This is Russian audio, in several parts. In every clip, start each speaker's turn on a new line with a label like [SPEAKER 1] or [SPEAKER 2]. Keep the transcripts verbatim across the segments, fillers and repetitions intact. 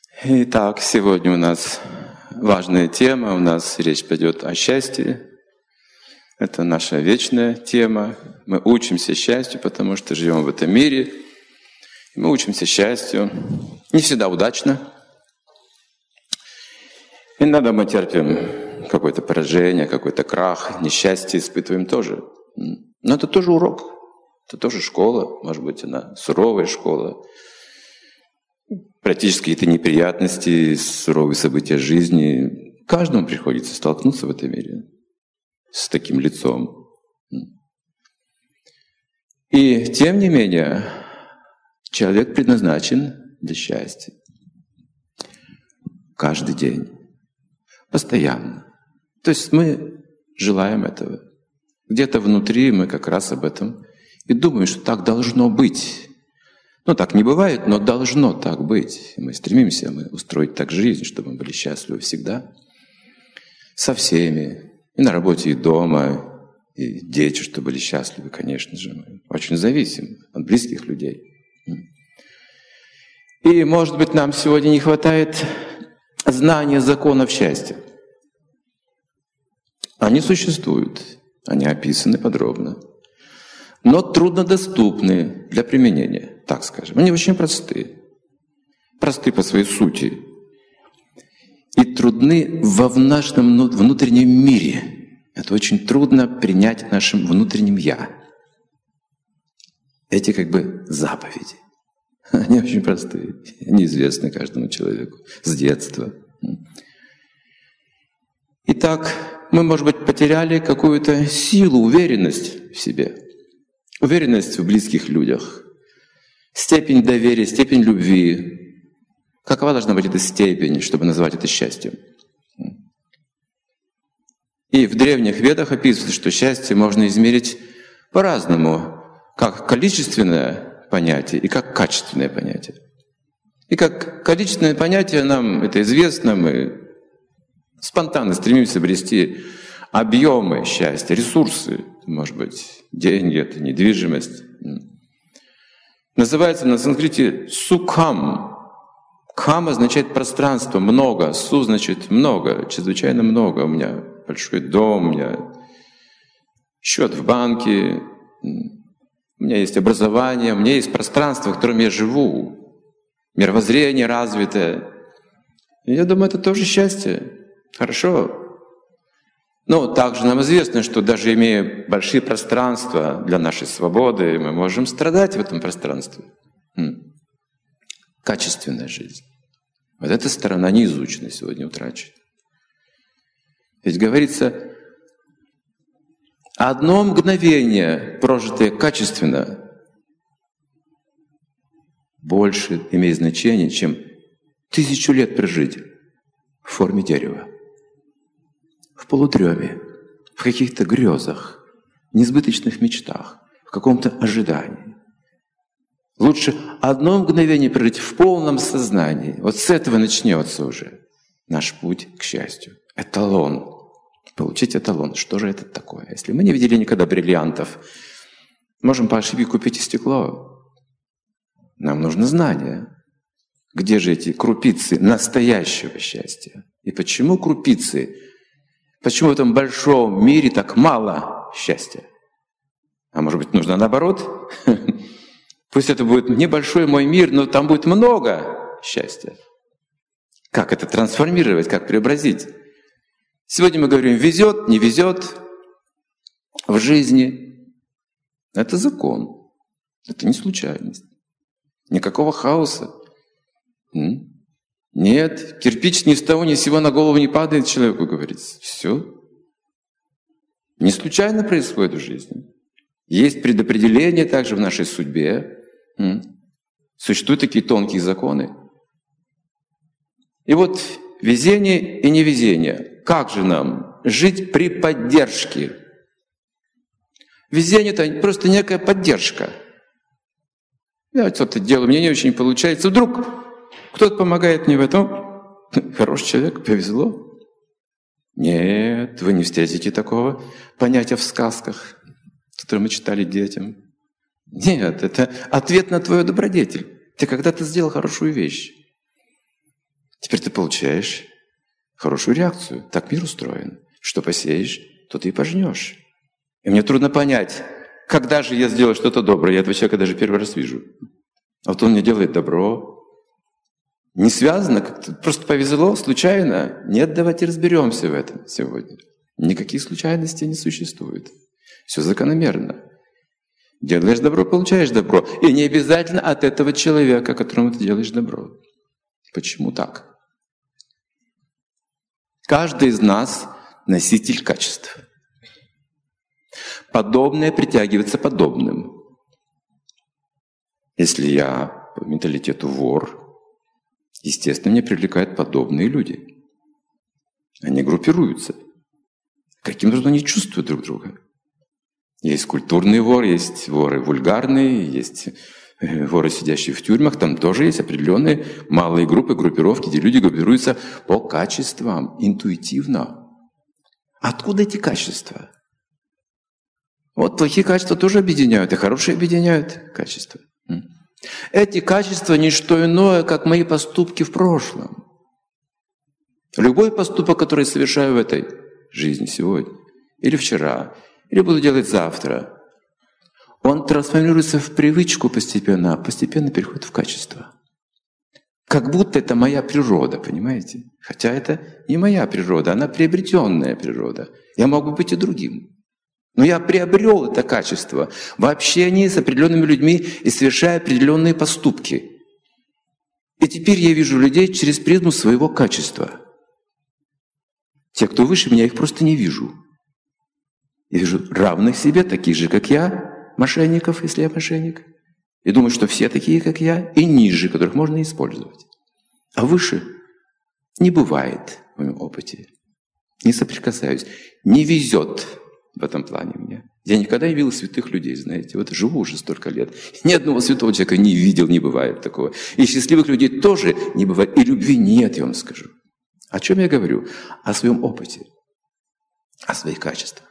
[SPEAKER 1] Итак, сегодня у нас важная тема, у нас речь пойдет о счастье. Это наша вечная тема. Мы учимся счастью, потому что живем в этом мире. Мы учимся счастью. Не всегда удачно. Иногда мы терпим какое-то поражение, какой-то крах, несчастье испытываем тоже. Но это тоже урок, это тоже школа, может быть, она суровая школа. Практически какие-то неприятности, суровые события жизни. Каждому приходится столкнуться в этом мире с таким лицом. И тем не менее, человек предназначен для счастья. Каждый день. Постоянно. То есть мы желаем этого. Где-то внутри мы как раз об этом и думаем, что так должно быть. Ну, так не бывает, но должно так быть. Мы стремимся мы устроить так жизнь, чтобы мы были счастливы всегда. Со всеми. И на работе, и дома. И дети, чтобы были счастливы, конечно же. Мы очень зависим от близких людей. И, может быть, нам сегодня не хватает знания законов счастья. Они существуют. Они описаны подробно. Но труднодоступны для применения, так скажем. Они очень простые. Просты по своей сути. И трудны во нашем внутреннем мире. Это очень трудно принять в нашем внутреннем «я». Эти как бы заповеди. Они очень простые. Они известны каждому человеку с детства. Итак, мы, может быть, потеряли какую-то силу, уверенность в себе. Уверенность в близких людях, степень доверия, степень любви. Какова должна быть эта степень, чтобы назвать это счастьем? И в древних ведах описывается, что счастье можно измерить по-разному, как количественное понятие и как качественное понятие. И как количественное понятие нам это известно, мы спонтанно стремимся обрести объемы счастья, ресурсы, может быть, деньги, это недвижимость. Называется на санскрите сукхам. Кхам означает пространство, много. Су значит много, чрезвычайно много. У меня большой дом, у меня счет в банке, у меня есть образование, у меня есть пространство, в котором я живу, мировоззрение развитое. И я думаю, это тоже счастье. Хорошо. Но также нам известно, что даже имея большие пространства для нашей свободы, мы можем страдать в этом пространстве. Качественная жизнь. Вот эта сторона не изучена сегодня, утрачена. Ведь говорится, одно мгновение, прожитое качественно, больше имеет значение, чем тысячу лет прожить в форме дерева. В полудреме, в каких-то грезах, несбыточных мечтах, в каком-то ожидании. Лучше одно мгновение прожить в полном сознании. Вот с этого начнется уже наш путь к счастью. Эталон. Получить эталон. Что же это такое? Если мы не видели никогда бриллиантов, можем по ошибке купить и стекло. Нам нужно знание. Где же эти крупицы настоящего счастья? И почему крупицы? Почему в этом большом мире так мало счастья? А может быть, нужно наоборот? Пусть это будет небольшой мой мир, но там будет много счастья. Как это трансформировать, как преобразить? Сегодня мы говорим, везет, не везет в жизни. Это закон. Это не случайность. Никакого хаоса. Нет, кирпич ни с того ни с сего на голову не падает человеку, говорится. Все. Не случайно происходит в жизни. Есть предопределение также в нашей судьбе. Существуют такие тонкие законы. И вот везение и невезение. Как же нам жить при поддержке? Везение — это просто некая поддержка. Я что-то делаю, мне не очень получается. Вдруг кто-то помогает мне в этом. Хороший человек, повезло. Нет, вы не встретите такого понятия в сказках, которые мы читали детям. Нет, это ответ на твою добродетель. Ты когда-то сделал хорошую вещь. Теперь ты получаешь хорошую реакцию. Так мир устроен. Что посеешь, то ты и пожнешь. И мне трудно понять, когда же я сделаю что-то доброе. Я этого человека даже первый раз вижу. А вот он мне делает добро. Не связано, как-то просто повезло, случайно. Нет, давайте разберемся в этом сегодня. Никаких случайностей не существует. Все закономерно. Делаешь добро, получаешь добро. И не обязательно от этого человека, которому ты делаешь добро. Почему так? Каждый из нас носитель качеств. Подобное притягивается подобным. Если я по менталитету вор, естественно, меня привлекают подобные люди. Они группируются. Каким образом они чувствуют друг друга? Есть культурные воры, есть воры вульгарные, есть воры, сидящие в тюрьмах. Там тоже есть определенные малые группы, группировки, где люди группируются по качествам, интуитивно. Откуда эти качества? Вот плохие качества тоже объединяют, и хорошие объединяют качества. Эти качества — не что иное, как мои поступки в прошлом. Любой поступок, который я совершаю в этой жизни сегодня, или вчера, или буду делать завтра, он трансформируется в привычку постепенно, а постепенно переходит в качество. Как будто это моя природа, понимаете? Хотя это не моя природа, она приобретенная природа. Я могу быть и другим. Но я приобрел это качество в общении с определенными людьми и совершая определенные поступки. И теперь я вижу людей через призму своего качества. Те, кто выше меня, я их просто не вижу. Я вижу равных себе, таких же, как я, мошенников, если я мошенник. И думаю, что все такие, как я, и ниже, которых можно использовать. А выше не бывает в моем опыте. Не соприкасаюсь. Не везет в этом плане мне. Я никогда не видел святых людей, знаете. Вот живу уже столько лет. Ни одного святого человека не видел, не бывает такого. И счастливых людей тоже не бывает. И любви нет, я вам скажу. О чем я говорю? О своем опыте. О своих качествах.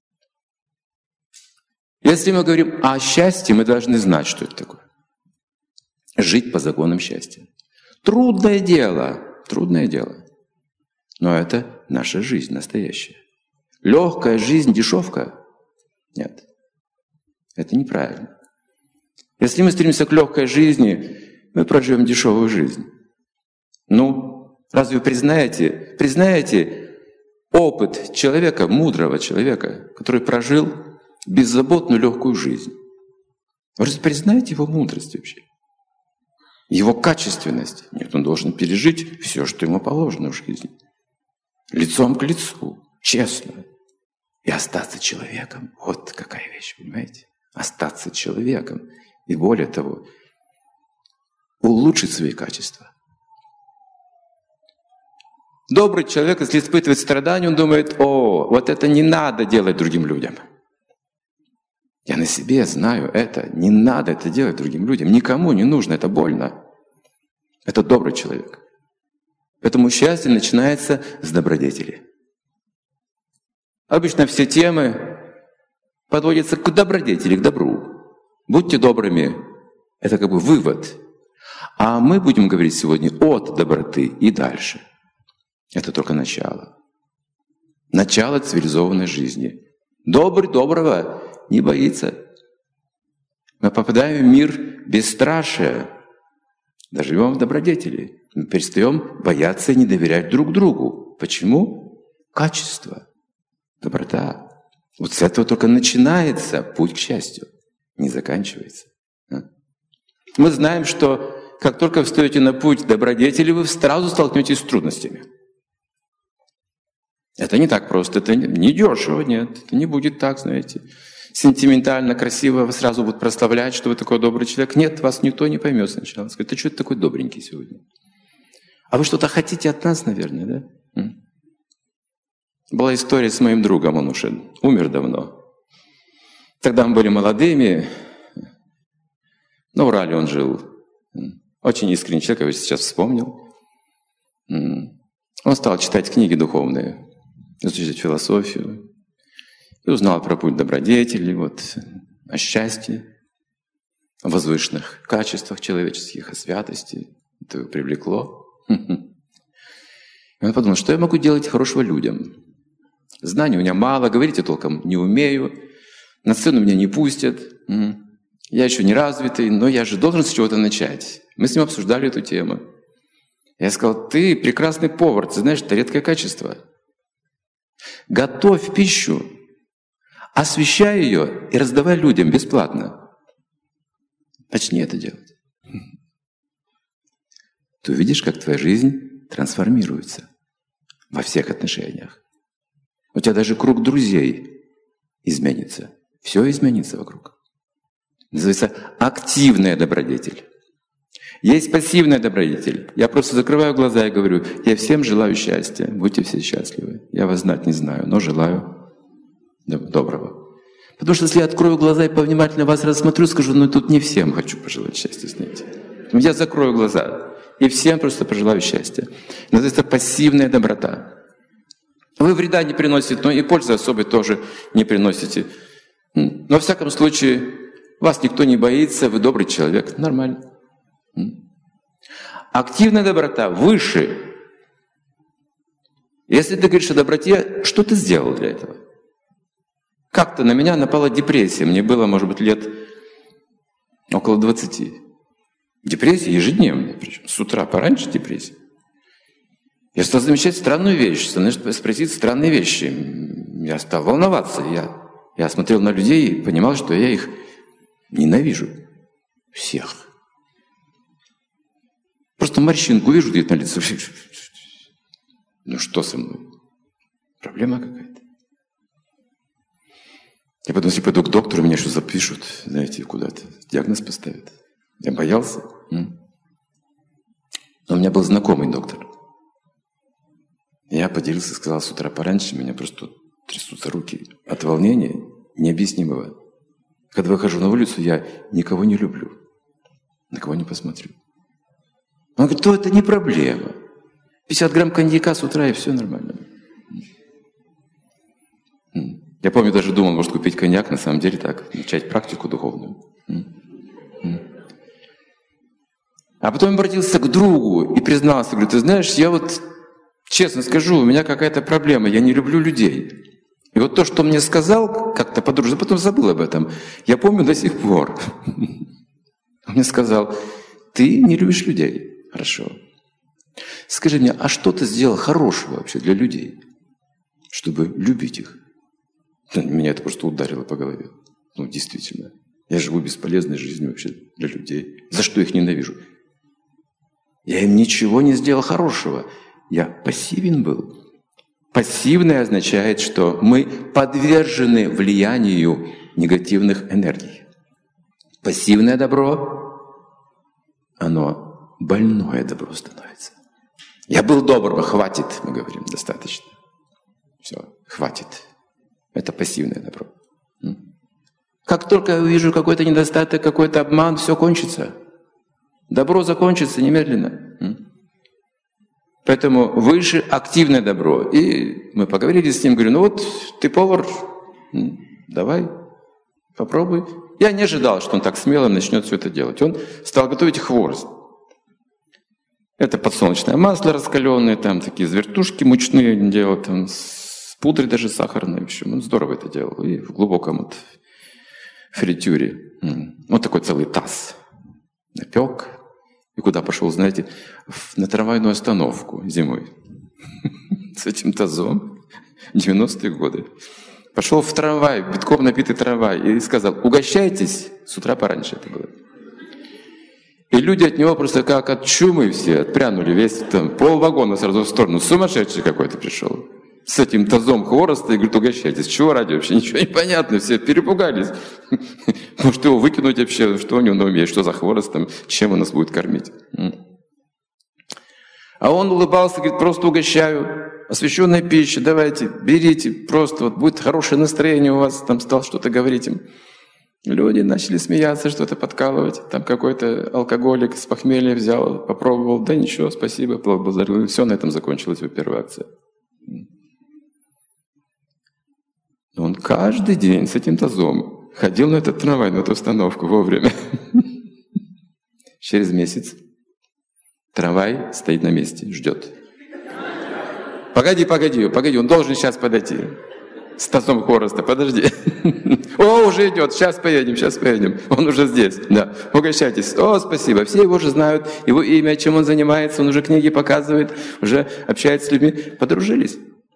[SPEAKER 1] Если мы говорим о счастье, мы должны знать, что это такое. Жить по законам счастья. Трудное дело, трудное дело. Но это наша жизнь настоящая. Легкая жизнь, дешевка? Нет. Это неправильно. Если мы стремимся к легкой жизни, мы проживем дешевую жизнь. Ну, разве вы признаете, признаете опыт человека, мудрого человека, который прожил беззаботную легкую жизнь? Вы разве признаете его мудрость вообще? Его качественность? Нет, он должен пережить все, что ему положено в жизни. Лицом к лицу, честно. И остаться человеком. Вот какая вещь, понимаете? Остаться человеком. И более того, улучшить свои качества. Добрый человек, если испытывает страдания, он думает: о, вот это не надо делать другим людям. Я на себе знаю это. Не надо это делать другим людям. Никому не нужно, это больно. Это добрый человек. Поэтому счастье начинается с добродетели. Обычно все темы подводятся к добродетели, к добру. Будьте добрыми. Это как бы вывод. А мы будем говорить сегодня от доброты и дальше. Это только начало. Начало цивилизованной жизни. Добрый доброго не боится. Мы попадаем в мир бесстрашия. Доживем в добродетели. Мы перестаем бояться и не доверять друг другу. Почему? Качество. Доброта. Вот с этого только начинается путь к счастью. Не заканчивается. Мы знаем, что как только встаете на путь добродетели, вы сразу столкнетесь с трудностями. Это не так просто, это не дешево, нет. Это не будет так, знаете, сентиментально, красиво, вы сразу будут прославлять, что вы такой добрый человек. Нет, вас никто не поймет сначала. Скажет: ты что ты такой добренький сегодня? А вы что-то хотите от нас, наверное, да? Была история с моим другом, он уже умер давно. Тогда мы были молодыми, на Урале он жил. Очень искренний человек, я его сейчас вспомнил. Он стал читать книги духовные, изучать философию, и узнал про путь добродетели, вот, о счастье, о возвышенных качествах человеческих, о святости. Это его привлекло. И он подумал, что я могу делать хорошего людям? Знаний у меня мало, говорить я толком не умею, на сцену меня не пустят, я еще не развитый, но я же должен с чего-то начать. Мы с ним обсуждали эту тему. Я сказал, ты прекрасный повар, ты знаешь, это редкое качество. Готовь пищу, освещай ее и раздавай людям бесплатно. Начни это делать. Ты увидишь, как твоя жизнь трансформируется во всех отношениях. У тебя даже круг друзей изменится. Все изменится вокруг. Называется активная добродетель. Есть пассивная добродетель. Я просто закрываю глаза и говорю, я всем желаю счастья, будьте все счастливы. Я вас знать не знаю, но желаю доброго. Потому что если я открою глаза и повнимательно вас рассмотрю, скажу, ну тут не всем хочу пожелать счастья, знаете. Я закрою глаза и всем просто пожелаю счастья. Называется пассивная доброта. Вы вреда не приносите, но и пользы особой тоже не приносите. Но во всяком случае, вас никто не боится, вы добрый человек, нормально. Активная доброта выше. Если ты говоришь о доброте, что ты сделал для этого? Как-то на меня напала депрессия. Мне было, может быть, лет около двадцати. Депрессия ежедневная, причем с утра пораньше депрессия. Я стал замечать странную вещь, спросить странные вещи. Я стал волноваться. Я, я смотрел на людей и понимал, что я их ненавижу. Всех. Просто морщинку вижу где-то на лице. Ну что со мной? Проблема какая-то. Я потом, если пойду к доктору, меня что запишут, знаете, куда-то, диагноз поставят. Я боялся. Но у меня был знакомый доктор. Я поделился, сказал, с утра пораньше, меня просто трясутся руки от волнения необъяснимого. Когда выхожу на улицу, я никого не люблю, на кого не посмотрю. Он говорит, то это не проблема. пятьдесят грамм коньяка с утра, и все нормально. Я помню, даже думал, может купить коньяк, на самом деле так, начать практику духовную. А потом обратился к другу и признался, говорит, ты знаешь, я вот, честно скажу, у меня какая-то проблема, я не люблю людей. И вот то, что мне сказал, как-то по-дружески, потом забыл об этом, я помню до сих пор. Он мне сказал, ты не любишь людей. Хорошо. Скажи мне, а что ты сделал хорошего вообще для людей, чтобы любить их? Меня это просто ударило по голове. Ну, действительно. Я живу бесполезной жизнью вообще для людей. За что их ненавижу? Я им ничего не сделал хорошего. Я пассивен был. Пассивное означает, что мы подвержены влиянию негативных энергий. Пассивное добро, оно больное добро становится. Я был добрым, хватит, мы говорим, достаточно. Все, хватит. Это пассивное добро. Как только я увижу какой-то недостаток, какой-то обман, все кончится. Добро закончится немедленно. Поэтому выше активное добро. И мы поговорили с ним, говорю, ну вот ты повар, давай, попробуй. Я не ожидал, что он так смело начнет все это делать. Он стал готовить хворост. Это подсолнечное масло раскаленное, там такие звертушки мучные делал, там с пудрой даже сахарной. В общем, он здорово это делал. И в глубоком вот фритюре. Вот такой целый таз. Напек. И куда пошел, знаете, на трамвайную остановку зимой. С этим тазом. девяностые годы. Пошел в трамвай, битком набитый трамвай, и сказал, угощайтесь. С утра пораньше это было. И люди от него просто как от чумы все отпрянули, весь там полвагона сразу в сторону. Сумасшедший какой-то пришел. С этим тазом хвороста и говорит, угощайтесь. Чего ради вообще? Ничего не понятно, все перепугались. Может его выкинуть вообще, что у него на уме, что за хворост, там, чем он нас будет кормить. А он улыбался, говорит, просто угощаю. Освященная пища, давайте, берите, просто вот будет хорошее настроение у вас, там стал что-то говорить им. Люди начали смеяться, что-то подкалывать. Там какой-то алкоголик с похмелья взял, попробовал. Да ничего, спасибо, поблагодарил. Все, на этом закончилась его первая акция. Он каждый день с этим тазом ходил на этот трамвай, на эту остановку вовремя. Через месяц трамвай стоит на месте, ждет. Погоди, погоди, погоди, он должен сейчас подойти. С тазом хвороста, подожди. О, уже идет, сейчас поедем, сейчас поедем. Он уже здесь, да. Угощайтесь. О, спасибо. Все его уже знают, его имя, чем он занимается, он уже книги показывает, уже общается с людьми. Подружились.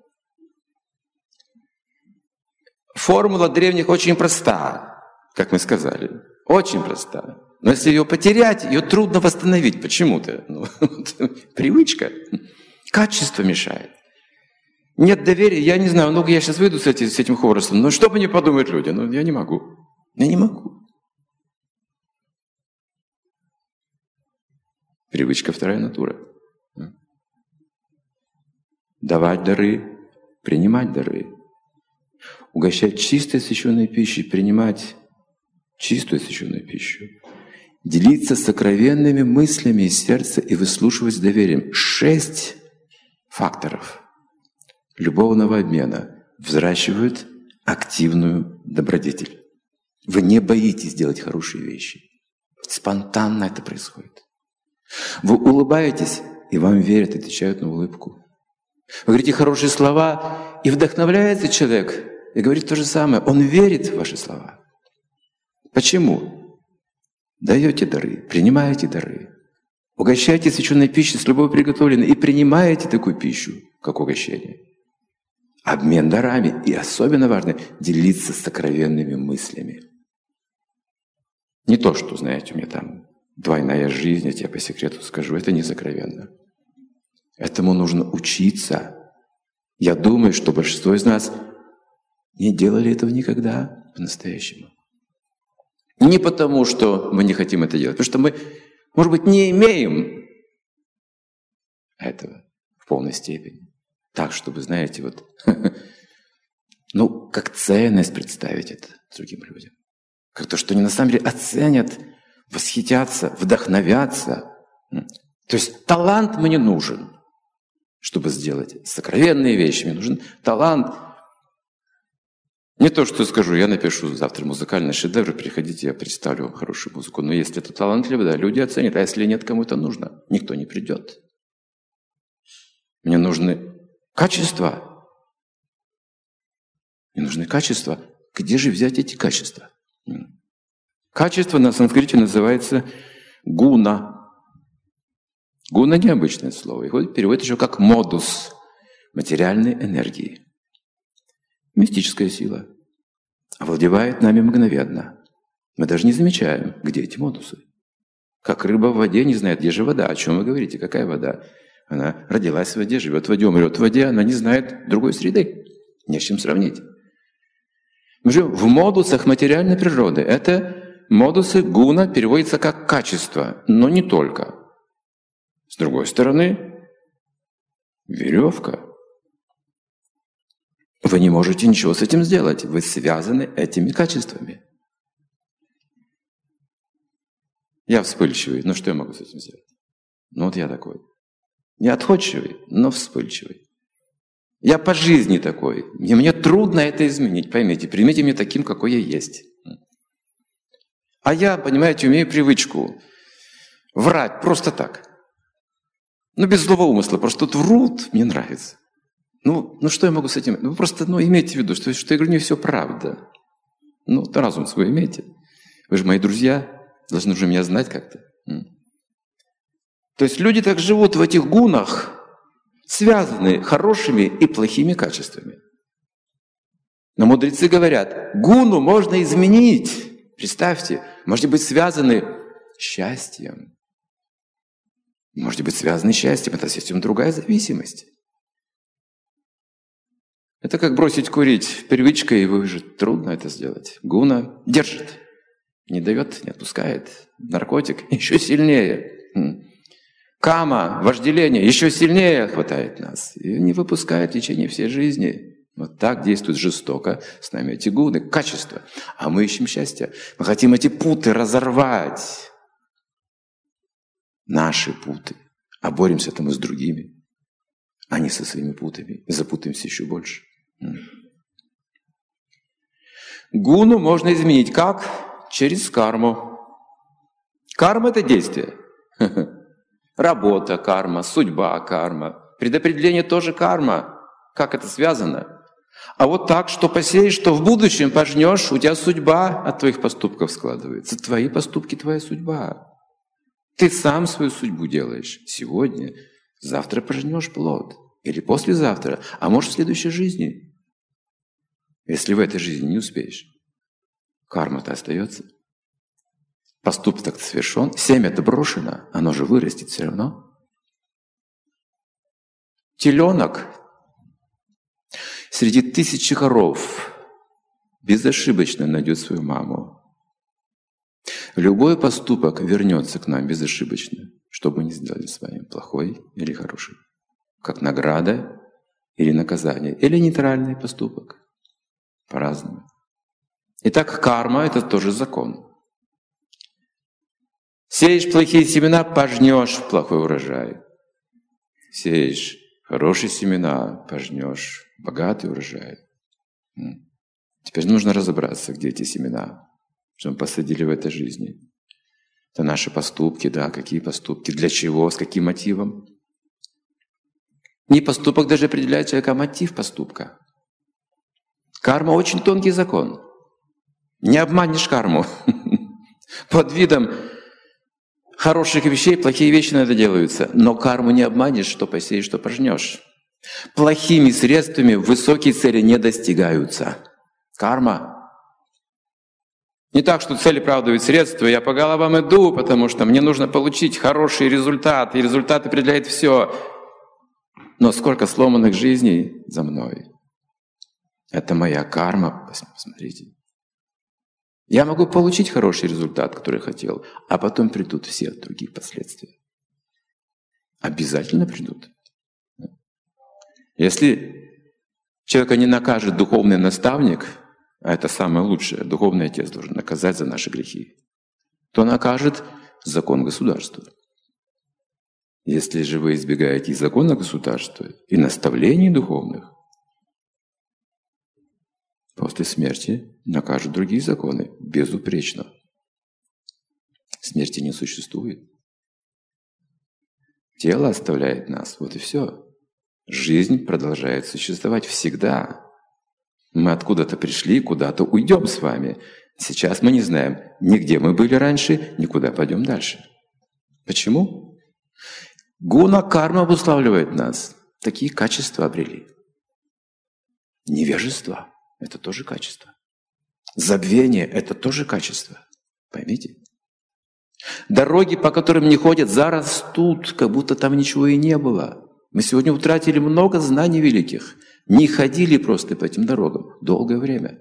[SPEAKER 1] Формула древних очень проста, как мы сказали. Очень проста. Но если ее потерять, ее трудно восстановить почему-то. Ну, привычка. Качество мешает. Нет доверия, я не знаю, ну я сейчас выйду с этим, с этим хворостом, но что бы ни подумают люди, ну я не могу. Я не могу. Привычка вторая натура. Давать дары, принимать дары. Угощать чистой освященной пищей, принимать чистую освященную пищу. Делиться сокровенными мыслями из сердца и выслушивать с доверием. Шесть факторов любовного обмена взращивают активную добродетель. Вы не боитесь делать хорошие вещи. Спонтанно это происходит. Вы улыбаетесь, и вам верят, отвечают на улыбку. Вы говорите хорошие слова, и вдохновляется человек, и говорит то же самое. Он верит в ваши слова. Почему? Даете дары, принимаете дары. Угощайте священной пищей с любовью приготовленной и принимаете такую пищу, как угощение. Обмен дарами. И особенно важно делиться сокровенными мыслями. Не то, что, знаете, у меня там двойная жизнь, я тебе по секрету скажу, это не сокровенно. Этому нужно учиться. Я думаю, что большинство из нас не делали этого никогда по-настоящему. Не потому, что мы не хотим это делать, потому что мы, может быть, не имеем этого в полной степени. Так, чтобы, знаете, вот, ну, как ценность представить это другим людям. Как то, что они на самом деле оценят, восхитятся, вдохновятся. То есть талант мне нужен, чтобы сделать сокровенные вещи. Мне нужен талант. Не то, что скажу, я напишу завтра музыкальный шедевр, приходите, я представлю вам хорошую музыку. Но если это талантливо, да, люди оценят. А если нет, кому это нужно, никто не придет. Мне нужны качества. Мне нужны качества. Где же взять эти качества? Качество на санскрите называется гуна. Гуна – необычное слово. Его переводят еще как модус материальной энергии. Мистическая сила овладевает нами мгновенно. Мы даже не замечаем, где эти модусы. Как рыба в воде не знает, где же вода. О чем вы говорите? Какая вода? Она родилась в воде, живет в воде, умрет в воде. Она не знает другой среды. Не с чем сравнить. Мы живем в модусах материальной природы. Это модусы гуна переводится как качество, но не только. С другой стороны, веревка. Вы не можете ничего с этим сделать. Вы связаны этими качествами. Я вспыльчивый. Ну что я могу с этим сделать? Ну вот я такой. Не отходчивый, но вспыльчивый. Я по жизни такой. И мне трудно это изменить. Поймите, примите меня таким, какой я есть. А я, понимаете, умею привычку врать просто так. Ну, без злого умысла. Просто тут врут, мне нравится. Ну, ну что я могу с этим? Ну, просто ну, имейте в виду, что, что я говорю, не все правда. Ну, разум свой имейте. Вы же мои друзья, должны же меня знать как-то. То есть люди так живут в этих гунах, связаны хорошими и плохими качествами. Но мудрецы говорят, гуну можно изменить. Представьте, можете быть связаны счастьем. Можете быть связаны счастьем. Это совсем другая зависимость. Это как бросить курить привычкой, и вы же трудно это сделать. Гуна держит, не дает, не отпускает. Наркотик еще сильнее. Кама, вожделение еще сильнее хватает нас. И не выпускает в течение всей жизни. Вот так действует жестоко с нами эти гуны, качество. А мы ищем счастья. Мы хотим эти путы разорвать. Наши путы. А боремся там и с другими. А не со своими путами. И запутаемся еще больше. Гуну можно изменить как? Через карму. Карма – это действие. Работа – карма, судьба – карма. Предопределение тоже карма. Как это связано? А вот так, что посеешь, что в будущем пожнешь, у тебя судьба от твоих поступков складывается. Твои поступки — твоя судьба. Ты сам свою судьбу делаешь сегодня, завтра пожнешь плод. Или послезавтра, а может в следующей жизни. Если в этой жизни не успеешь. Карма-то остается. Поступок-то совершен, семя-то брошено, оно же вырастет все равно. Теленок среди тысячи коров безошибочно найдет свою маму. Любой поступок вернется к нам безошибочно, что бы ни сделали с вами, плохой или хороший. Как награда или наказание, или нейтральный поступок. По-разному. Итак, карма — это тоже закон. Сеешь плохие семена — пожнешь плохой урожай. Сеешь хорошие семена — пожнешь богатый урожай. Теперь нужно разобраться, где эти семена, что мы посадили в этой жизни. Это наши поступки, да, какие поступки, для чего, с каким мотивом. Не поступок даже определяет человека, а мотив поступка. Карма — очень тонкий закон. Не обманешь карму. Под видом хороших вещей плохие вещи иногда делаются. Но карму не обманешь, что посеешь, что пожнешь. Плохими средствами высокие цели не достигаются. Карма. Не так, что цель оправдывает средства. Я по головам иду, потому что мне нужно получить хороший результат. И результат определяет все. Но сколько сломанных жизней за мной. Это моя карма. Посмотрите. Я могу получить хороший результат, который я хотел, а потом придут все другие последствия. Обязательно придут. Если человека не накажет духовный наставник, а это самое лучшее, духовный отец должен наказать за наши грехи, то накажет закон государства. Если же вы избегаете закона государства и наставлений духовных, после смерти накажут другие законы, безупречно. Смерти не существует. Тело оставляет нас, вот и все. Жизнь продолжает существовать всегда. Мы откуда-то пришли, куда-то уйдем с вами. Сейчас мы не знаем, ни где мы были раньше, ни куда пойдем дальше. Почему? Гуна карма обуславливает нас. Такие качества обрели. Невежество — это тоже качество. Забвение — это тоже качество. Поймите? Дороги, по которым не ходят, зарастут, как будто там ничего и не было. Мы сегодня утратили много знаний великих. Не ходили просто по этим дорогам долгое время.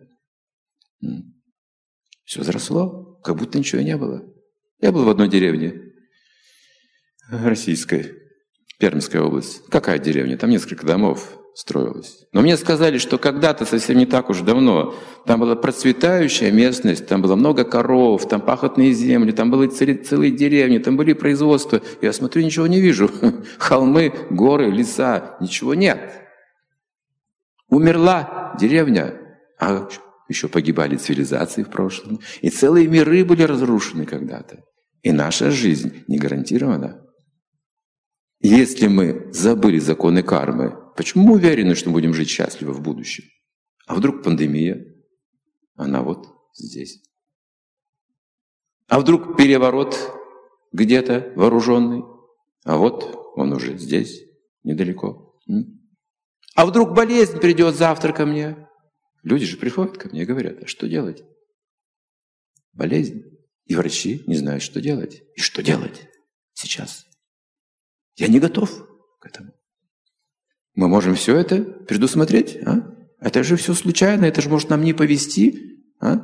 [SPEAKER 1] Все заросло, как будто ничего и не было. Я был в одной деревне российской, Пермская область. Какая деревня? Там несколько домов строилось. Но мне сказали, что когда-то, совсем не так уж давно, там была процветающая местность, там было много коров, там пахотные земли, там были целые деревни, там были производства. Я смотрю, ничего не вижу. Холмы, горы, леса, ничего нет. Умерла деревня, а еще погибали цивилизации в прошлом. И целые миры были разрушены когда-то. И наша жизнь не гарантирована. Если мы забыли законы кармы, почему мы уверены, что будем жить счастливо в будущем? А вдруг пандемия? Она вот здесь. А вдруг переворот где-то вооруженный? А вот он уже здесь, недалеко. А вдруг болезнь придет завтра ко мне? Люди же приходят ко мне и говорят, а что делать? Болезнь. И врачи не знают, что делать. И что делать сейчас? Я не готов к этому. Мы можем все это предусмотреть? А? Это же все случайно, это же может нам не повезти. А?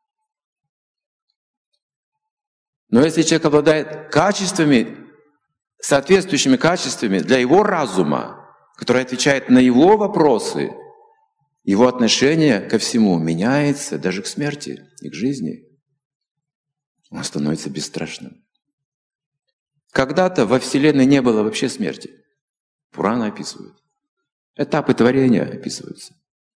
[SPEAKER 1] Но если человек обладает качествами, соответствующими качествами для его разума, который отвечает на его вопросы, его отношение ко всему меняется, даже к смерти и к жизни. Он становится бесстрашным. Когда-то во Вселенной не было вообще смерти. Пураны описывают. Этапы творения описываются.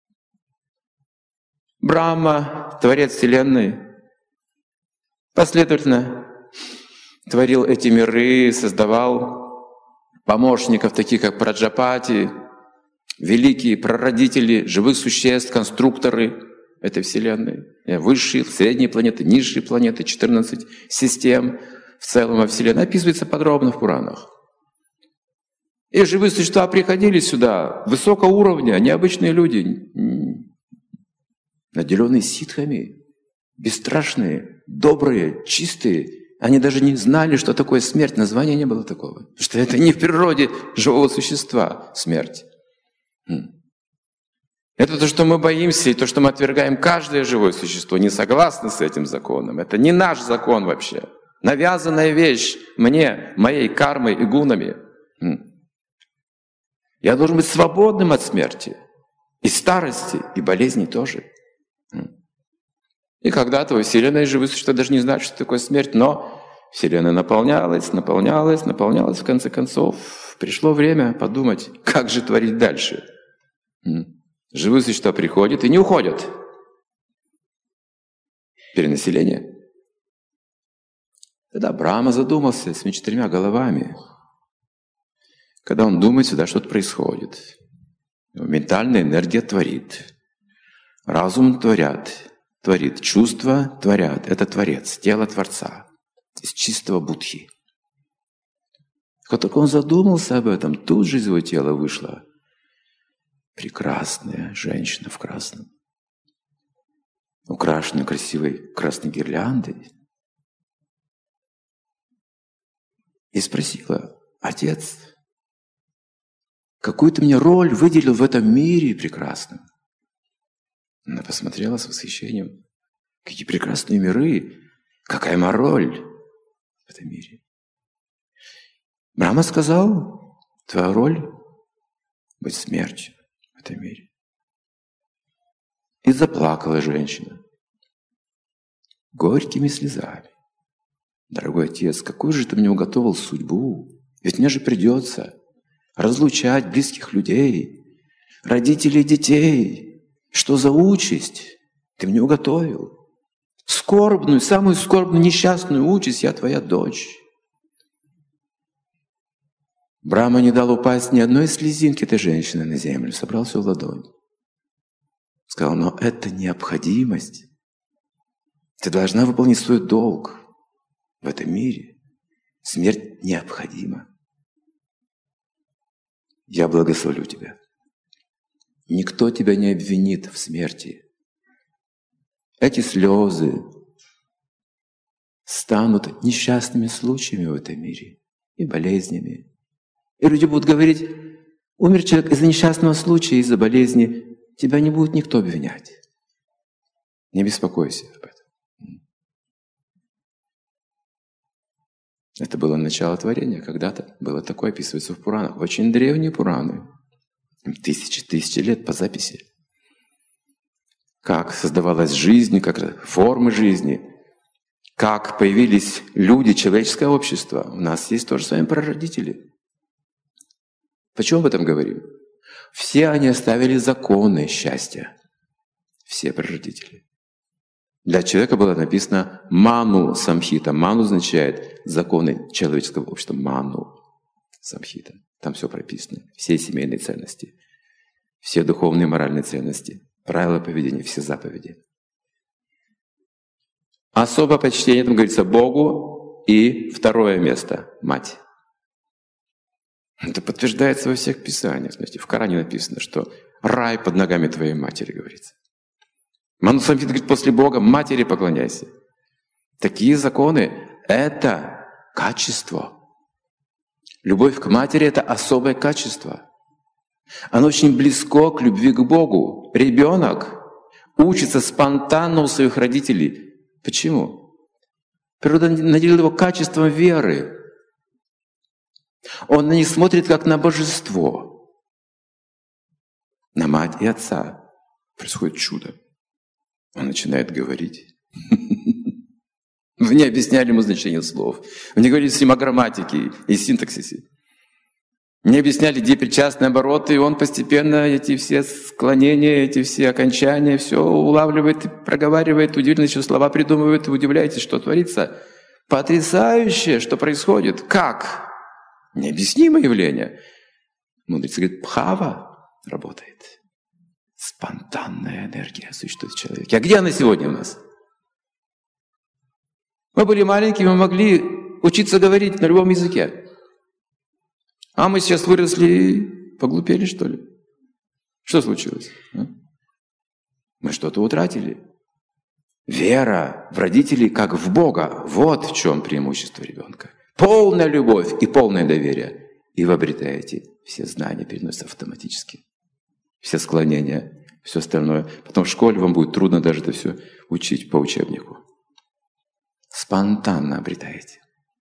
[SPEAKER 1] Брахма, творец Вселенной, последовательно творил эти миры, создавал помощников, таких как Праджапати, великие прародители живых существ, конструкторы этой Вселенной. Высшие, средние планеты, низшие планеты, четырнадцать систем в целом во Вселенной. Описывается подробно в Пуранах. И живые существа приходили сюда, высокого уровня, необычные люди, наделенные ситхами, бесстрашные, добрые, чистые. Они даже не знали, что такое смерть, названия не было такого. Потому что это не в природе живого существа смерть. Это то, что мы боимся, и то, что мы отвергаем каждое живое существо, не согласны с этим законом. Это не наш закон вообще. Навязанная вещь мне, моей кармой и гунами. Я должен быть свободным от смерти, и старости, и болезней тоже. И когда-то во Вселенной живые существа даже не знают, что такое смерть, но Вселенная наполнялась, наполнялась, наполнялась. В конце концов, пришло время подумать, как же творить дальше. Живые существа приходят и не уходят. Перенаселение. Тогда Брахма задумался с четырьмя головами. Когда он думает, сюда что-то происходит. Ментальная энергия творит. Разум творят, творит. Чувства творят. Это Творец, тело Творца. Из чистого будхи. Как только он задумался об этом, тут же из его тела вышла прекрасная женщина в красном, украшенная красивой красной гирляндой. И спросила: «Отец, какую ты мне роль выделил в этом мире прекрасном?» Она посмотрела с восхищением. «Какие прекрасные миры! Какая моя роль в этом мире?» Брахма сказал: «Твоя роль — быть смертью в этом мире». И заплакала женщина горькими слезами. «Дорогой отец, какую же ты мне уготовил судьбу? Ведь мне же придется разлучать близких людей, родителей детей. Что за участь ты мне уготовил? Скорбную, самую скорбную, несчастную участь, я твоя дочь». Брахма не дал упасть ни одной слезинки этой женщины на землю, собрал все в ладонь. Сказал: «Но это необходимость. Ты должна выполнить свой долг в этом мире. Смерть необходима. Я благословлю тебя. Никто тебя не обвинит в смерти. Эти слезы станут несчастными случаями в этом мире и болезнями. И люди будут говорить: умер человек из-за несчастного случая, из-за болезни, тебя не будет никто обвинять. Не беспокойся об этом». Это было начало творения. Когда-то было такое, описывается в Пуранах. Очень древние Пураны. Тысячи, тысячи лет по записи. Как создавалась жизнь, как формы жизни, как появились люди, человеческое общество. У нас есть тоже с вами прародители. Почему об этом говорим? Все они оставили законы счастья. Все прародители. Для человека было написано «ману самхита». «Ману» означает законы человеческого общества. «Ману самхита». Там все прописано. Все семейные ценности, все духовные и моральные ценности, правила поведения, все заповеди. Особое почтение, там говорится, Богу. И второе место – мать. Это подтверждается во всех писаниях. Знаете, в Коране написано, что рай под ногами твоей матери, говорится. Ману самхита говорит: после Бога матери поклоняйся. Такие законы – это качество. Любовь к матери – это особое качество. Оно очень близко к любви к Богу. Ребенок учится спонтанно у своих родителей. Почему? Природа наделила его качеством веры. Он на них смотрит как на божество. На мать и отца. Происходит чудо. Он начинает говорить. Вы не объясняли ему значение слов. Вы не говорили с ним о грамматике и синтаксисе. Не объясняли, где причастные обороты, и он постепенно эти все склонения, эти все окончания, все улавливает, проговаривает, удивительно еще слова придумывает, и удивляетесь, что творится. Потрясающе, что происходит. Как? Необъяснимое явление. Мудрецы говорят: бхава. работает. Спонтанная энергия существует в человеке. А где она сегодня у нас? Мы были маленькими, мы могли учиться говорить на любом языке. А мы сейчас выросли и поглупели, что ли? Что случилось? А? Мы что-то утратили. Вера в родителей как в Бога. Вот в чем преимущество ребенка. Полная любовь и полное доверие. И вы обретаете все знания, переносятся автоматически. Все склонения, все остальное. Потом в школе вам будет трудно даже это все учить по учебнику. Спонтанно обретаете.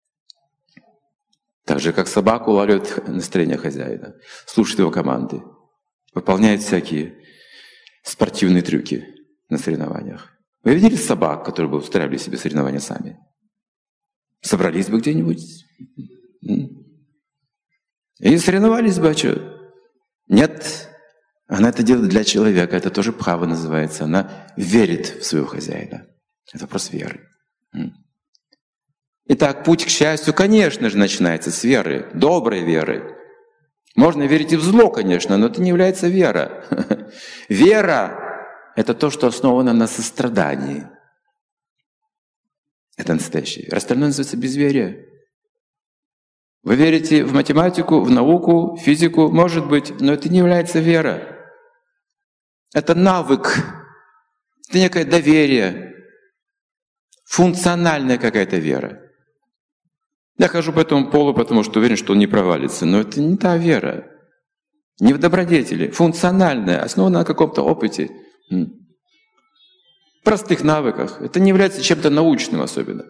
[SPEAKER 1] Так же, как собака улавливает настроение хозяина, слушает его команды, выполняет всякие спортивные трюки на соревнованиях. Вы видели собак, которые бы устраивали себе соревнования сами? Собрались бы где-нибудь и соревновались бы, а что? Нет, она это делает для человека, это тоже бхава называется. Она верит в своего хозяина. Это вопрос веры. Итак, путь к счастью, конечно же, начинается с веры, доброй веры. Можно верить и в зло, конечно, но это не является вера. Вера — это то, что основано на сострадании. Это настоящее. Остальное называется безверие. Вы верите в математику, в науку, в физику, может быть, но это не является вера. Это навык, это некое доверие, функциональная какая-то вера. Я хожу по этому полу, потому что уверен, что он не провалится. Но это не та вера. Не в добродетели. Функциональная, основана на каком-то опыте. Простых навыках. Это не является чем-то научным особенно.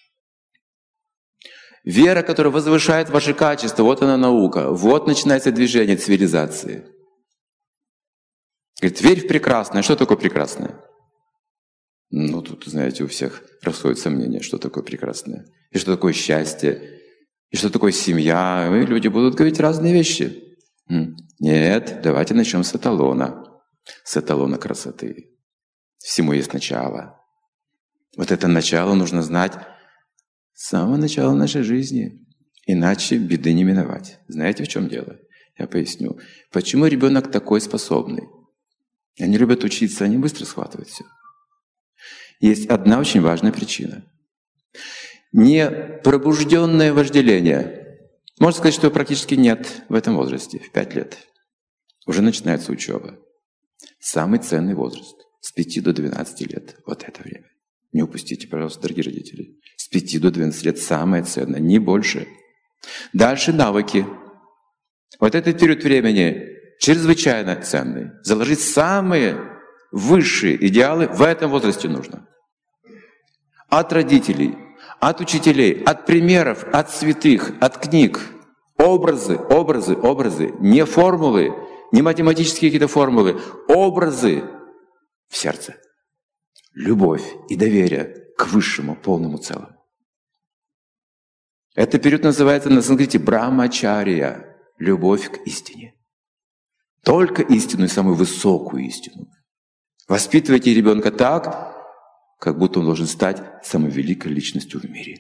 [SPEAKER 1] Вера, которая возвышает ваши качества, вот она наука. Вот начинается движение цивилизации. Говорит, верь в прекрасное. Что такое прекрасное? Ну, тут, знаете, у всех расходят сомнения, что такое прекрасное. И что такое счастье. И что такое семья. И люди будут говорить разные вещи. Нет, давайте начнем с эталона. С эталона красоты. Всему есть начало. Вот это начало нужно знать с самого начала нашей жизни. Иначе беды не миновать. Знаете, в чем дело? Я поясню. Почему ребенок такой способный? Они любят учиться, они быстро схватывают все. Есть одна очень важная причина. Непробужденное вожделение. Можно сказать, что его практически нет в этом возрасте, в пять лет. Уже начинается учеба. Самый ценный возраст. С пяти до двенадцати лет. Вот это время. Не упустите, пожалуйста, дорогие родители. С пяти до двенадцати лет самое ценное, не больше. Дальше навыки. Вот этот период времени чрезвычайно ценный. Заложить самые высшие идеалы в этом возрасте нужно. От родителей, от учителей, от примеров, от святых, от книг. Образы, образы, образы. Не формулы, не математические какие-то формулы. Образы в сердце. Любовь и доверие к высшему, полному целому. Этот период называется на санскрите брамачария. Любовь к истине. Только истинную, самую высокую истину. Воспитывайте ребенка так, как будто он должен стать самой великой личностью в мире.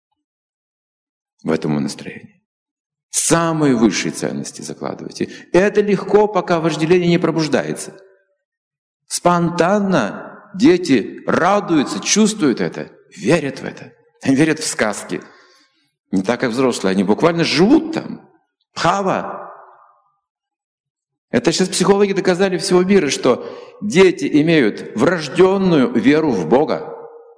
[SPEAKER 1] В этом настроении. Самые высшие ценности закладывайте. Это легко, пока вожделение не пробуждается. Спонтанно дети радуются, чувствуют это, верят в это. Они верят в сказки. Не так, как взрослые, они буквально живут там. Бхава. Это сейчас психологи доказали всего мира, что дети имеют врожденную веру в Бога.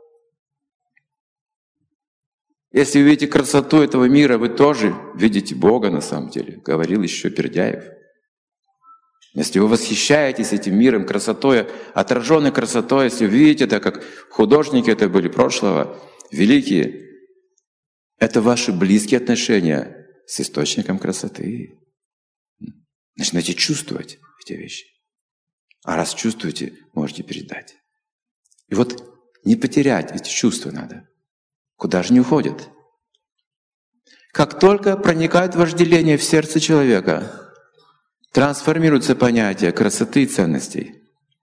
[SPEAKER 1] Если вы видите красоту этого мира, вы тоже видите Бога на самом деле, говорил еще Бердяев. Если вы восхищаетесь этим миром, красотой, отраженной красотой, если вы видите это, как художники это были прошлого, великие, это ваши близкие отношения с источником красоты. Начинайте чувствовать эти вещи. А раз чувствуете, можете передать. И вот не потерять эти чувства надо. Куда же не уходят? Как только проникает вожделение в сердце человека, трансформируется понятие красоты и ценностей.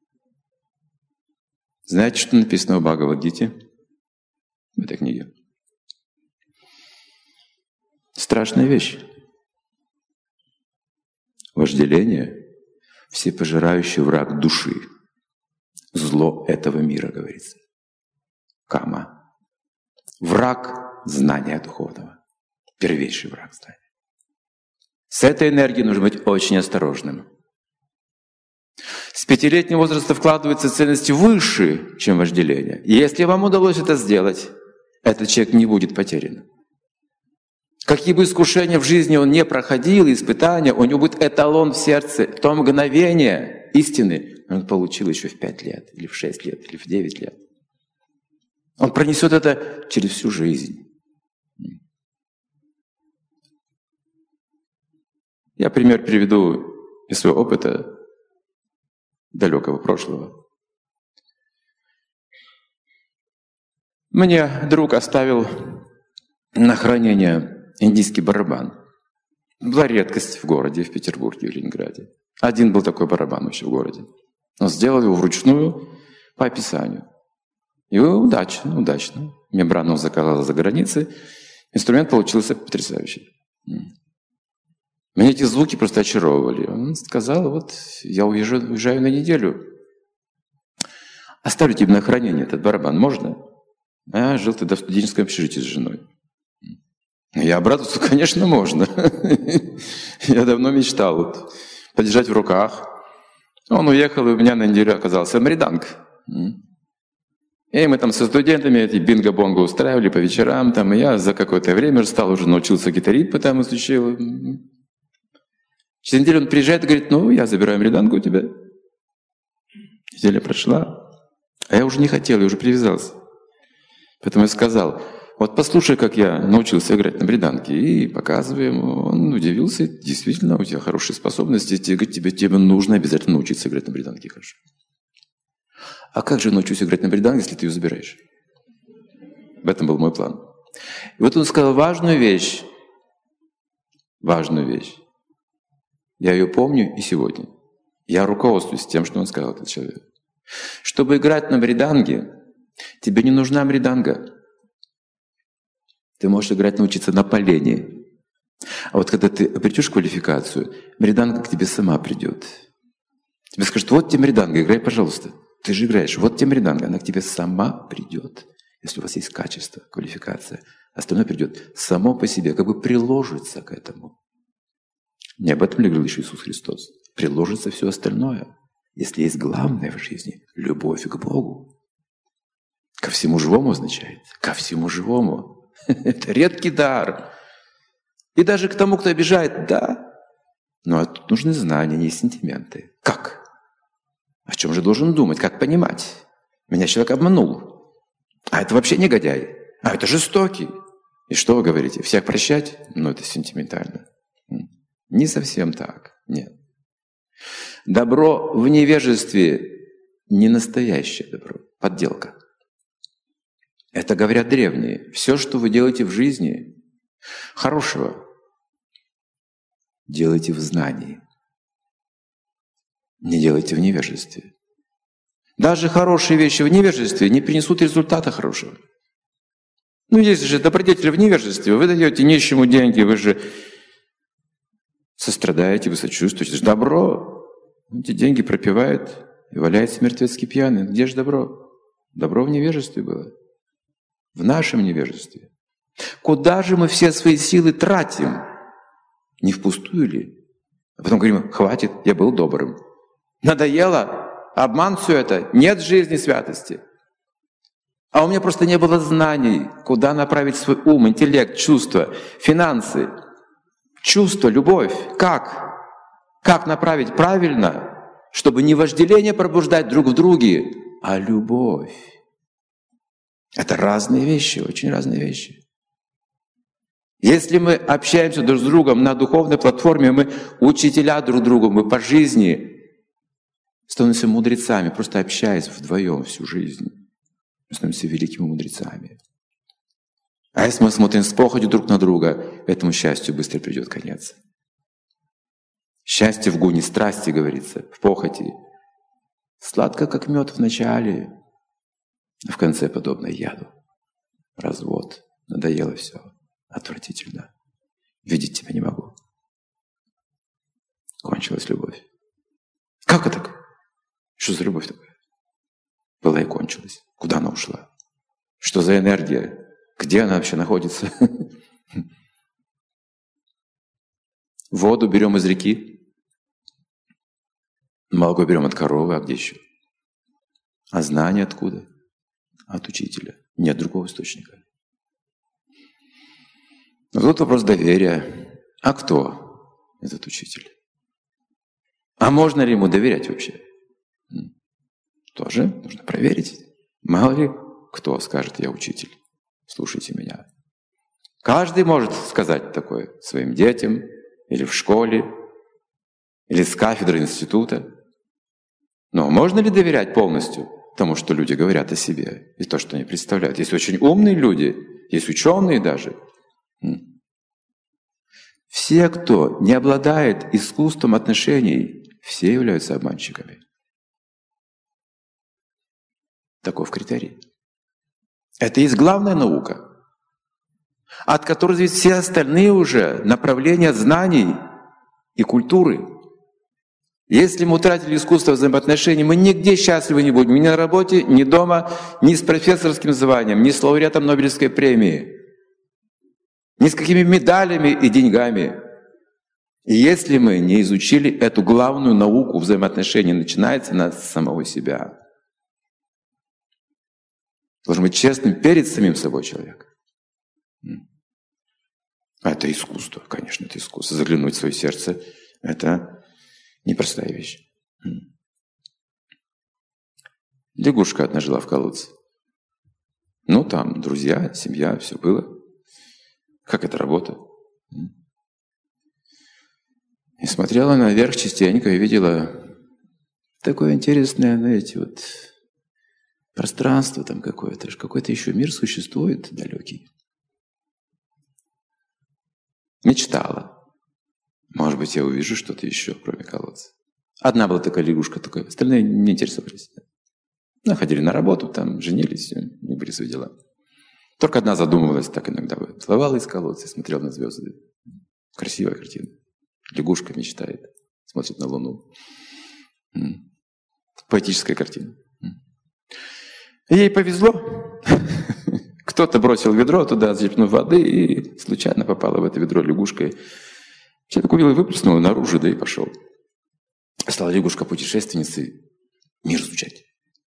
[SPEAKER 1] Знаете, что написано в Бхагавад-гите? В этой книге. Страшная вещь. Вожделение всепожирающий враг души. Зло этого мира, говорится. Кама. Враг знания духовного. Первейший враг знания. С этой энергией нужно быть очень осторожным. С пятилетнего возраста вкладываются ценности выше, чем вожделение. И если вам удалось это сделать, этот человек не будет потерян. Какие бы искушения в жизни он не проходил, испытания, у него будет эталон в сердце, то мгновение истины он получил еще в пять лет, или в шесть лет, или в девять лет. Он пронесет это через всю жизнь. Я пример приведу из своего опыта далекого прошлого. Мне друг оставил на хранение индийский барабан. Была редкость в городе, в Петербурге, в Ленинграде. Один был такой барабан вообще в городе. Он сделал его вручную по описанию. И удачно, удачно. Мембрану заказал за границей. Инструмент получился потрясающий. Меня эти звуки просто очаровывали. Он сказал, вот я уезжаю, уезжаю на неделю. Оставлю тебе на хранение этот барабан, можно? А я жил тогда в студенческом общежитии с женой. Я обрадовался, конечно, можно. Я давно мечтал вот, подержать в руках. Он уехал, и у меня на неделю оказался мриданг. И мы там со студентами эти бинго-бонго устраивали по вечерам. Там, и я за какое-то время стал, уже научился гитарить, потому изучил. Через неделю он приезжает и говорит, ну, я забираю мридангу у тебя. Неделя прошла. А я уже не хотел, я уже привязался. Поэтому я сказал, вот послушай, как я научился играть на мриданге. И показываю ему. Он удивился, действительно, у тебя хорошие способности. Тебе, тебе, тебе нужно обязательно научиться играть на мриданге хорошо. А как же научусь играть на мриданге, если ты ее забираешь? В этом был мой план. И вот он сказал важную вещь. Важную вещь. Я ее помню и сегодня. Я руководствуюсь тем, что он сказал, этот человек. Чтобы играть на мриданге, тебе не нужна мриданга. Ты можешь играть, научиться на полене. А вот когда ты обретешь квалификацию, мриданга к тебе сама придет. Тебе скажут, вот тебе мриданга, играй, пожалуйста. Ты же играешь, вот тебе мриданга, она к тебе сама придет. Если у вас есть качество, квалификация, остальное придет само по себе, как бы приложится к этому. Не об этом ли говорил еще Иисус Христос? Приложится все остальное. Если есть главное в жизни — любовь к Богу. Ко всему живому означает. Ко всему живому. Это редкий дар. И даже к тому, кто обижает, да. Но тут нужны знания, не сентименты. Как? О чем же должен думать? Как понимать? Меня человек обманул. А это вообще негодяй. А это жестокий. И что вы говорите? Всех прощать? Ну, это сентиментально. Не совсем так. Нет. Добро в невежестве не настоящее добро. Подделка. Это говорят древние. Все, что вы делаете в жизни хорошего, делайте в знании. Не делайте в невежестве. Даже хорошие вещи в невежестве не принесут результата хорошего. Ну, есть же добродетели в невежестве. Вы даете нищему деньги, вы же сострадаете, вы сочувствуете. Это же добро. Эти деньги пропивает и валяется мертвецки пьяный. Где же добро? Добро в невежестве было. В нашем невежестве. Куда же мы все свои силы тратим? Не впустую ли? А потом говорим, хватит, я был добрым. Надоело? Обман все это? Нет жизни святости. А у меня просто не было знаний, куда направить свой ум, интеллект, чувства, финансы. Чувство, любовь. Как? Как направить правильно, чтобы не вожделение пробуждать друг в друге, а любовь. Это разные вещи, очень разные вещи. Если мы общаемся друг с другом на духовной платформе, мы учителя друг другу, мы по жизни становимся мудрецами, просто общаясь вдвоем всю жизнь. Мы становимся великими мудрецами. А если мы смотрим с похотью друг на друга, этому счастью быстро придет конец. Счастье в гуне страсти, говорится, в похоти. Сладко, как мед в начале, а в конце подобно яду. Развод. Надоело все. Отвратительно. Видеть тебя не могу. Кончилась любовь. Как это так? Что за любовь такая? Была и кончилась. Куда она ушла? Что за энергия? Где она вообще находится? Воду берем из реки. Молоко берем от коровы, а где еще? А знание откуда? От учителя. Нет другого источника. Но тут вопрос доверия. А кто этот учитель? А можно ли ему доверять вообще? Тоже нужно проверить. Мало ли кто скажет: я учитель, слушайте меня. Каждый может сказать такое своим детям, или в школе, или с кафедры института. Но можно ли доверять полностью тому, что люди говорят о себе, и то, что они представляют? Есть очень умные люди, есть ученые даже. Все, кто не обладает искусством отношений, все являются обманщиками. Таков критерий. Это и есть главная наука, от которой зависят все остальные уже направления знаний и культуры. Если мы утратили искусство взаимоотношений, мы нигде счастливы не будем. Ни на работе, ни дома, ни с профессорским званием, ни с лауреатом Нобелевской премии, ни с какими медалями и деньгами. И если мы не изучили эту главную науку взаимоотношений, начинается она с самого себя. Должен быть честным перед самим собой человек. А это искусство, конечно, это искусство. Заглянуть в свое сердце — это непростая вещь. Лягушка одна жила в колодце. Ну, там друзья, семья, все было. Как это работа? И смотрела наверх частенько и видела такое интересное, знаете, вот пространство там какое-то, какой-то еще мир существует далекий. Мечтала. Может быть, я увижу что-то еще, кроме колодца. Одна была такая лягушка, такая, остальные не интересовались. Ну, ходили на работу, там, женились, не были свои дела. Только одна задумывалась, так иногда плывала из колодца и смотрела на звезды. Красивая картина. Лягушка мечтает, смотрит на луну. Поэтическая картина. Ей повезло. Кто-то бросил ведро туда, зачерпнув воды, и случайно попала в это ведро лягушкой. Человек увидел и выплеснул наружу, да и пошел. Стала лягушка путешественницей мир изучать.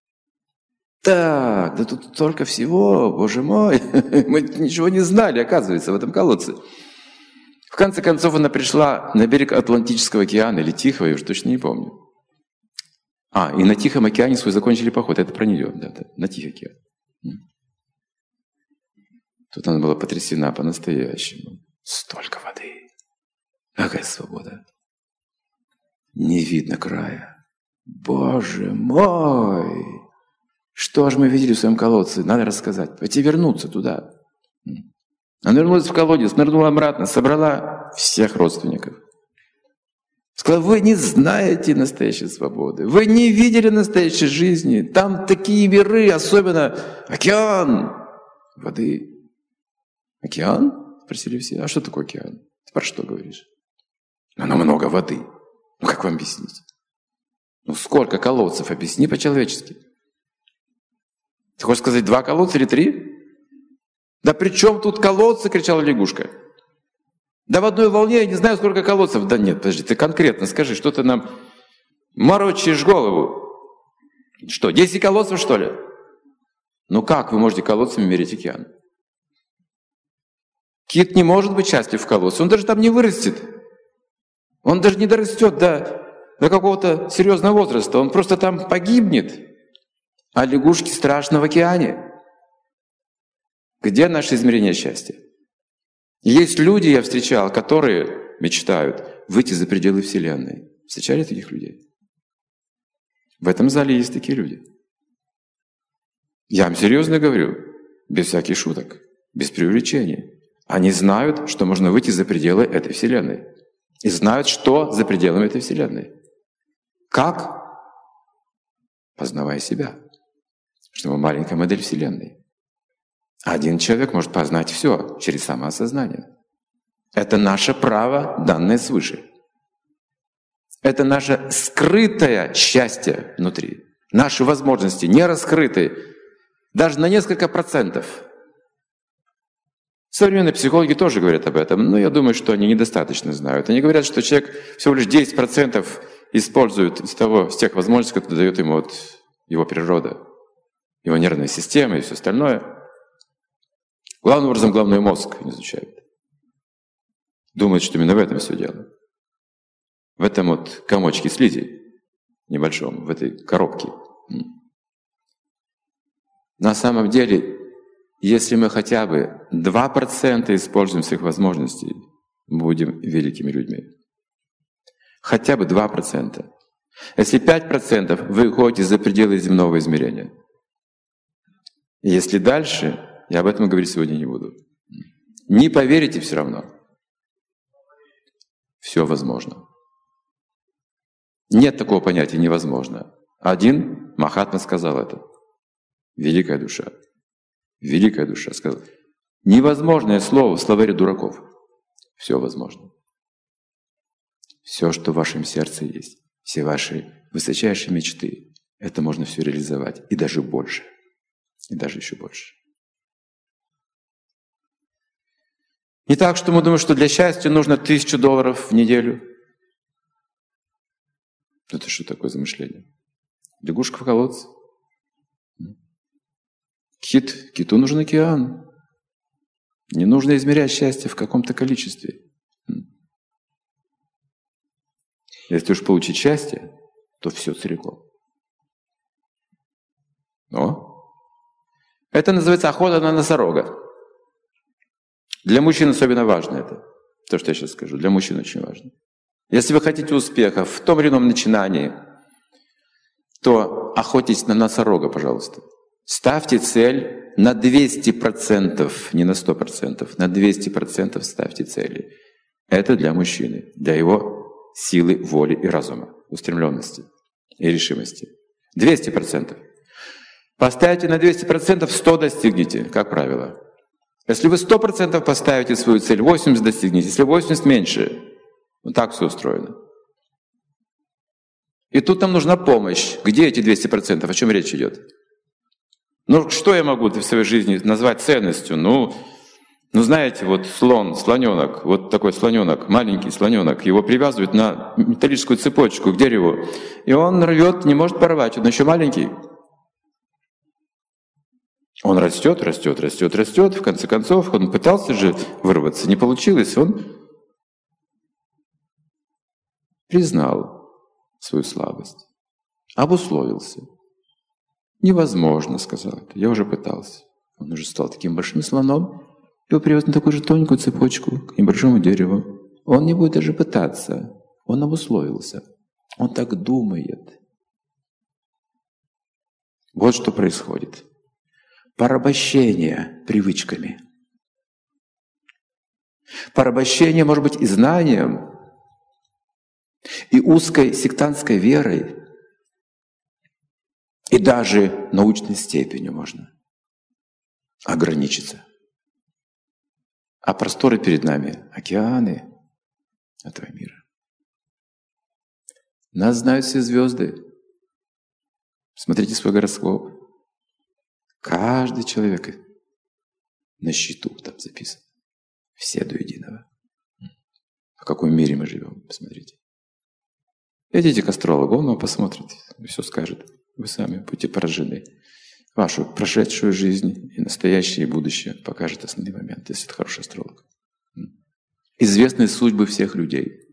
[SPEAKER 1] Так, да тут только всего, боже мой, мы ничего не знали, оказывается, в этом колодце. В конце концов, она пришла на берег Атлантического океана или Тихого, я уже точно не помню. А, и на Тихом океане свой закончили поход, это про нее, да, да, на Тихий океан. Тут она была потрясена по-настоящему. Столько воды. Какая свобода. Не видно края. Боже мой! Что же мы видели в своем колодце? Надо рассказать. Пойти вернуться туда. Она вернулась в колодец, нырнула обратно, собрала всех родственников. Сказала: вы не знаете настоящей свободы. Вы не видели настоящей жизни. Там такие миры, особенно океан воды. Океан? Спросили все. А что такое океан? Ты про что говоришь? Ну, много воды. Ну, как вам объяснить? Ну, сколько колодцев? Объясни по-человечески. Ты хочешь сказать, два колодца или три? Да при чем тут колодцы? Кричала лягушка. Да в одной волне я не знаю, сколько колодцев. Да нет, подожди, ты конкретно скажи, что ты нам морочишь голову. Что, десять колодцев, что ли? Ну как вы можете колодцами мерить океан? Кит не может быть счастлив в колодце, он даже там не вырастет. Он даже не дорастет до, до какого-то серьезного возраста, он просто там погибнет. А лягушки страшно в океане. Где наше измерение счастья? Есть люди, я встречал, которые мечтают выйти за пределы Вселенной. Встречали таких людей? В этом зале есть такие люди. Я вам серьезно говорю, без всяких шуток, без преувеличения. Они знают, что можно выйти за пределы этой Вселенной. И знают, что за пределами этой Вселенной. Как? Познавая себя. Что мы маленькая модель Вселенной. Один человек может познать все через самоосознание. Это наше право, данное свыше. Это наше скрытое счастье внутри. Наши возможности не раскрыты даже на несколько процентов. Современные психологи тоже говорят об этом, но я думаю, что они недостаточно знают. Они говорят, что человек всего лишь десять процентов использует из того, с тех возможностей, которые дает ему вот его природа, его нервная система и все остальное. Главным образом, головной мозг не изучают. Думают, что именно в этом все дело. В этом вот комочке слизи небольшом, в этой коробке. На самом деле, если мы хотя бы два процента используем своих возможностей, будем великими людьми. Хотя бы два процента. Если пять процентов, вы выходите за пределы земного измерения. Если дальше, я об этом говорить сегодня не буду. Не поверите все равно. Все возможно. Нет такого понятия «невозможно». Один Махатма сказал это. Великая душа. Великая душа сказала. Невозможное слово в словаре дураков. Все возможно. Все, что в вашем сердце есть, все ваши высочайшие мечты, это можно все реализовать. И даже больше. И даже еще больше. Не так, что мы думаем, что для счастья нужно тысячу долларов в неделю. Это что такое за мышление? Лягушка в колодце. Кит, киту нужен океан. Не нужно измерять счастье в каком-то количестве. Если уж получить счастье, то все целиком. Но это называется охота на носорога. Для мужчин особенно важно это. То, что я сейчас скажу, для мужчин очень важно. Если вы хотите успеха в том или ином начинании, то охотитесь на носорога, пожалуйста. Ставьте цель на двести процентов, не на сто процентов, на двести процентов ставьте цели. Это для мужчины, для его силы, воли и разума, устремленности и решимости. двести процентов. Поставите на двести процентов, сто достигнете, как правило. Если вы сто процентов поставите свою цель, восемьдесят достигнете, если восемьдесят меньше. Вот так все устроено. И тут нам нужна помощь. Где эти двести процентов? О чем речь идет? Ну, что я могу в своей жизни назвать ценностью? Ну, ну знаете, вот слон, слоненок, вот такой слоненок, маленький слоненок, его привязывают на металлическую цепочку к дереву, и он рвет, не может порвать, он еще маленький. Он растет, растет, растет, растет, в конце концов, он пытался же вырваться, не получилось, он признал свою слабость, обусловился. «Невозможно», — сказал это. «Я уже пытался». Он уже стал таким большим слоном, его привез на такую же тоненькую цепочку к небольшому дереву. Он не будет даже пытаться. Он обусловился. Он так думает. Вот что происходит. Порабощение привычками. Порабощение может быть и знанием, и узкой сектантской верой, и даже научной степенью можно ограничиться. А просторы перед нами, океаны этого мира. Нас знают все звезды. Смотрите свой гороскоп. Каждый человек на счету там записан. Все до единого. В каком мире мы живем, посмотрите. Идите к астрологу, он вам посмотрит и все скажет. Вы сами будете поражены. Вашу прошедшую жизнь и настоящее, и будущее покажет основные моменты, если это хороший астролог. Известны судьбы всех людей.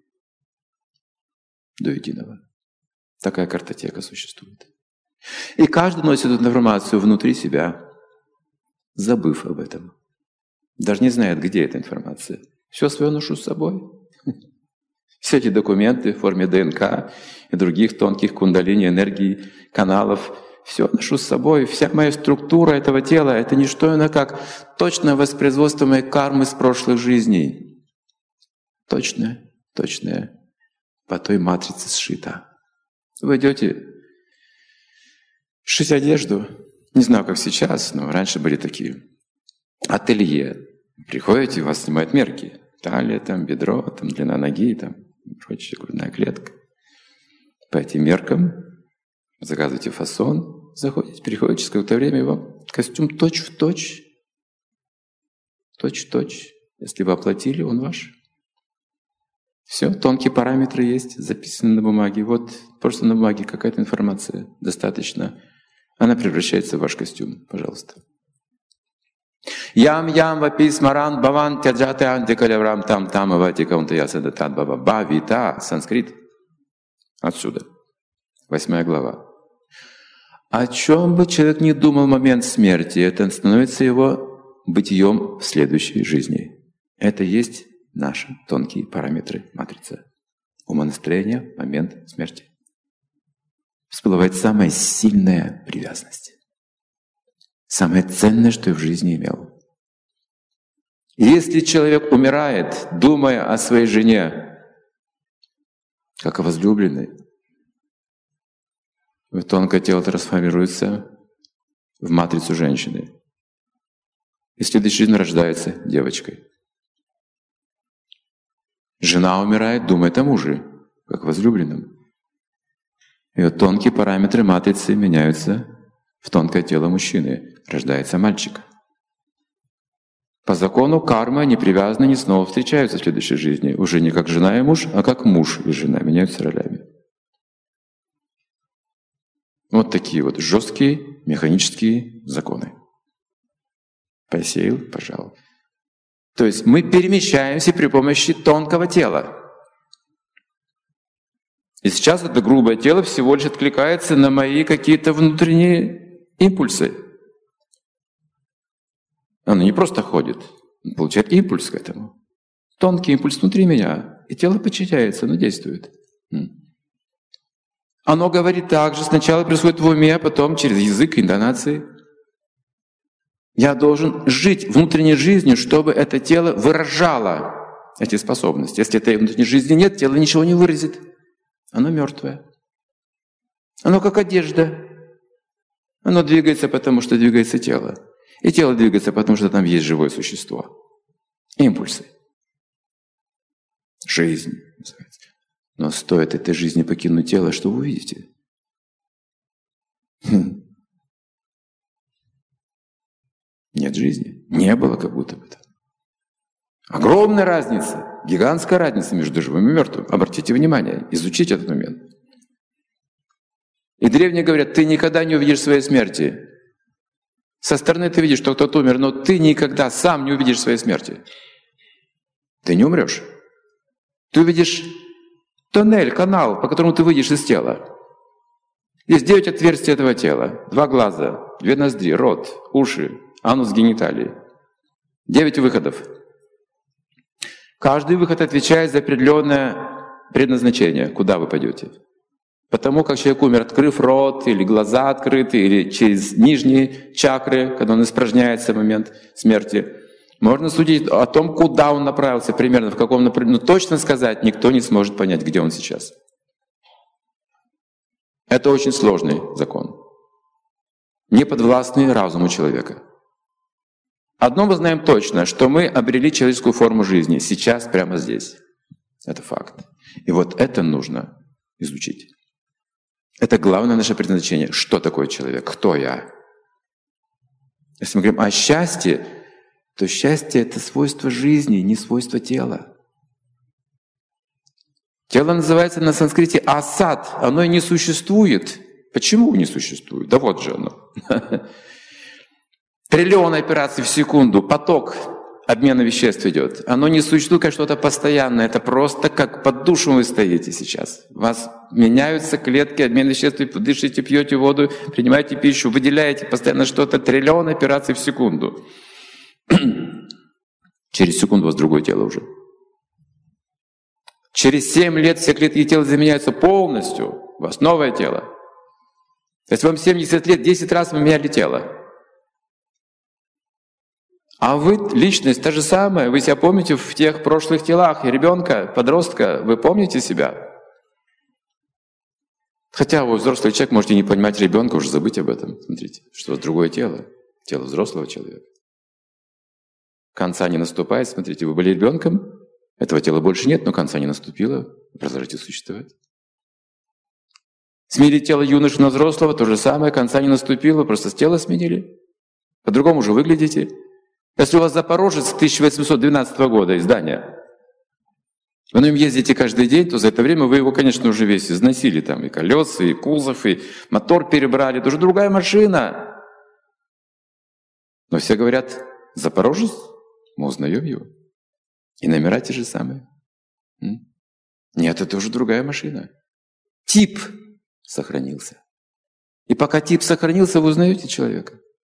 [SPEAKER 1] До единого. Такая картотека существует. И каждый носит эту информацию внутри себя, забыв об этом. Даже не знает, где эта информация. Все свое ношу с собой. Все эти документы в форме ДНК и других тонких кундалини, энергий, каналов, все ношу с собой. Вся моя структура этого тела — это не что иное, как точное воспроизводство моей кармы с прошлых жизней. Точное, точное, по той матрице сшито. Вы идете шить одежду, не знаю, как сейчас, но раньше были такие ателье. Приходите, вас снимают мерки. Талия, там, бедро, там, длина ноги, там, прочее, грудная клетка. по этим меркам, заказываете фасон, заходите, переходите через какое-то время, и вам костюм точь-в-точь, точь-в-точь. Если вы оплатили, он ваш. Все, тонкие параметры есть, записаны на бумаге. Вот просто на бумаге какая-то информация достаточно. Она превращается в ваш костюм. Пожалуйста. Ям ям вапи смаран баван тяджаты антикаляврам там там авати каунтаясада тат баба бавита. Санскрит. Отсюда. Восьмая глава. О чем бы человек ни думал в момент смерти, это становится его бытием в следующей жизни. Это есть наши тонкие параметры матрицы. Умонастроение, момент смерти. Всплывает самая сильная привязанность. Самое ценное, что я в жизни имел. Если человек умирает, думая о своей жене, как о возлюбленной, тонкое тело трансформируется в матрицу женщины. И в следующей жизни рождается девочкой. Жена умирает, думает о муже, как о возлюбленном. И вот тонкие параметры матрицы меняются в тонкое тело мужчины. Рождается мальчик. По закону кармы они привязаны, они снова встречаются в следующей жизни. Уже не как жена и муж, а как муж и жена меняются ролями. Вот такие вот жесткие механические законы. Посеял, пожал. То есть мы перемещаемся при помощи тонкого тела. И сейчас это грубое тело всего лишь откликается на мои какие-то внутренние импульсы. Оно не просто ходит, он получает импульс к этому. Тонкий импульс внутри меня, и тело подчиняется, оно действует. Оно говорит так же, сначала происходит в уме, а потом через язык, интонации. Я должен жить внутренней жизнью, чтобы это тело выражало эти способности. Если этой внутренней жизни нет, тело ничего не выразит. Оно мертвое. Оно как одежда. Оно двигается, потому что двигается тело. И тело двигается, потому что там есть живое существо. Импульсы. Жизнь называется. Но стоит этой жизни покинуть тело, что вы увидите? Хм. Нет жизни. Не было как будто бы. Огромная разница, гигантская разница между живым и мертвым. Обратите внимание, изучите этот момент. И древние говорят, ты никогда не увидишь своей смерти. Со стороны ты видишь, что кто-то умер, но ты никогда сам не увидишь своей смерти. Ты не умрешь. Ты увидишь тоннель, канал, по которому ты выйдешь из тела. Есть девять отверстий этого тела. Два глаза, две ноздри, рот, уши, анус, гениталии. Девять выходов. Каждый выход отвечает за определенное предназначение, куда вы пойдете. Потому как человек умер, открыв рот, или глаза открыты, или через нижние чакры, когда он испражняется в момент смерти, можно судить о том, куда он направился, примерно в каком направлении. Но точно сказать никто не сможет понять, где он сейчас. Это очень сложный закон, не подвластный разуму человека. Одно мы знаем точно, что мы обрели человеческую форму жизни сейчас, прямо здесь. Это факт. И вот это нужно изучить. Это главное наше предназначение. Что такое человек? Кто я? Если мы говорим о счастье, то счастье — это свойство жизни, не свойство тела. Тело называется на санскрите асад. Оно и не существует. Почему не существует? Да вот же оно. Триллион операций в секунду, поток обмена веществ идет. Оно не существует как что-то постоянное. Это просто как под душем вы стоите сейчас. У вас меняются клетки, обмен веществ, вы дышите, пьете воду, принимаете пищу, выделяете постоянно что-то. Триллион операций в секунду. Через секунду у вас другое тело уже. Через семь лет все клетки тела заменяются полностью. У вас новое тело. То есть вам семьдесят лет, десять раз вы меняли тело. А вы, личность, та же самая. Вы себя помните в тех прошлых телах. И ребенка, подростка, вы помните себя? Хотя вы взрослый человек, можете не понимать ребенка, уже забыть об этом. Смотрите, что у вас другое тело. Тело взрослого человека. Конца не наступает. Смотрите, вы были ребенком, этого тела больше нет, но конца не наступило. Продолжайте существовать. Сменили тело юноши на взрослого, то же самое, конца не наступило, просто тело сменили. По-другому уже выглядите. Если у вас Запорожец тысяча восемьсот двенадцатого года издания, вы на нем ездите каждый день, то за это время вы его, конечно, уже весь износили. Там и колеса, и кузов, и мотор перебрали. Это уже другая машина. Но все говорят, Запорожец? Мы узнаем его. И номера те же самые. Нет, это уже другая машина. Тип сохранился. И пока тип сохранился, вы узнаете человека.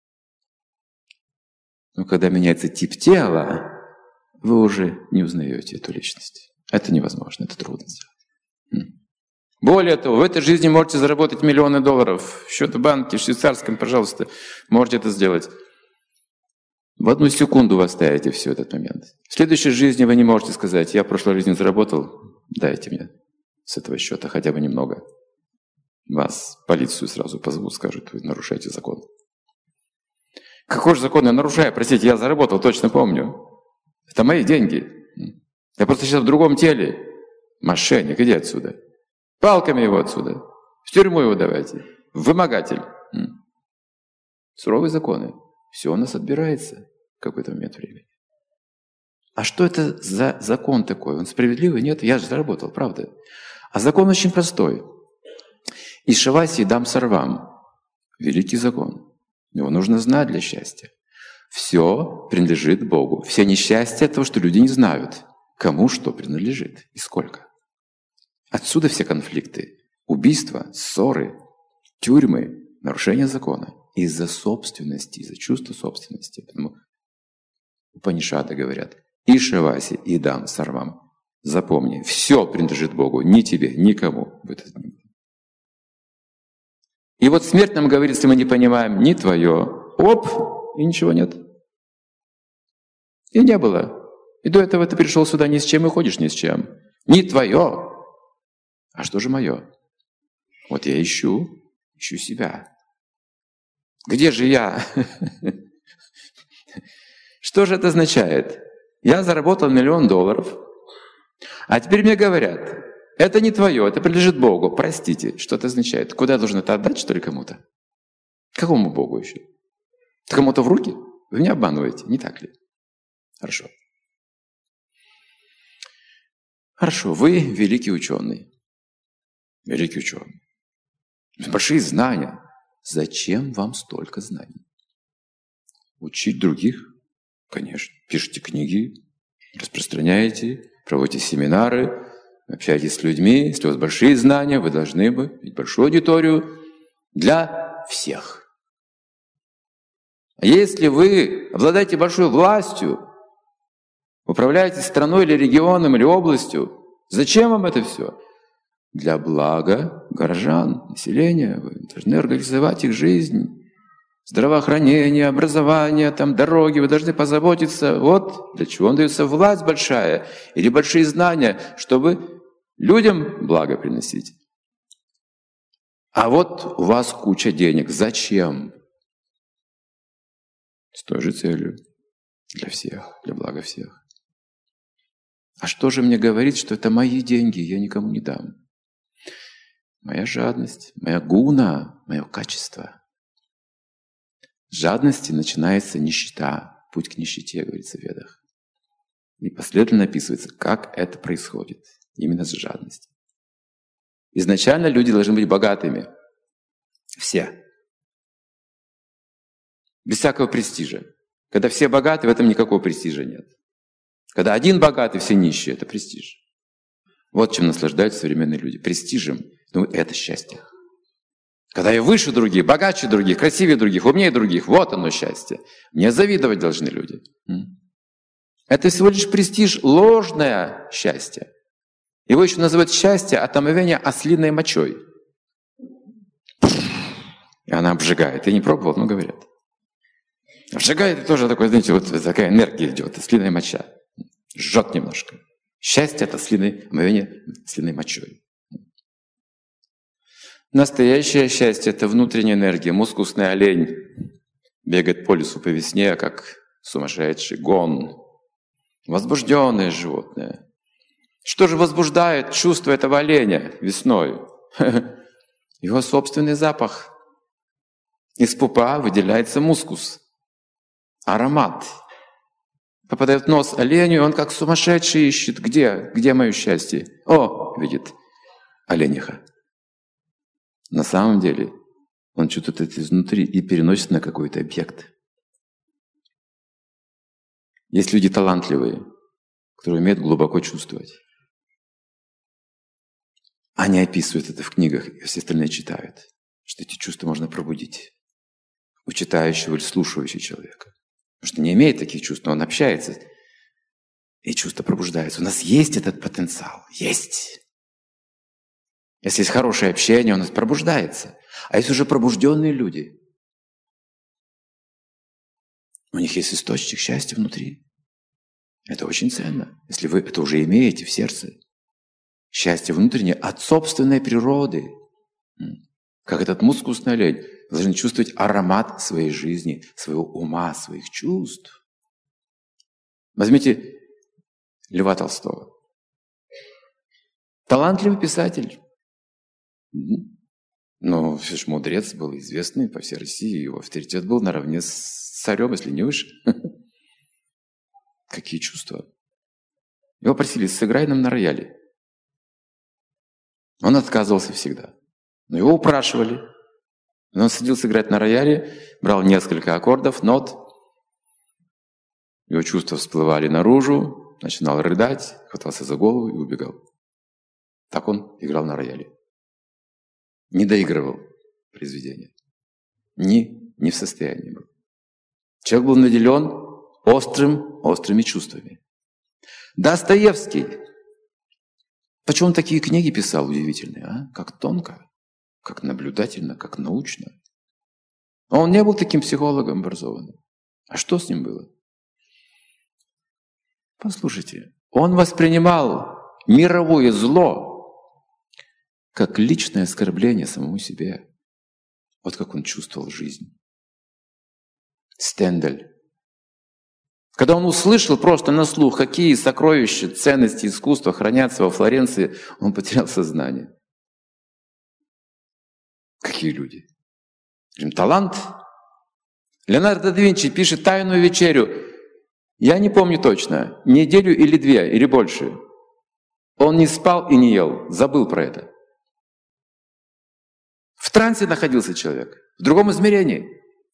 [SPEAKER 1] Но когда меняется тип тела, вы уже не узнаете эту личность. Это невозможно, это трудно сделать. Более того, в этой жизни можете заработать миллионы долларов. Счет в банке, в швейцарском, пожалуйста, можете это сделать. В одну секунду вы оставите все этот момент. В следующей жизни вы не можете сказать, я в прошлой жизни заработал, дайте мне с этого счета хотя бы немного. Вас в полицию сразу позовут, скажут, вы нарушаете закон. Какой же закон я нарушаю? Простите, я заработал, точно помню. Это мои деньги. Я просто сейчас в другом теле. Мошенник, иди отсюда. Палками его отсюда. В тюрьму его давайте. Вымогатель. Суровые законы. Все у нас отбирается в какой-то момент времени. А что это за закон такой? Он справедливый? Нет, я же заработал, правда. А закон очень простой. Ишаваси дам сарвам. Великий закон. Его нужно знать для счастья. Все принадлежит Богу. Все несчастья того, что люди не знают, кому что принадлежит и сколько. Отсюда все конфликты, убийства, ссоры, тюрьмы, нарушение закона. Из-за собственности, из-за чувства собственности. Поэтому Упанишады говорят, Ишаваси идам сарвам. Запомни, все принадлежит Богу, ни тебе, никому в этот мир. И вот смерть нам говорит, если мы не понимаем, не твое, оп, и ничего нет. И не было. И до этого ты пришел сюда ни с чем и ходишь ни с чем. Не твое. А что же мое? Вот я ищу, ищу себя. Где же я? Что же это означает? Я заработал миллион долларов, а теперь мне говорят, это не твое, это принадлежит Богу. Простите, что это означает? Куда я должен это отдать, что ли, кому-то? Какому Богу еще? Кому-то в руки? Вы меня обманываете, не так ли? Хорошо. Хорошо, вы великий ученый. Великий ученый. Большие знания. Зачем вам столько знаний? Учить других? Конечно. Пишите книги, распространяете, проводите семинары, общаетесь с людьми. Если у вас большие знания, вы должны бы иметь большую аудиторию для всех. А если вы обладаете большой властью, управляете страной или регионом, или областью, зачем вам это все? Для блага горожан, населения. Вы должны организовать их жизнь. Здравоохранение, образование, там, дороги. Вы должны позаботиться. Вот для чего вам дается власть большая или большие знания, чтобы людям благо приносить. А вот у вас куча денег. Зачем? С той же целью. Для всех, для блага всех. А что же мне говорит, что это мои деньги, я никому не дам? Моя жадность, моя гуна, мое качество. С жадности начинается нищета, путь к нищете, говорится в Ведах. И последовательно описывается, как это происходит. Именно с жадности. Изначально люди должны быть богатыми. Все. Без всякого престижа. Когда все богаты, в этом никакого престижа нет. Когда один богатый, все нищие, это престиж. Вот чем наслаждаются современные люди. Престижем. Ну, это счастье. Когда я выше других, богаче других, красивее других, умнее других, вот оно счастье. Мне завидовать должны люди. Это всего лишь престиж, ложное счастье. Его еще называют счастье от омовения ослиной мочой. И она обжигает. Я не пробовал, но говорят. Обжигает и тоже такой, знаете, вот такая энергия идет, ослиная моча. Жжет немножко. Счастье от ослиной, омовения ослиной мочой. Настоящее счастье – это внутренняя энергия. Мускусный олень бегает по лесу по весне, как сумасшедший гон. Возбужденное животное. Что же возбуждает чувство этого оленя весной? Его собственный запах. Из пупа выделяется мускус, аромат. Попадает в нос оленю, и он как сумасшедший ищет, где, где мое счастье. О, видит олениха. На самом деле он чувствует это изнутри и переносит на какой-то объект. Есть люди талантливые, которые умеют глубоко чувствовать. Они описывают это в книгах, и все остальные читают, что эти чувства можно пробудить у читающего или слушающего человека. Потому что не имеет таких чувств, но он общается, и чувства пробуждаются. У нас есть этот потенциал, есть. Если есть хорошее общение, у нас пробуждается. А есть уже пробужденные люди. У них есть источник счастья внутри. Это очень ценно, если вы это уже имеете в сердце. Счастье внутреннее от собственной природы. Как этот мускусный олень. Вы должны чувствовать аромат своей жизни, своего ума, своих чувств. Возьмите Льва Толстого. Талантливый писатель. Но все же мудрец был известный по всей России. Его авторитет был наравне с царем, если не выше. Какие чувства? Его просили, сыграй нам на рояле. Он отказывался всегда. Но его упрашивали. Он садился играть на рояле, брал несколько аккордов, нот. Его чувства всплывали наружу, начинал рыдать, хватался за голову и убегал. Так он играл на рояле. Не доигрывал произведение. Не, не в состоянии был. Человек был наделен острым, острыми чувствами. Достоевский. Почему он такие книги писал удивительные, а? Как тонко, как наблюдательно, как научно. Он не был таким психологом образованным. А что с ним было? Послушайте, он воспринимал мировое зло как личное оскорбление самому себе. Вот как он чувствовал жизнь. Стендель. Когда он услышал просто на слух, какие сокровища, ценности искусства хранятся во Флоренции, он потерял сознание. Какие люди? Талант. Леонардо да Винчи пишет «Тайную вечерю». Я не помню точно, неделю или две, или больше. Он не спал и не ел, забыл про это. В трансе находился человек, в другом измерении.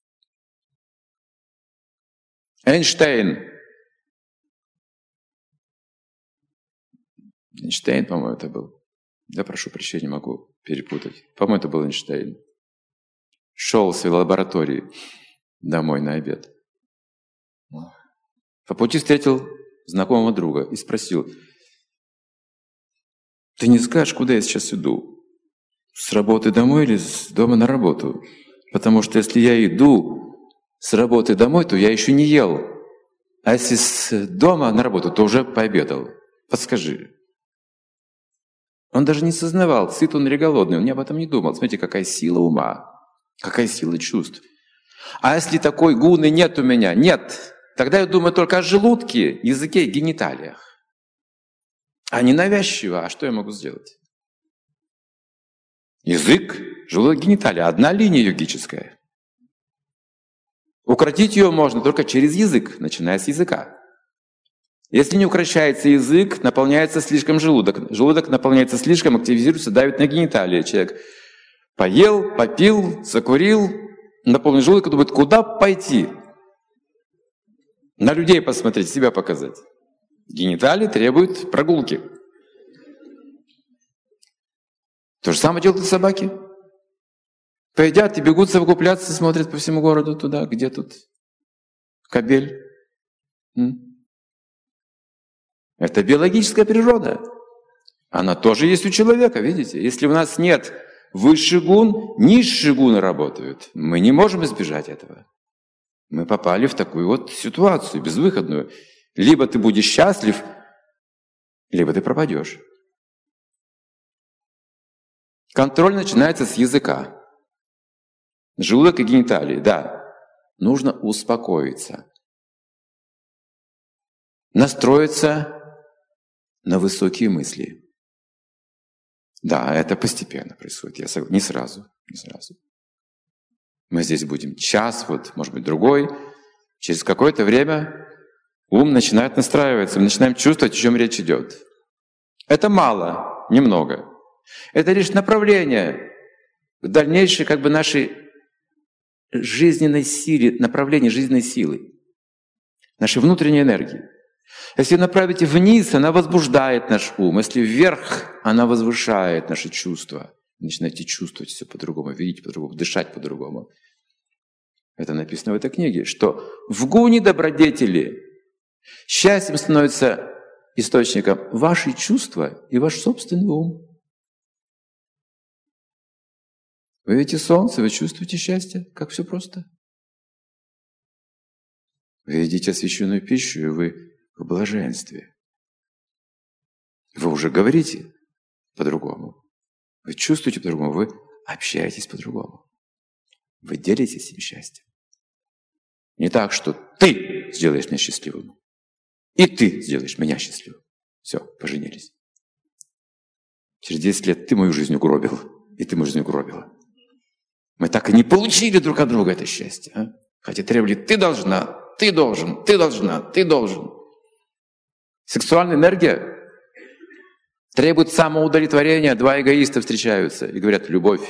[SPEAKER 1] Эйнштейн. Эйнштейн, по-моему, это был. Я прошу прощения, могу перепутать. По-моему, это был Эйнштейн. Шел с лаборатории домой на обед. По пути встретил знакомого друга и спросил: ты не скажешь, куда я сейчас иду? С работы домой или с дома на работу? Потому что если я иду с работы домой, то я еще не ел. А если с дома на работу, то уже пообедал. Подскажи. Он даже не сознавал, сыт он или голодный, он не об этом не думал. Смотрите, какая сила ума, какая сила чувств. А если такой гуны нет у меня? Нет. Тогда я думаю только о желудке, языке и гениталиях. А не навязчиво. А что я могу сделать? Язык, желудок, гениталия. Одна линия йогическая. Укротить ее можно только через язык, начиная с языка. Если не укращается язык, наполняется слишком желудок. Желудок наполняется слишком, активизируется, давит на гениталии. Человек поел, попил, закурил, наполнил желудок и думает, куда пойти? На людей посмотреть, себя показать. Гениталии требуют прогулки. То же самое делают и собаки. Поедят и бегут совокупляться, смотрят по всему городу туда, где тут кобель. М? Это биологическая природа. Она тоже есть у человека, видите? Если у нас нет высших гун, низшие гуны работают. Мы не можем избежать этого. Мы попали в такую вот ситуацию, безвыходную. Либо ты будешь счастлив, либо ты пропадешь. Контроль начинается с языка. Желудок и гениталии, да. Нужно успокоиться. Настроиться на высокие мысли. Да, это постепенно происходит, я согласен. Не сразу, не сразу. Мы здесь будем час, вот, может быть, другой. Через какое-то время ум начинает настраиваться, мы начинаем чувствовать, о чем речь идет. Это мало, немного. Это лишь направление к дальнейшей как бы нашей жизненной силе, направление жизненной силы, нашей внутренней энергии. Если направите вниз, она возбуждает наш ум. Если вверх, она возвышает наши чувства. Вы начинаете чувствовать все по-другому, видеть по-другому, дышать по-другому. Это написано в этой книге, что в гуне добродетели счастьем становится источником ваши чувства и ваш собственный ум. Вы видите солнце, вы чувствуете счастье, как все просто. Вы едите освященную пищу, и вы в блаженстве. Вы уже говорите по-другому. Вы чувствуете по-другому, вы общаетесь по-другому. Вы делитесь этим счастьем. Не так, что ты сделаешь меня счастливым, и ты сделаешь меня счастливым. Все, поженились. Через десять лет ты мою жизнь угробил, и ты мою жизнь угробила. Мы так и не получили друг от друга это счастье. А? Хотя требовали, ты должна, ты должен, ты должна, ты должен. Сексуальная энергия требует самоудовлетворения. Два эгоиста встречаются и говорят «любовь».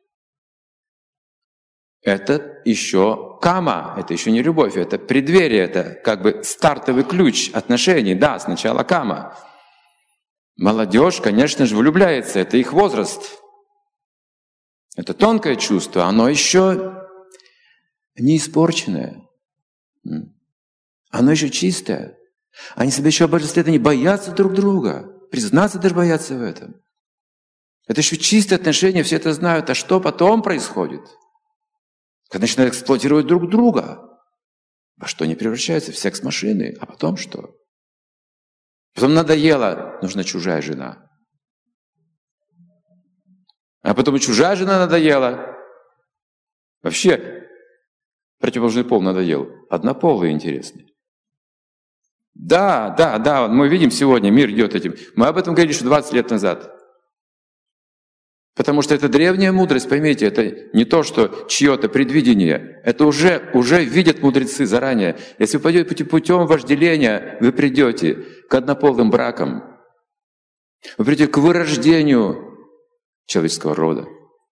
[SPEAKER 1] Это еще кама, это еще не любовь, это преддверие, это как бы стартовый ключ отношений. Да, сначала кама. Молодежь, конечно же, влюбляется, это их возраст. Это тонкое чувство, оно еще не испорченное. Оно еще чистое. Они себя еще обожествляют, они боятся друг друга. Признаться даже боятся в этом. Это еще чистые отношения, все это знают. А что потом происходит? Когда начинают эксплуатировать друг друга. Во что они превращаются? В секс-машины. А потом что? Потом надоело, нужна чужая жена. А потом и чужая жена надоела. Вообще, противоположный пол надоел. Однополый интересный. Да, да, да, мы видим сегодня, мир идет этим. Мы об этом говорили еще двадцать лет назад. Потому что это древняя мудрость, поймите, это не то, что чье-то предвидение. Это уже, уже видят мудрецы заранее. Если вы пойдете путем вожделения, вы придете к однополым бракам. Вы придете к вырождению человеческого рода.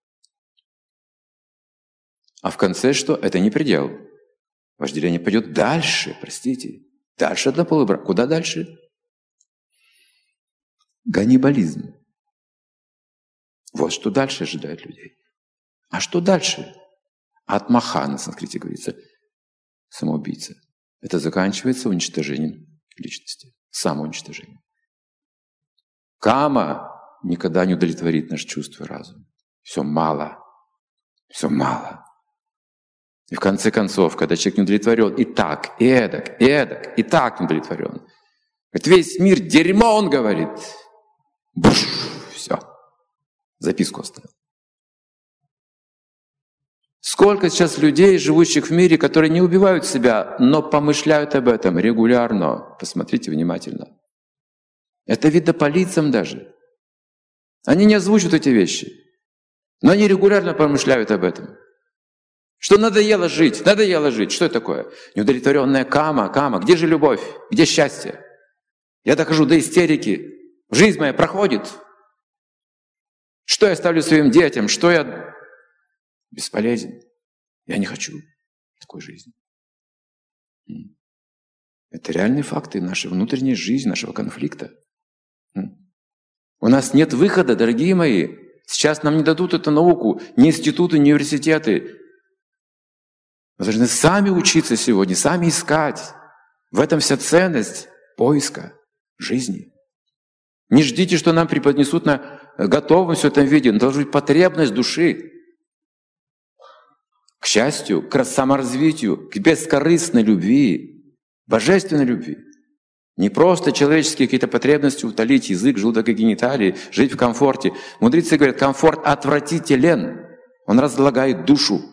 [SPEAKER 1] А в конце что? Это не предел. Вожделение пойдет дальше, простите. Дальше однополый брак. Куда дальше? Ганнибализм. Вот что дальше ожидает людей. А что дальше? Атмаха на санскрите говорится. Самоубийца. Это заканчивается уничтожением личности. Самоуничтожением. Кама никогда не удовлетворит наше чувство и разум. Все мало. Все мало. И в конце концов, когда человек не удовлетворен и так, и эдак, и эдак, и так не удовлетворен. Это весь мир дерьмо, он говорит. Буш, все. Записку оставил. Сколько сейчас людей, живущих в мире, которые не убивают себя, но помышляют об этом регулярно. Посмотрите внимательно. Это видно по лицам даже. Они не озвучивают эти вещи, но они регулярно помышляют об этом. Что надоело жить, надоело жить. Что это такое? Неудовлетворенная кама, кама. Где же любовь? Где счастье? Я дохожу до истерики. Жизнь моя проходит. Что я ставлю своим детям? Что я... Бесполезен. Я не хочу такой жизни. Это реальные факты нашей внутренней жизни, нашего конфликта. У нас нет выхода, дорогие мои. Сейчас нам не дадут эту науку, ни институты, ни университеты. Мы должны сами учиться сегодня, сами искать. В этом вся ценность поиска жизни. Не ждите, что нам преподнесут на готовом все этом виде. Но должна быть потребность души к счастью, к саморазвитию, к бескорыстной любви, божественной любви. Не просто человеческие какие-то потребности утолить, язык, желудок и гениталии, жить в комфорте. Мудрецы говорят, комфорт отвратителен. Он разлагает душу.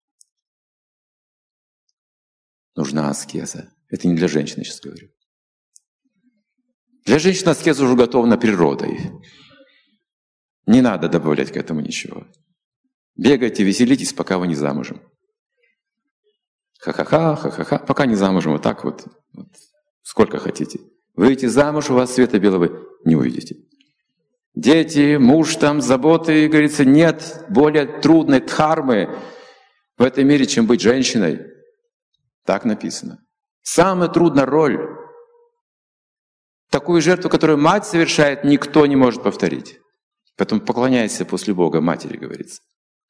[SPEAKER 1] Нужна аскеза. Это не для женщины, сейчас говорю. Для женщины аскеза уже уготована природой. Не надо добавлять к этому ничего. Бегайте, веселитесь, пока вы не замужем. Ха-ха-ха, ха-ха-ха, пока не замужем, вот так вот, вот. Сколько хотите. Выйдете замуж, у вас света белого не увидите. Дети, муж там, заботы, говорится, нет более трудной дхармы в этом мире, чем быть женщиной. Так написано. Самая трудная роль. Такую жертву, которую мать совершает, никто не может повторить. Поэтому поклоняйся после Бога матери, говорится.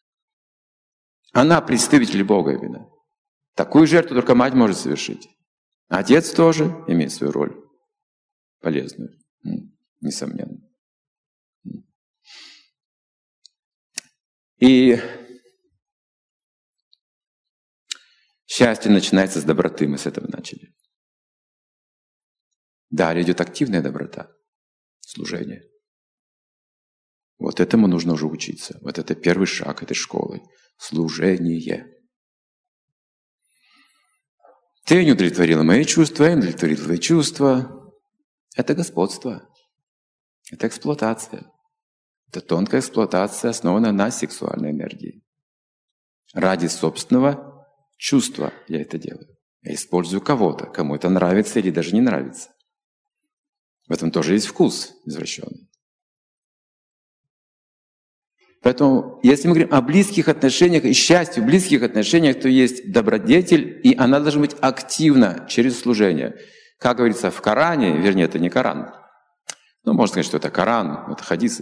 [SPEAKER 1] Она представитель Бога именно. Такую жертву только мать может совершить. Отец тоже имеет свою роль. Полезную. Несомненно. И счастье начинается с доброты. Мы с этого начали. Далее идет активная доброта. Служение. Вот этому нужно уже учиться. Вот это первый шаг этой школы. Служение. Ты не удовлетворила мои чувства, я не удовлетворил твои чувства. Это господство. Это эксплуатация. Это тонкая эксплуатация, основанная на сексуальной энергии. Ради собственного чувства я это делаю. Я использую кого-то, кому это нравится или даже не нравится. В этом тоже есть вкус извращенный. Поэтому, если мы говорим о близких отношениях и счастье в близких отношениях, то есть добродетель, и она должна быть активна через служение. Как говорится в Коране, вернее, это не Коран. Ну, можно сказать, что это Коран, это хадисы.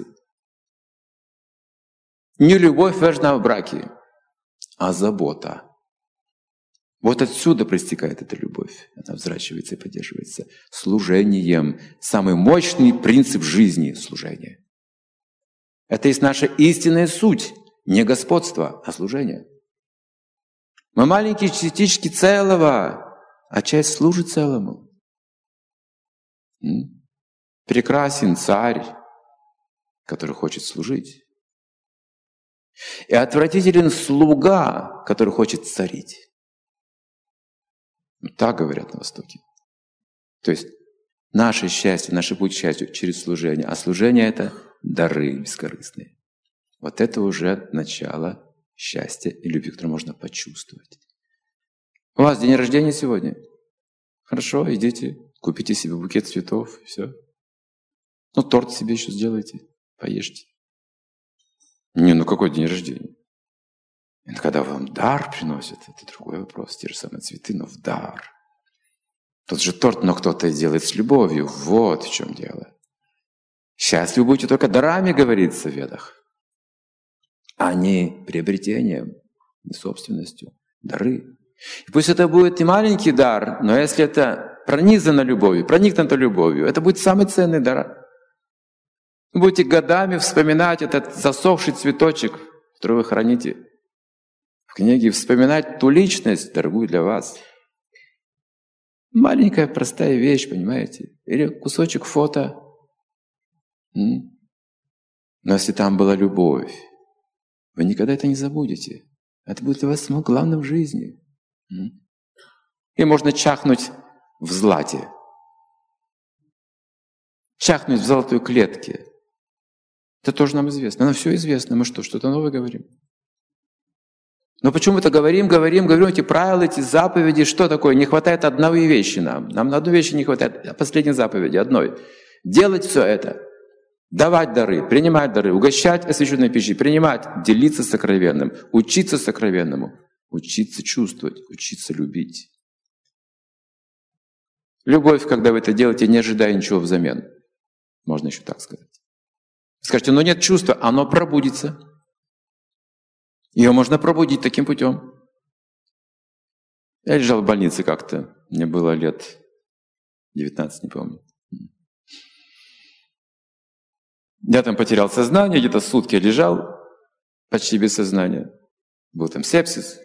[SPEAKER 1] Не любовь важна в браке, а забота. Вот отсюда проистекает эта любовь. Она взращивается и поддерживается служением. Самый мощный принцип жизни — служение. Это есть наша истинная суть. Не господство, а служение. Мы маленькие частички целого, а часть служит целому. М? Прекрасен царь, который хочет служить. И отвратителен слуга, который хочет царить. Так говорят на Востоке. То есть наше счастье, наше путь к счастью через служение. А служение — это дары бескорыстные. Вот это уже начало счастья и любви, которое можно почувствовать. У вас день рождения сегодня? Хорошо, идите, купите себе букет цветов, и все. Ну, торт себе еще сделайте, поешьте. Не, ну какой день рождения? Это когда вам дар приносят, это другой вопрос. Те же самые цветы, но в дар. Тот же торт, но кто-то делает с любовью. Вот в чем дело. Счастливы будете только дарами, говорится в Ведах, а не приобретением, не собственностью. Дары. И пусть это будет не маленький дар, но если это пронизано любовью, проникнуто любовью, это будет самый ценный дар. Вы будете годами вспоминать этот засохший цветочек, который вы храните в книге, вспоминать ту личность, дорогую для вас. Маленькая простая вещь, понимаете? Или кусочек фото. Но если там была любовь, вы никогда это не забудете. Это будет для вас самым главным в жизни. И можно чахнуть в злате. Чахнуть в золотой клетке. Это тоже нам известно. Нам все известно. Мы что, что-то новое говорим? Но почему-то говорим, говорим, говорим, эти правила, эти заповеди. Что такое? Не хватает одной вещи нам. Нам на одну вещь не хватает. Последней заповеди, одной. Делать все это. Давать дары, принимать дары, угощать освященной пищей, принимать, делиться сокровенным, учиться сокровенному, учиться чувствовать, учиться любить. Любовь, когда вы это делаете, не ожидая ничего взамен. Можно еще так сказать. Скажете, но нет чувства, оно пробудится. Ее можно пробудить таким путем. Я лежал в больнице как-то, мне было лет девятнадцать, не помню. Я там потерял сознание, где-то сутки лежал, почти без сознания. Был там сепсис.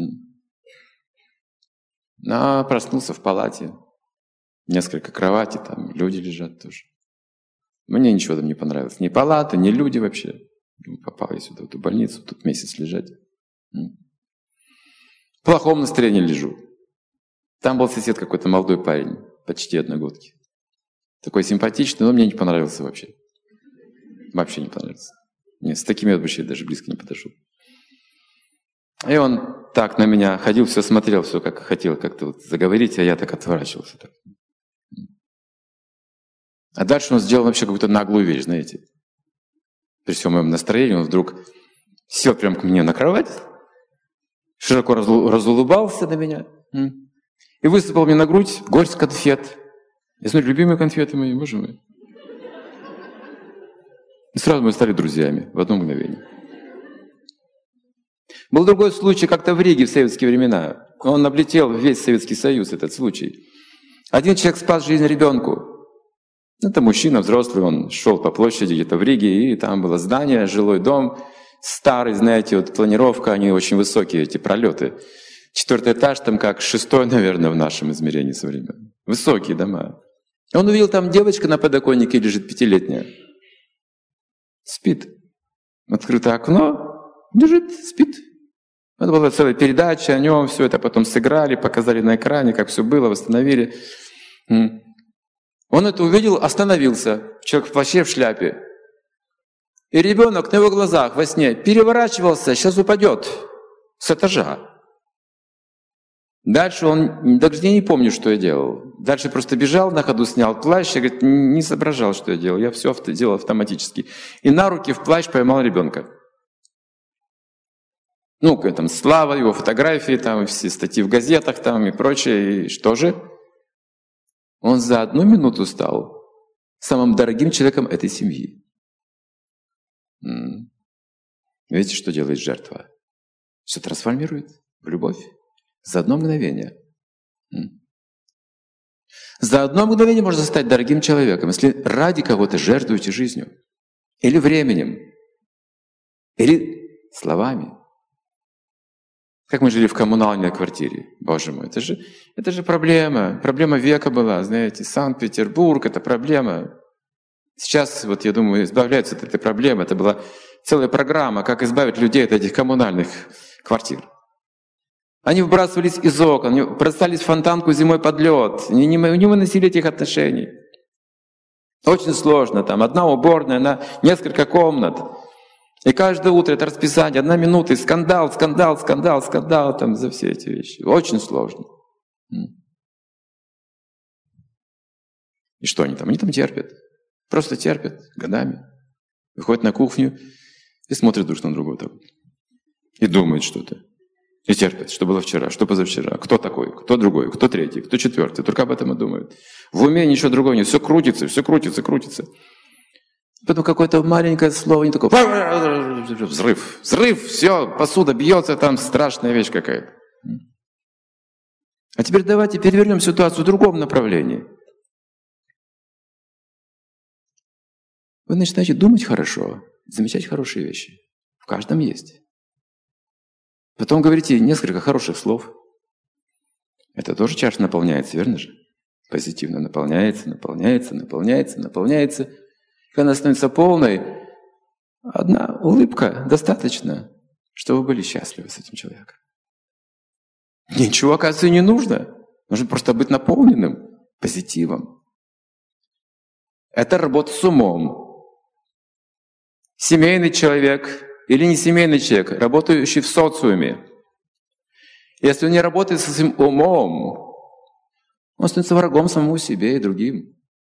[SPEAKER 1] Но проснулся в палате. Несколько кроватей, там люди лежат тоже. Мне ничего там не понравилось. Ни палата, ни люди вообще. Попал я сюда, в эту больницу, тут месяц лежать. В плохом настроении лежу. Там был сосед какой-то молодой парень, почти одногодки. Такой симпатичный, но мне не понравился вообще. Вообще не понравился. Нет, с такими я вообще даже близко не подошел. И он так на меня ходил, все смотрел, все как хотел как-то вот заговорить, а я так отворачивался. Так. А дальше он сделал вообще какую-то наглую вещь, знаете. При всем моем настроении он вдруг сел прямо к мне на кровать, широко разулыбался на меня и высыпал мне на грудь горсть конфет. Я смотрю, любимые конфеты мои, боже мой. И сразу мы стали друзьями в одно мгновение. Был другой случай, как-то в Риге в советские времена. Он облетел весь Советский Союз, этот случай. Один человек спас жизнь ребенку. Это мужчина взрослый, он шел по площади где-то в Риге, и там было здание, жилой дом, старый, знаете, вот планировка, они очень высокие, эти пролеты. Четвертый этаж, там как шестой, наверное, в нашем измерении современном. Высокие дома. Он увидел, там девочка на подоконнике лежит, пятилетняя. Спит. Открыто окно, лежит, спит. Это была целая передача о нем, все это потом сыграли, показали на экране, как все было, восстановили. Он это увидел, остановился, человек в плаще, в шляпе. И ребенок на его глазах во сне переворачивался, сейчас упадет с этажа. Дальше он, даже я не помню, что я делал. Дальше просто бежал, на ходу снял плащ, и говорит, не соображал, что я делал, я все делал автоматически. И на руки в плащ поймал ребенка. Ну, там слава, его фотографии, там все статьи в газетах, там и прочее. И что же? Он за одну минуту стал самым дорогим человеком этой семьи. М-м. Видите, что делает жертва? Все трансформирует в любовь. За одно мгновение. М-м. За одно мгновение можно стать дорогим человеком, если ради кого-то жертвуете жизнью. Или временем. Или словами. Как мы жили в коммунальной квартире. Боже мой, это же, это же проблема. Проблема века была, знаете. Санкт-Петербург — это проблема. Сейчас, вот я думаю, избавляются от этой проблемы. Это была целая программа, как избавить людей от этих коммунальных квартир. Они выбрасывались из окон, они бросались в фонтанку зимой под лед. Они не, не выносили этих отношений. Очень сложно. Там одна уборная на несколько комнат. И каждое утро это расписание, одна минута, и скандал, скандал, скандал, скандал там за все эти вещи. Очень сложно. И что они там? Они там терпят. Просто терпят годами. Выходят на кухню и смотрят друг на друга так. И думают что-то. И терпят, что было вчера, что позавчера. Кто такой, кто другой, кто третий, кто четвертый. Только об этом и думают. В уме ничего другого нет. Все крутится, все крутится, крутится. Потом какое-то маленькое слово, не такое, взрыв, взрыв, все, посуда бьется, там страшная вещь какая-то. А теперь давайте перевернем ситуацию в другом направлении. Вы начинаете думать хорошо, замечать хорошие вещи. В каждом есть. Потом говорите несколько хороших слов. Это тоже чаша наполняется, верно же? Позитивно наполняется, наполняется, наполняется, наполняется. Когда она становится полной, одна улыбка достаточно, чтобы вы были счастливы с этим человеком. Ничего, оказывается, не нужно. Нужно просто быть наполненным позитивом. Это работа с умом. Семейный человек или не семейный человек, работающий в социуме. Если он не работает со своим умом, он становится врагом самому себе и другим.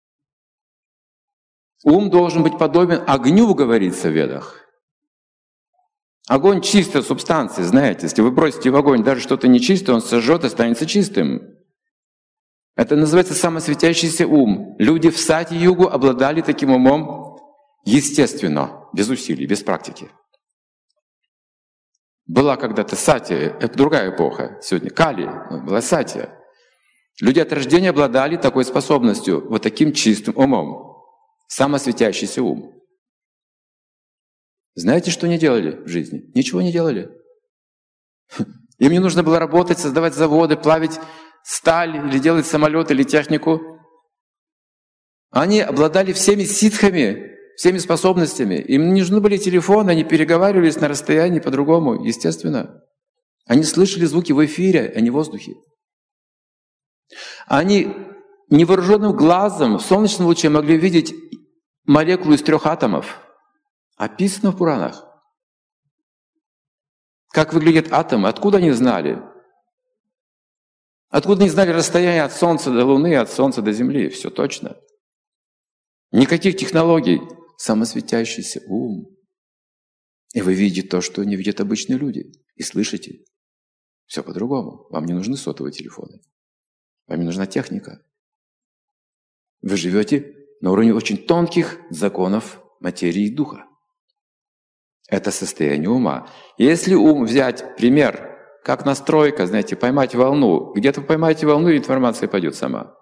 [SPEAKER 1] Ум должен быть подобен огню, говорится в Ведах. Огонь — чистая субстанция, знаете. Если вы бросите в огонь даже что-то нечистое, он сожжет и останется чистым. Это называется самосветящийся ум. Люди в сати-югу обладали таким умом естественно, без усилий, без практики. Была когда-то сати, это другая эпоха. Сегодня кали, была сатия. Люди от рождения обладали такой способностью, вот таким чистым умом. Самосветящийся ум. Знаете, что они делали в жизни? Ничего не делали. Им не нужно было работать, создавать заводы, плавить сталь, или делать самолет, или технику. Они обладали всеми ситхами, всеми способностями. Им не нужны были телефоны, они переговаривались на расстоянии по-другому, естественно. Они слышали звуки в эфире, а не в воздухе. Они невооруженным глазом в солнечном луче могли видеть молекулу из трех атомов. Описано в Пуранах. Как выглядят атомы, откуда они знали? Откуда они знали расстояние от Солнца до Луны, от Солнца до Земли? Все точно. Никаких технологий. Самосветящийся ум. И вы видите то, что не видят обычные люди. И слышите. Все по-другому. Вам не нужны сотовые телефоны. Вам не нужна техника. Вы живете на уровне очень тонких законов материи и духа. Это состояние ума. Если ум взять пример, как настройка, знаете, поймать волну. Где-то вы поймаете волну, и информация пойдет сама.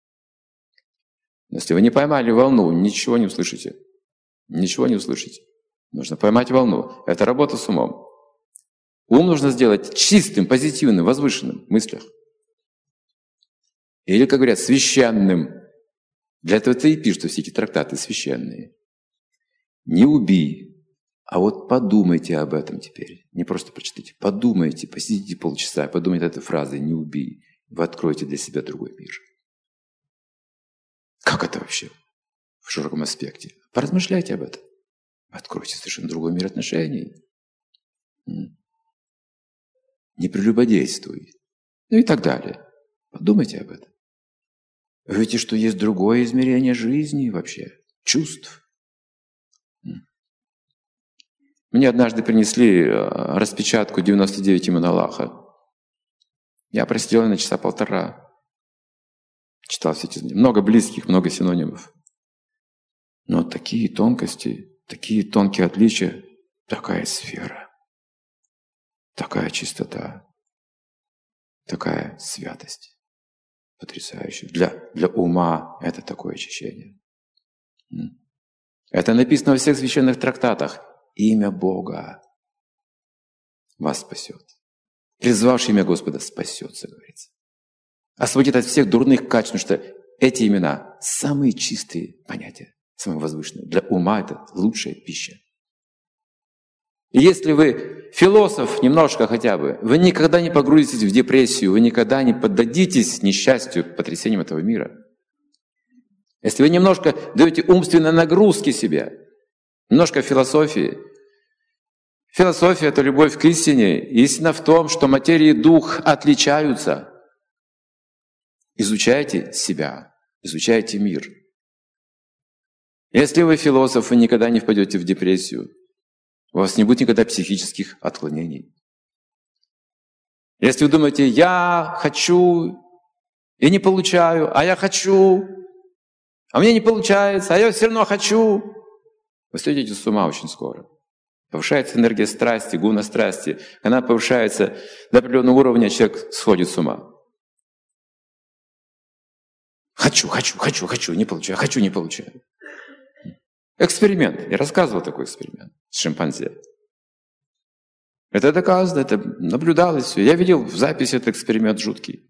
[SPEAKER 1] Но если вы не поймали волну, ничего не услышите. Ничего не услышите. Нужно поймать волну. Это работа с умом. Ум нужно сделать чистым, позитивным, возвышенным в мыслях. Или, как говорят, священным. Для этого-то и пишут все эти трактаты священные. Не убий, а вот подумайте об этом теперь. Не просто прочитайте. Подумайте, посидите полчаса, подумайте этой фразой «не убий». Вы откроете для себя другой мир. Как это вообще в широком аспекте? Поразмышляйте об этом. Откройте совершенно другой мир отношений. Не прелюбодействуй. Ну и так далее. Подумайте об этом. Вы видите, что есть другое измерение жизни вообще, чувств. Мне однажды принесли распечатку девяносто девять имен Аллаха. Я просидел на часа полтора. Читал все эти... Много близких, много синонимов. Но такие тонкости, такие тонкие отличия, такая сфера, такая чистота, такая святость. Потрясающе. Для, для ума это такое очищение. Это написано во всех священных трактатах. Имя Бога вас спасет. Призвавший имя Господа спасется, говорится. Освободит от всех дурных качеств, потому что эти имена самые чистые понятия, самые возвышенные. Для ума это лучшая пища. И если вы философ немножко хотя бы, вы никогда не погрузитесь в депрессию, вы никогда не поддадитесь несчастью, потрясениям этого мира. Если вы немножко даете умственные нагрузки себе, немножко философии. Философия — это любовь к истине. Истина в том, что материя и дух отличаются. Изучайте себя, изучайте мир. Если вы философ, вы никогда не впадете в депрессию. У вас не будет никогда психических отклонений. Если вы думаете, я хочу и не получаю, а я хочу, а мне не получается, а я все равно хочу, вы сойдете с ума очень скоро. Повышается энергия страсти, гуна страсти. Она повышается до определенного уровня, человек сходит с ума. Хочу, хочу, хочу, хочу, не получаю, хочу, не получаю. Эксперимент. Я рассказывал такой эксперимент с шимпанзе. Это доказано, это наблюдалось все. Я видел в записи этот эксперимент жуткий.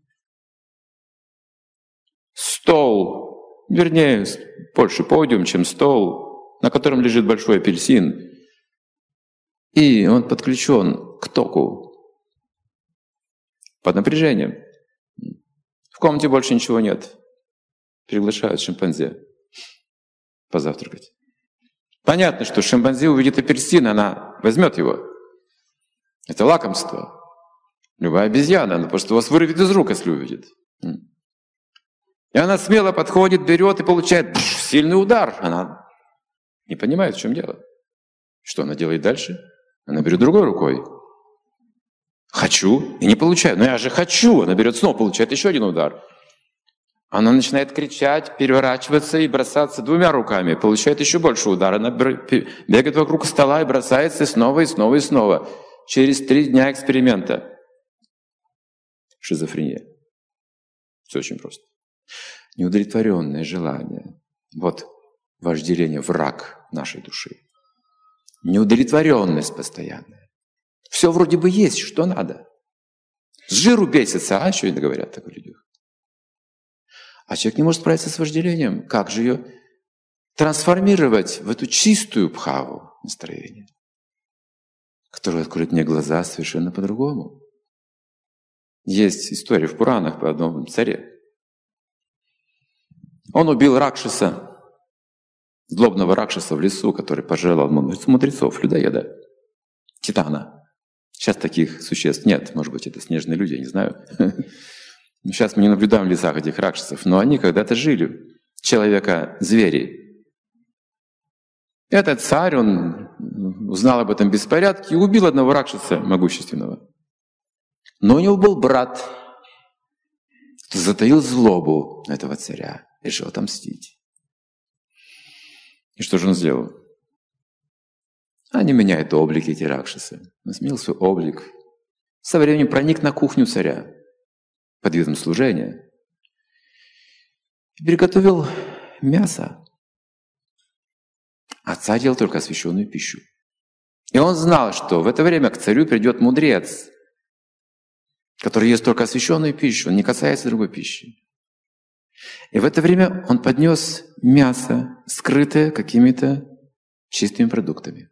[SPEAKER 1] Стол, вернее, больше подиум, чем стол, на котором лежит большой апельсин. И он подключен к току под напряжением. В комнате больше ничего нет. Приглашают шимпанзе позавтракать. Понятно, что шимпанзе увидит апельсин, она возьмет его. Это лакомство. Любая обезьяна, она просто вас вырвет из рук, если увидит. И она смело подходит, берет и получает пш, сильный удар. Она не понимает, в чем дело. Что она делает дальше? Она берет другой рукой. Хочу и не получаю. Но я же хочу. Она берет снова, получает еще один удар. Она начинает кричать, переворачиваться и бросаться двумя руками. Получает еще больше удар. Она бегает вокруг стола и бросается снова, и снова, и снова. Через три дня эксперимента. Шизофрения. Все очень просто. Неудовлетворенное желание. Вот вожделение, враг нашей души. Неудовлетворенность постоянная. Все вроде бы есть, что надо. С жиру бесится, а что это говорят так о людях? А человек не может справиться с вожделением. Как же ее трансформировать в эту чистую бхаву настроение, которая откроет мне глаза совершенно по-другому? Есть история в Пуранах по одному царе. Он убил Ракшаса. злобного ракшаса в лесу, который пожелал мудрецов, людоеда, титана. Сейчас таких существ нет, может быть, это снежные люди, я не знаю. Сейчас мы не наблюдаем в лесах этих ракшасов, но они когда-то жили, человека-звери. Этот царь, он узнал об этом беспорядке и убил одного ракшаса могущественного. Но у него был брат, кто затаил злобу этого царя, решил отомстить. И что же он сделал? Они меняют облик, эти ракшасы. Он сменил свой облик. Со временем проник на кухню царя под видом служения и приготовил мясо. А царь ел только освященную пищу. И он знал, что в это время к царю придет мудрец, который ест только освященную пищу, он не касается другой пищи. И в это время он поднес мясо, скрытое какими-то чистыми продуктами.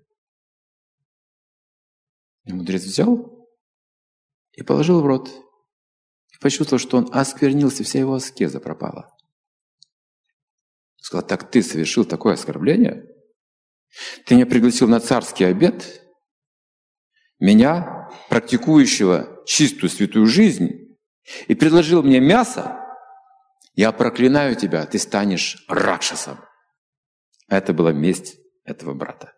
[SPEAKER 1] И мудрец взял и положил в рот. И почувствовал, что он осквернился, вся его аскеза пропала. Сказал: так ты совершил такое оскорбление? Ты меня пригласил на царский обед? Меня, практикующего чистую святую жизнь, и предложил мне мясо? Я проклинаю тебя, ты станешь ракшасом. Это была месть этого брата.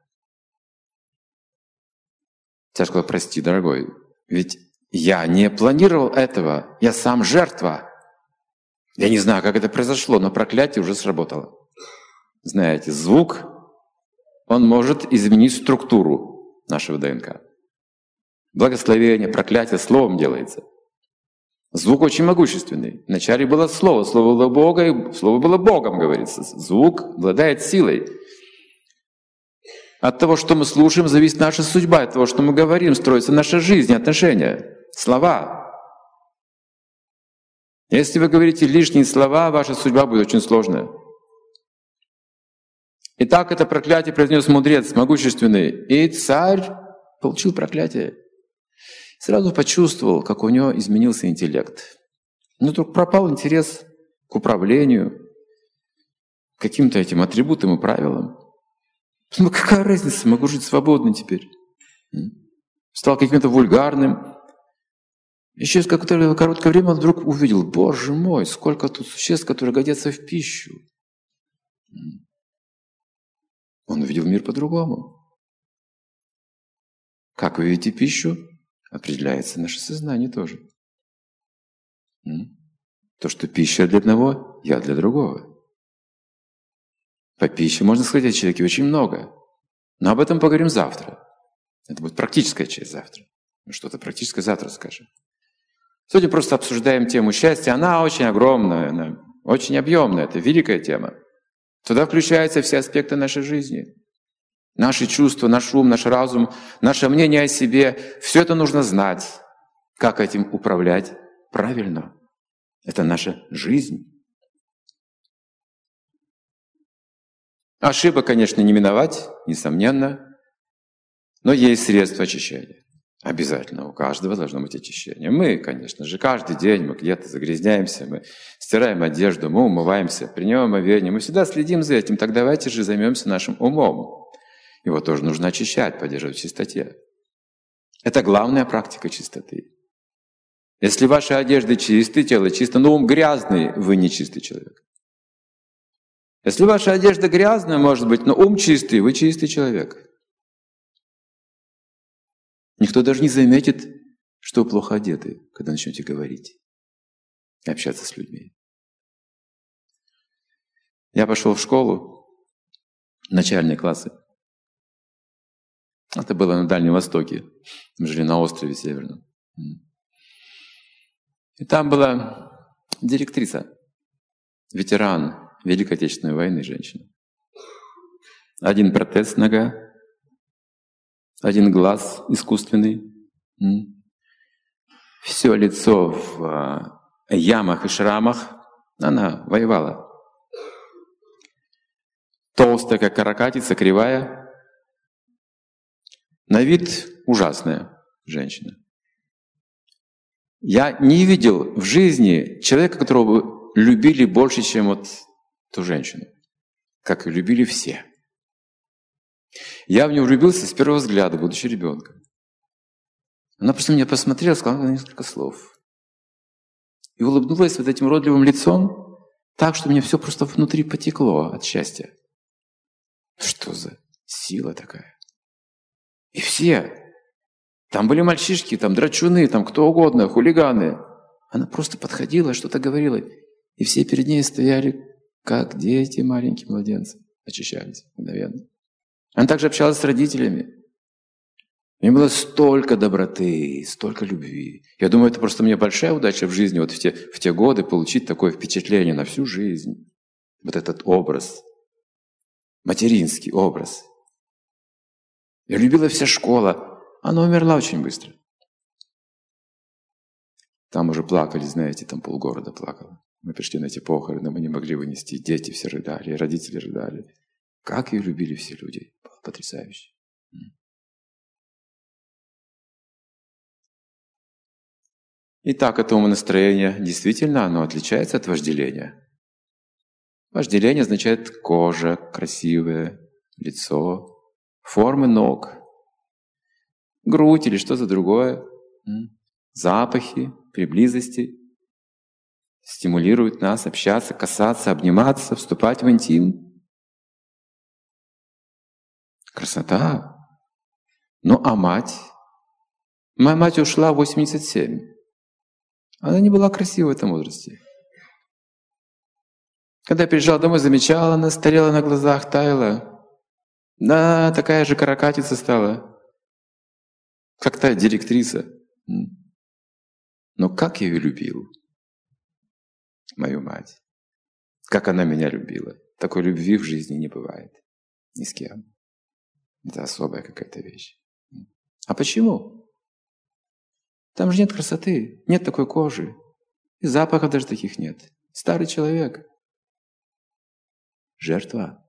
[SPEAKER 1] Царь сказал: прости, дорогой, ведь я не планировал этого, я сам жертва. Я не знаю, как это произошло, но проклятие уже сработало. Знаете, звук, он может изменить структуру нашего ДНК. Благословение, проклятие словом делается. Звук очень могущественный. Вначале было слово, слово было Бога, и слово было Богом, говорится. Звук обладает силой. От того, что мы слушаем, зависит наша судьба. От того, что мы говорим, строится наша жизнь, отношения, слова. Если вы говорите лишние слова, ваша судьба будет очень сложная. Итак, это проклятие произнес мудрец могущественный, и царь получил проклятие. Сразу почувствовал, как у него изменился интеллект. Но вдруг пропал интерес к управлению, к каким-то этим атрибутам и правилам. Ну какая разница, могу жить свободно теперь. Стал каким-то вульгарным. И через какое-то короткое время он вдруг увидел: Боже мой, сколько тут существ, которые годятся в пищу. Он увидел мир по-другому. Как вы видите пищу, определяется наше сознание тоже. То, что пища для одного, я для другого. По пище можно сказать о человеке очень много. Но об этом поговорим завтра. Это будет практическая часть завтра. Мы что-то практическое завтра скажем. Сегодня просто обсуждаем тему счастья. Она очень огромная, она очень объемная. Это великая тема. Туда включаются все аспекты нашей жизни. Наши чувства, наш ум, наш разум, наше мнение о себе. Все это нужно знать. Как этим управлять правильно. Это наша жизнь. Ошибок, конечно, не миновать, несомненно. Но есть средства очищения. Обязательно у каждого должно быть очищение. Мы, конечно же, каждый день мы где-то загрязняемся, мы стираем одежду, мы умываемся, принимаем омовение. Мы всегда следим за этим. Так давайте же займемся нашим умом. Его тоже нужно очищать, поддерживать в чистоте. Это главная практика чистоты. Если ваша одежда чистая, тело чисто, но ум грязный, вы не чистый человек. Если ваша одежда грязная, может быть, но ум чистый, вы чистый человек. Никто даже не заметит, что вы плохо одеты, когда начнете говорить и общаться с людьми. Я пошел в школу, начальные классы. Это было на Дальнем Востоке. Мы жили на острове Северном. И там была директриса, ветеран Великой Отечественной войны, женщина. Один протез нога, один глаз искусственный. Все лицо в ямах и шрамах. Она воевала. Толстая, как каракатица, кривая. На вид ужасная женщина. Я не видел в жизни человека, которого бы любили больше, чем вот ту женщину. как и любили все. Я в нее влюбился с первого взгляда, будучи ребенком. Она просто меня посмотрела, сказала несколько слов. И улыбнулась вот этим уродливым лицом, так, что мне все просто внутри потекло от счастья. Что за сила такая? И все. Там были мальчишки, там драчуны, там кто угодно, хулиганы. Она просто подходила, что-то говорила. И все перед ней стояли, как дети, маленькие младенцы. Очищались мгновенно. Она также общалась с родителями. У нее было столько доброты, столько любви. Я думаю, это просто мне большая удача в жизни, вот в те, в те годы получить такое впечатление на всю жизнь. Вот этот образ, материнский образ. Я любила вся школа. Она умерла очень быстро. Там уже плакали, знаете, там полгорода плакало. Мы пришли на эти похороны, мы не могли вынести. Дети все рыдали, родители рыдали. Как ее любили все люди. Было потрясающе. Итак, это умонастроение, действительно, оно отличается от вожделения. Вожделение означает кожа красивая, лицо, формы ног, грудь или что-то другое, запахи при близости стимулируют нас общаться, касаться, обниматься, вступать в интим. Красота. Ну а мать? Моя мать ушла в восемьдесят семь. Она не была красивой в этом возрасте. Когда я приезжал домой, замечала, она старела на глазах, таяла. Да, такая же каракатица стала. Как та директриса. Но как я ее любил, мою мать. Как она меня любила. Такой любви в жизни не бывает. Ни с кем. Это особая какая-то вещь. А почему? Там же нет красоты, нет такой кожи. И запахов даже таких нет. Старый человек. Жертва.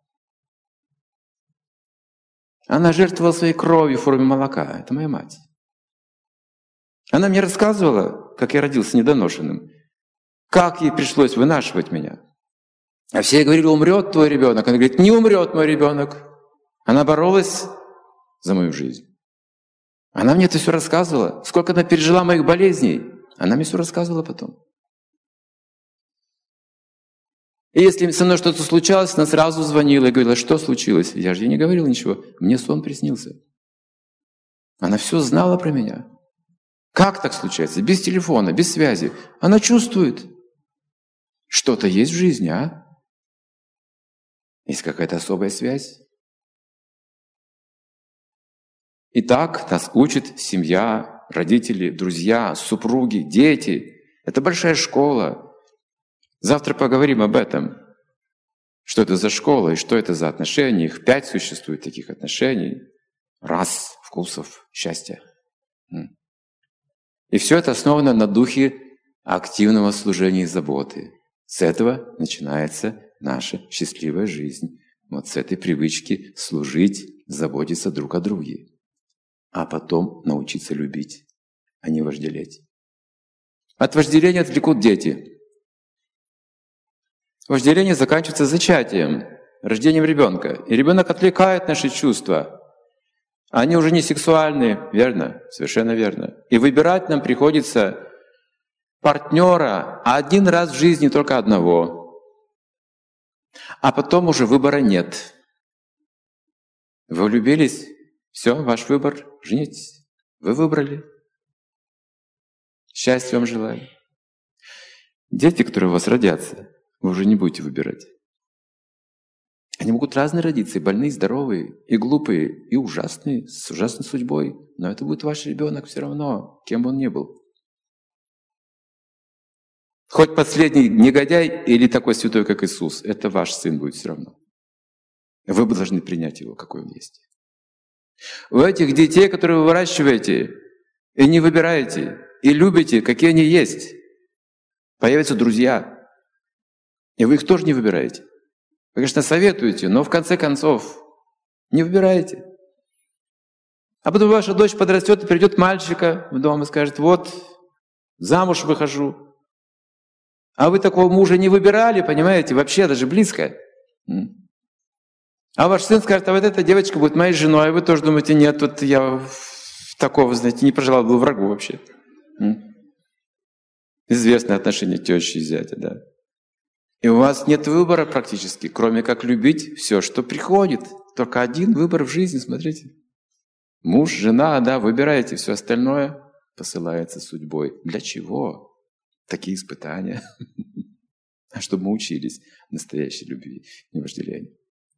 [SPEAKER 1] Она жертвовала своей кровью в форме молока. Это моя мать. Она мне рассказывала, как я родился недоношенным, как ей пришлось вынашивать меня. А все говорили, умрет твой ребенок. Она говорит, не умрет мой ребенок. Она боролась за мою жизнь. Она мне это все рассказывала. Сколько она пережила моих болезней. Она мне все рассказывала потом. И если со мной что-то случалось, она сразу звонила и говорила, что случилось? Я же ей не говорил ничего. Мне сон приснился. Она все знала про меня. Как так случается? Без телефона, без связи. Она чувствует. Что-то есть в жизни, а? Есть какая-то особая связь. Итак, нас учит семья, родители, друзья, супруги, дети. Это большая школа. Завтра поговорим об этом. Что это за школа и что это за отношения. Их пять существует таких отношений. Рас, вкусов, счастья. И все это основано на духе активного служения и заботы. С этого начинается наша счастливая жизнь. Вот с этой привычки служить, заботиться друг о друге. А потом научиться любить, а не вожделеть. От вожделения отвлекут дети. Вожделение заканчивается зачатием, рождением ребенка. И ребенок отвлекает наши чувства. Они уже не сексуальные, верно? Совершенно верно. И выбирать нам приходится партнера один раз в жизни только одного. А потом уже выбора нет. Вы влюбились? Все, ваш выбор. Женитесь. Вы выбрали. Счастья вам желаю. Дети, которые у вас родятся, вы уже не будете выбирать. Они могут разные родиться, и больные, и здоровые, и глупые, и ужасные, с ужасной судьбой. Но это будет ваш ребенок все равно, кем бы он ни был. Хоть последний негодяй или такой святой, как Иисус, это ваш сын будет все равно. Вы должны принять его, какой он есть. У этих детей, которые вы выращиваете, и не выбираете, и любите, какие они есть, появятся друзья, и вы их тоже не выбираете. Вы, конечно, советуете, но в конце концов не выбираете. А потом ваша дочь подрастет и придет мальчика в дом и скажет, вот, замуж выхожу. А вы такого мужа не выбирали, понимаете, вообще даже близко. А ваш сын скажет: а вот эта девочка будет моей женой, а вы тоже думаете: нет, вот я такого, знаете, не пожелал бы врагу вообще. Известное отношение тещи и зятя, да. И у вас нет выбора практически, кроме как любить все, что приходит. Только один выбор в жизни, смотрите. Муж, жена, да, выбираете, все остальное посылается судьбой. Для чего? Такие испытания. А чтобы мы учились настоящей любви, не вожделению.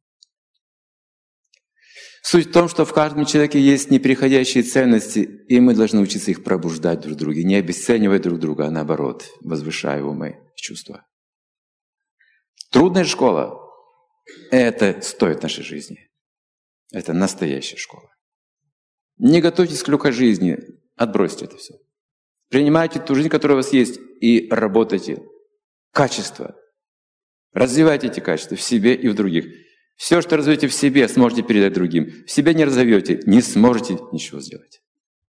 [SPEAKER 1] Суть в том, что в каждом человеке есть неприходящие ценности, и мы должны учиться их пробуждать друг в друге, не обесценивать друг друга, а наоборот, возвышая умы и чувства. Трудная школа — это стоит нашей жизни. Это настоящая школа. Не готовьтесь к легкой жизни, отбросьте это все. Принимайте ту жизнь, которая у вас есть, и работайте. Качество. Развивайте эти качества в себе и в других. Все, что развьете в себе, сможете передать другим. В себе не разовьете, не сможете ничего сделать.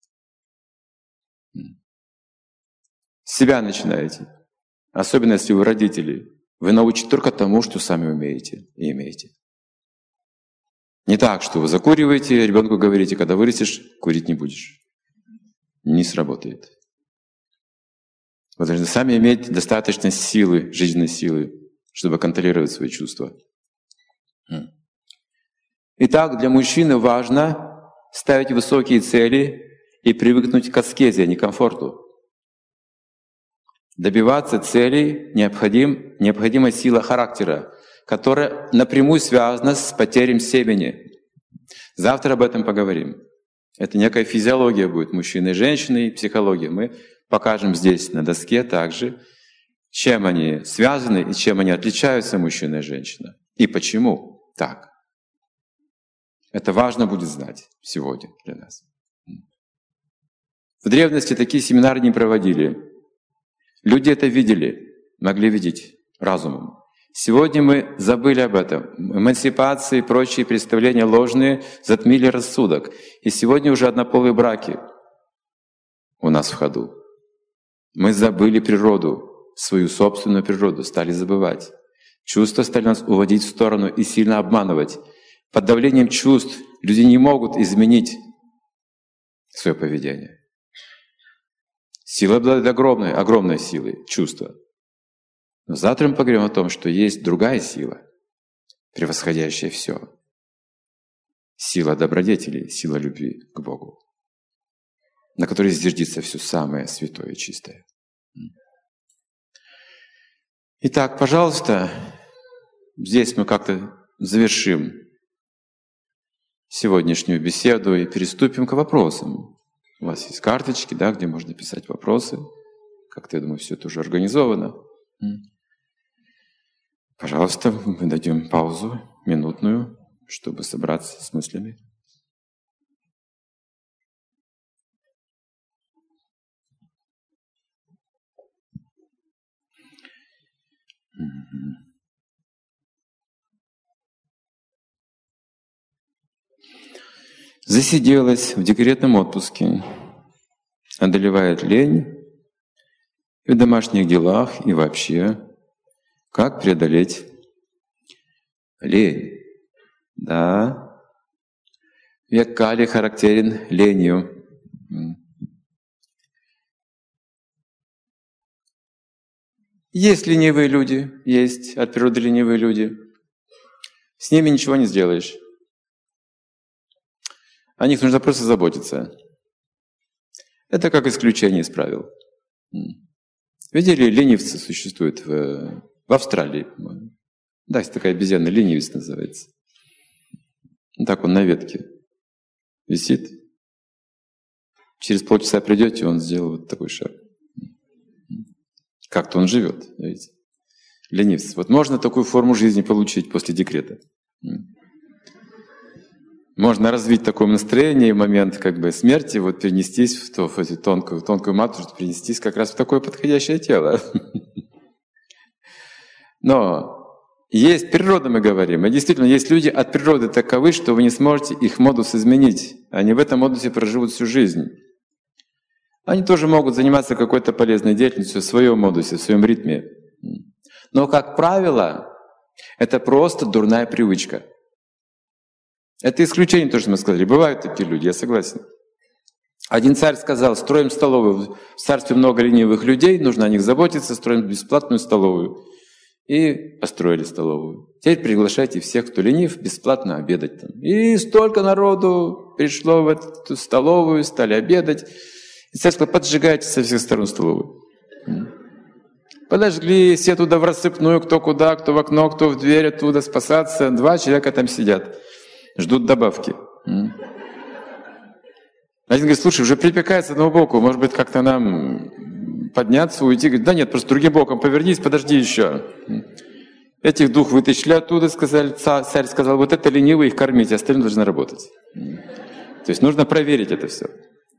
[SPEAKER 1] С себя начинаете. Особенно, если вы родители. Вы научите только тому, что сами умеете и имеете. Не так, что вы закуриваете, ребенку говорите: когда вырастешь, курить не будешь. Не сработает. Вы должны сами иметь достаточно силы, жизненной силы, чтобы контролировать свои чувства. Итак, для мужчины важно ставить высокие цели и привыкнуть к аскезе, а не комфорту. Добиваться целей необходим, необходима сила характера, которая напрямую связана с потерей семени. Завтра об этом поговорим. Это некая физиология будет мужчины и женщины, и психология. Мы покажем здесь на доске также, чем они связаны и чем они отличаются, мужчина и женщина. И почему так. Это важно будет знать сегодня для нас. В древности такие семинары не проводили. Люди это видели, могли видеть разумом. Сегодня мы забыли об этом. Эмансипация и прочие представления ложные затмили рассудок. И сегодня уже однополые браки у нас в ходу. Мы забыли природу, свою собственную природу, стали забывать. Чувства стали нас уводить в сторону и сильно обманывать. Под давлением чувств люди не могут изменить свое поведение. Сила обладает огромной, огромной силой, чувства. Но завтра мы поговорим о том, что есть другая сила, превосходящая все. Сила добродетели, сила любви к Богу, на которой зиждется все самое святое и чистое. Итак, пожалуйста, здесь мы как-то завершим сегодняшнюю беседу и переступим к вопросам. У вас есть карточки, да, где можно писать вопросы. Как-то, я думаю, все это уже организовано. Пожалуйста, мы дадим паузу минутную, чтобы собраться с мыслями. Засиделась в декретном отпуске, одолевает лень и в домашних делах, и вообще. Как преодолеть лень? Да. Век Кали характерен ленью. Есть ленивые люди, есть от природы ленивые люди. С ними ничего не сделаешь. О них нужно просто заботиться. Это как исключение из правил. Видели, ленивцы существуют в, в Австралии, по-моему. Да, есть такая обезьяна, ленивец называется. Так он на ветке висит. Через полчаса придете, он сделал вот такой шаг. Как-то он живет, видите. Ленивец. Вот можно такую форму жизни получить после декрета. Можно развить такое настроение, момент как бы смерти, вот перенестись в, то, в эту тонкую, тонкую матушку, перенестись как раз в такое подходящее тело. Но есть природа, мы говорим, и действительно есть люди от природы таковы, что вы не сможете их модус изменить. Они в этом модусе проживут всю жизнь. Они тоже могут заниматься какой-то полезной деятельностью в своем модусе, в своем ритме. Но, как правило, это просто дурная привычка. Это исключение, то, что мы сказали. Бывают такие люди, я согласен. Один царь сказал: строим столовую. В царстве много ленивых людей, нужно о них заботиться, строим бесплатную столовую. И построили столовую. Теперь приглашайте всех, кто ленив, бесплатно обедать там. И столько народу пришло в эту столовую, стали обедать. И царь сказал: поджигайте со всех сторон столовую. Подожгли, все туда в рассыпную, кто куда, кто в окно, кто в дверь, оттуда спасаться. Два человека там сидят, ждут добавки. Один говорит: слушай, уже припекается с одного боку, может быть, как-то нам подняться, уйти? Говорит: да нет, просто другим боком повернись, подожди еще. Этих двух вытащили оттуда, сказали, царь сказал: вот это ленивые, их кормить, остальные должны работать. То есть нужно проверить это все.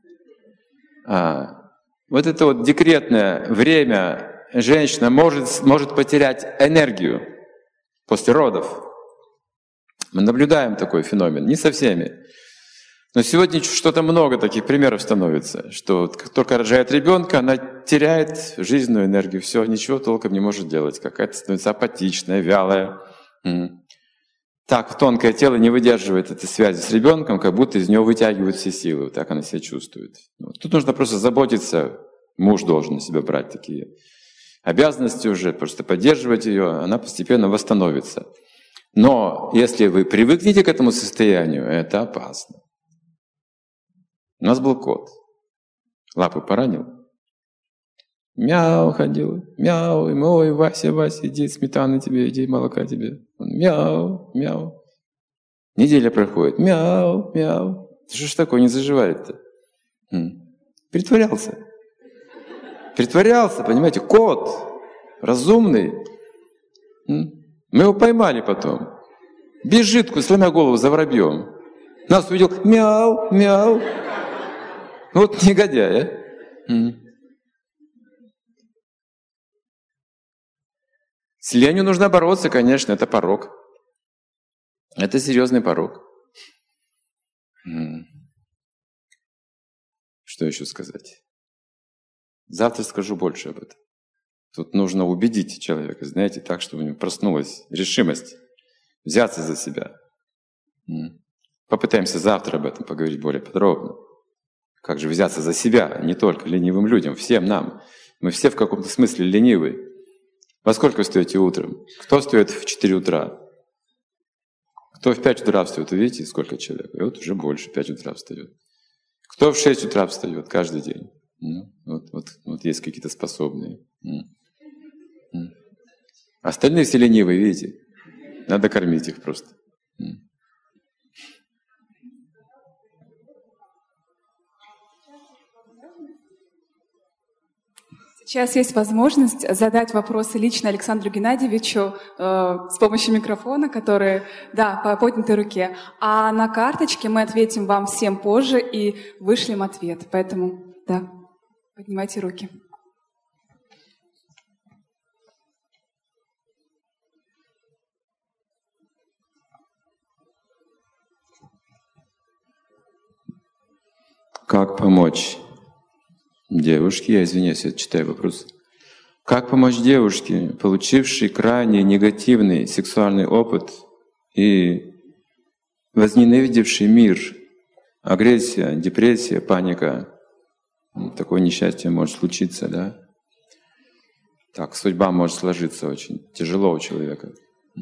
[SPEAKER 1] А, вот это вот декретное время женщина может, может потерять энергию после родов. Мы наблюдаем такой феномен, не со всеми. Но сегодня что-то много таких примеров становится, что как только рожает ребенка, она теряет жизненную энергию, все, ничего толком не может делать, какая-то становится апатичная, вялая. Так тонкое тело не выдерживает этой связи с ребенком, как будто из него вытягивают все силы, вот так она себя чувствует. Тут нужно просто заботиться, муж должен на себя брать такие обязанности уже, просто поддерживать ее, она постепенно восстановится. Но если вы привыкнете к этому состоянию, это опасно. У нас был кот. Лапу поранил. Мяу ходил. Мяу. И мы: ой, Вася, Вася, иди, сметаны тебе, иди, молока тебе. Он: мяу, мяу. Неделя проходит. Мяу, мяу. Что ж такое, не заживает-то? М. Притворялся. Притворялся, понимаете, кот. Разумный. М. Мы его поймали потом. Бежит, сломя голову за воробьем. Нас увидел: мяу, мяу. Вот негодяй, а? С ленью нужно бороться, конечно, это порок. Это серьезный порок. Что еще сказать? Завтра скажу больше об этом. Тут нужно убедить человека, знаете, так, чтобы у него проснулась решимость взяться за себя. Попытаемся завтра об этом поговорить более подробно. Как же взяться за себя, не только ленивым людям, всем нам. Мы все в каком-то смысле ленивые. Во сколько вы встаете утром? Кто встает в четыре утра? Кто в пять утра встает? Вы видите, сколько человек? И вот уже больше, пять утра встает. Кто в шесть утра встает каждый день? Ну, вот, вот, вот есть какие-то способные. Остальные все ленивые, видите? Надо кормить их просто.
[SPEAKER 2] Сейчас есть возможность задать вопросы лично Александру Геннадьевичу э, с помощью микрофона, который, да, по поднятой руке. А на карточке мы ответим вам всем позже и вышлем ответ. Поэтому, да, поднимайте руки.
[SPEAKER 1] Как помочь девушке, я извиняюсь, я читаю вопрос. Как помочь девушке, получившей крайне негативный сексуальный опыт и возненавидевший мир, агрессия, депрессия, паника? Такое несчастье может случиться, да? Так, судьба может сложиться очень тяжело у человека.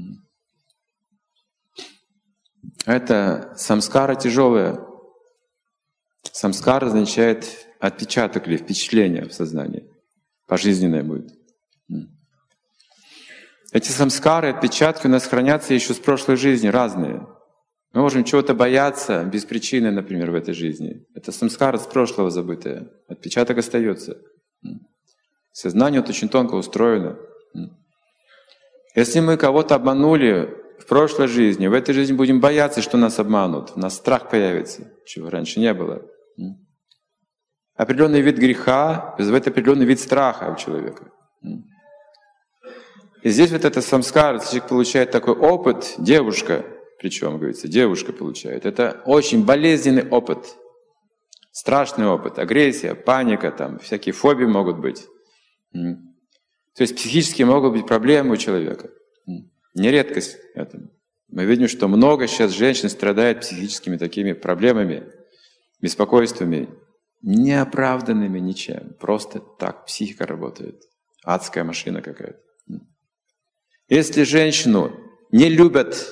[SPEAKER 1] Это самскара тяжелая. Самскара означает отпечаток или впечатление в сознании. Пожизненное будет. Эти самскары, отпечатки у нас хранятся еще с прошлой жизни, разные. Мы можем чего-то бояться без причины, например, в этой жизни. Это самскара с прошлого забытое. Отпечаток остается. Сознание вот очень тонко устроено. Если мы кого-то обманули в прошлой жизни, в этой жизни будем бояться, что нас обманут. У нас страх появится, чего раньше не было. Определенный вид греха вызывает определенный вид страха у человека. И здесь вот это самскара, человек получает такой опыт, девушка, причем, говорится, девушка получает. Это очень болезненный опыт, страшный опыт, агрессия, паника, там, всякие фобии могут быть. То есть психически могут быть проблемы у человека. Не редкость этому. Мы видим, что много сейчас женщин страдает психическими такими проблемами, беспокойствами, неоправданными ничем. Просто так психика работает. Адская машина какая-то. Если женщину не любят,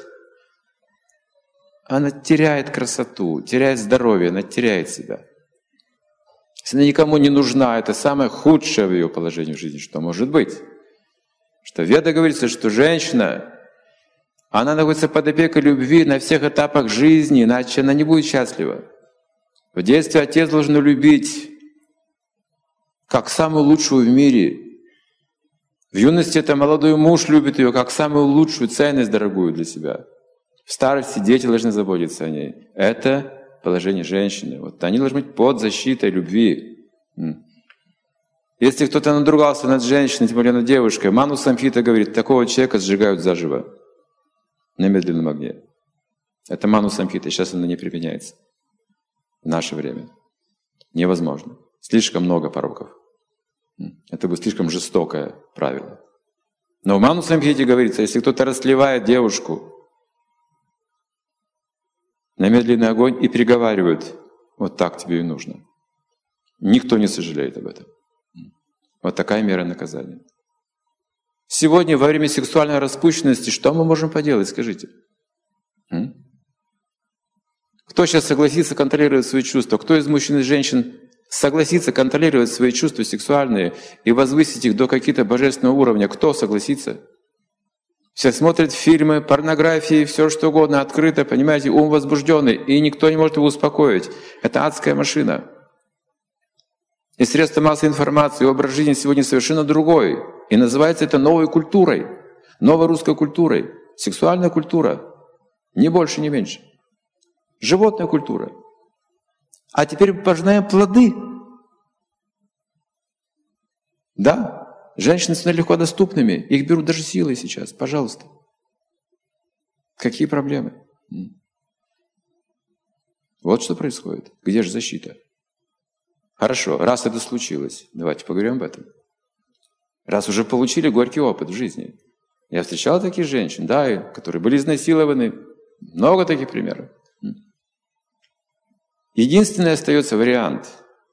[SPEAKER 1] она теряет красоту, теряет здоровье, она теряет себя. Если она никому не нужна, это самое худшее в ее положении в жизни, что может быть. Что в Ведах говорится, что женщина, она находится под опекой любви на всех этапах жизни, иначе она не будет счастлива. В детстве отец должен любить как самую лучшую в мире. В юности это молодой муж любит ее как самую лучшую ценность, дорогую для себя. В старости дети должны заботиться о ней. Это положение женщины. Вот они должны быть под защитой любви. Если кто-то надругался над женщиной, тем более над девушкой, Ману Самхита говорит, такого человека сжигают заживо на медленном огне. Это Ману Самхита, сейчас она не применяется. В наше время. Невозможно. Слишком много пороков. Это будет слишком жестокое правило. Но в Ману Самхите говорится, если кто-то расливает девушку на медленный огонь и приговаривает, вот так тебе и нужно. Никто не сожалеет об этом. Вот такая мера наказания. Сегодня во время сексуальной распущенности что мы можем поделать, скажите? М? Кто сейчас согласится контролировать свои чувства? Кто из мужчин и женщин согласится контролировать свои чувства сексуальные и возвысить их до каких-то божественного уровня? Кто согласится? Все смотрят фильмы, порнографии, все что угодно, открыто, понимаете, ум возбужденный, и никто не может его успокоить. Это адская машина. И средства массовой информации, образ жизни сегодня совершенно другой. И называется это новой культурой, новой русской культурой. Сексуальная культура. Ни больше, ни меньше. Животная культура. А теперь пожинаем плоды. Да, женщины становятся легко доступными. Их берут даже силой сейчас. Пожалуйста. Какие проблемы? Вот что происходит. Где же защита? Хорошо, раз это случилось, давайте поговорим об этом. Раз уже получили горький опыт в жизни. Я встречал таких женщин, да, которые были изнасилованы. Много таких примеров. Единственный остается вариант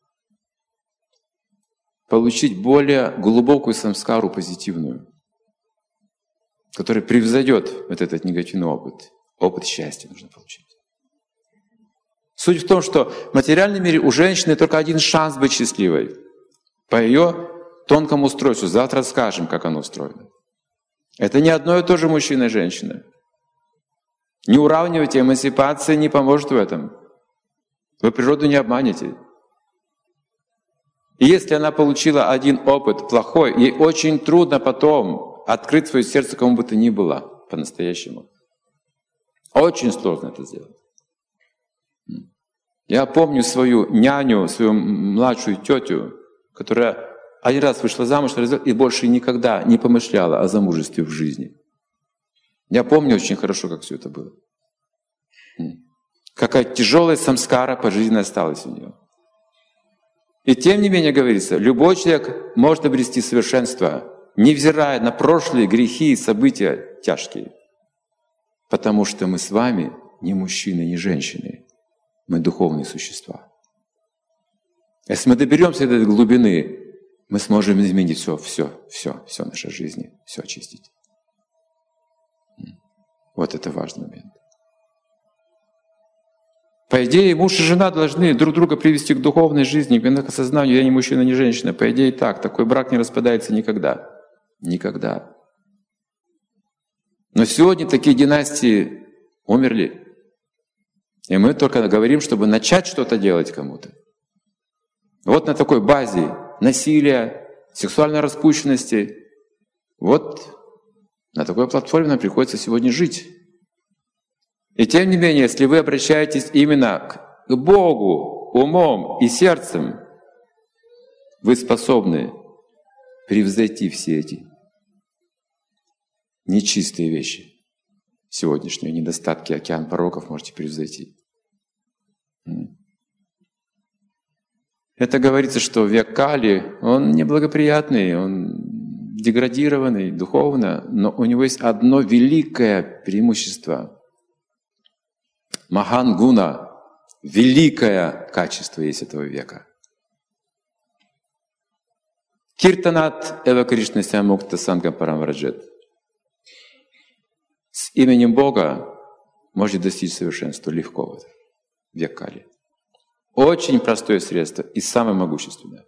[SPEAKER 1] получить более глубокую самскару позитивную, которая превзойдет вот этот негативный опыт. Опыт счастья нужно получить. Суть в том, что в материальном мире у женщины только один шанс быть счастливой. По ее тонкому устройству. Завтра скажем, как оно устроено. Это не одно и то же мужчина и женщина. Не уравнивайте, эмансипация не поможет в этом. Вы природу не обманете. И если она получила один опыт плохой, ей очень трудно потом открыть свое сердце кому бы то ни было по-настоящему. Очень сложно это сделать. Я помню свою няню, свою младшую тетю, которая один раз вышла замуж и больше никогда не помышляла о замужестве в жизни. Я помню очень хорошо, как все это было. Какая тяжелая самскара по жизни осталась у нее. И тем не менее, говорится, любой человек может обрести совершенство, невзирая на прошлые грехи и события тяжкие. Потому что мы с вами не мужчины, не женщины. Мы духовные существа. Если мы доберемся до этой глубины, мы сможем изменить все, все, все, все в нашей жизни, все очистить. Вот это важный момент. По идее, муж и жена должны друг друга привести к духовной жизни, к осознанию, я не мужчина, не женщина. По идее, так. Такой брак не распадается никогда. Никогда. Но сегодня такие династии умерли. И мы только говорим, чтобы начать что-то делать кому-то. Вот на такой базе насилия, сексуальной распущенности, вот на такой платформе нам приходится сегодня жить. И тем не менее, если вы обращаетесь именно к Богу умом и сердцем, вы способны превзойти все эти нечистые вещи. Сегодняшние недостатки, океан пороков можете превзойти. Это говорится, что век Кали, он неблагоприятный, он деградированный духовно, но у него есть одно великое преимущество. Махан гуна, великое качество есть этого века. Киртанат эва Кришнася мукта сангам парамраджет. С именем Бога можно достичь совершенства легко в век Кали. Очень простое средство и самое могущественное.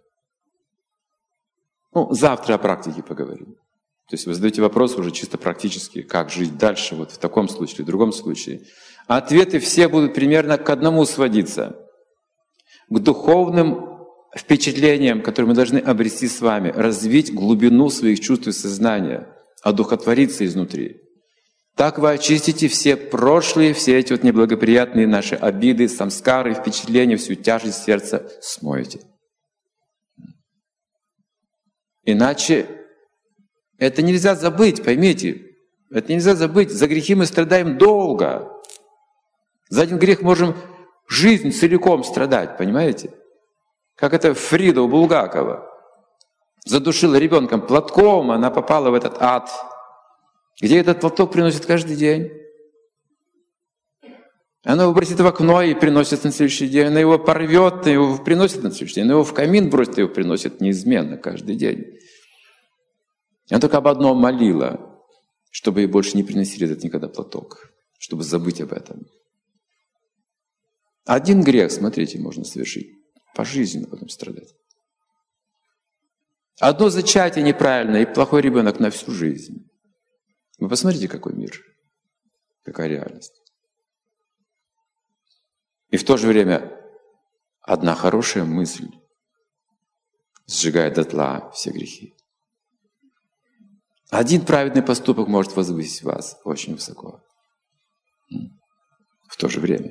[SPEAKER 1] Ну, завтра о практике поговорим. То есть вы задаете вопрос уже чисто практически, как жить дальше, вот в таком случае, в другом случае. А ответы все будут примерно к одному сводиться. К духовным впечатлениям, которые мы должны обрести с вами, развить глубину своих чувств и сознания, одухотвориться изнутри. Так вы очистите все прошлые, все эти вот неблагоприятные наши обиды, самскары, впечатления, всю тяжесть сердца смоете. Иначе это нельзя забыть, поймите. Это нельзя забыть. За грехи мы страдаем долго. За один грех можем жизнь целиком страдать, понимаете? Как это Фрида у Булгакова. Задушила ребенком платком, она попала в этот ад. Где этот платок приносит каждый день. Она его бросит в окно и приносит на следующий день. Она его порвет, и его приносит на следующий день. Она его в камин бросит, и его приносит неизменно каждый день. Она только об одном молила, чтобы ей больше не приносили этот никогда платок, чтобы забыть об этом. Один грех, смотрите, можно совершить, пожизненно потом страдать. Одно зачатие неправильное, и плохой ребенок на всю жизнь. Вы посмотрите, какой мир, какая реальность. И в то же время одна хорошая мысль сжигает дотла все грехи. Один праведный поступок может возвысить вас очень высоко. В то же время.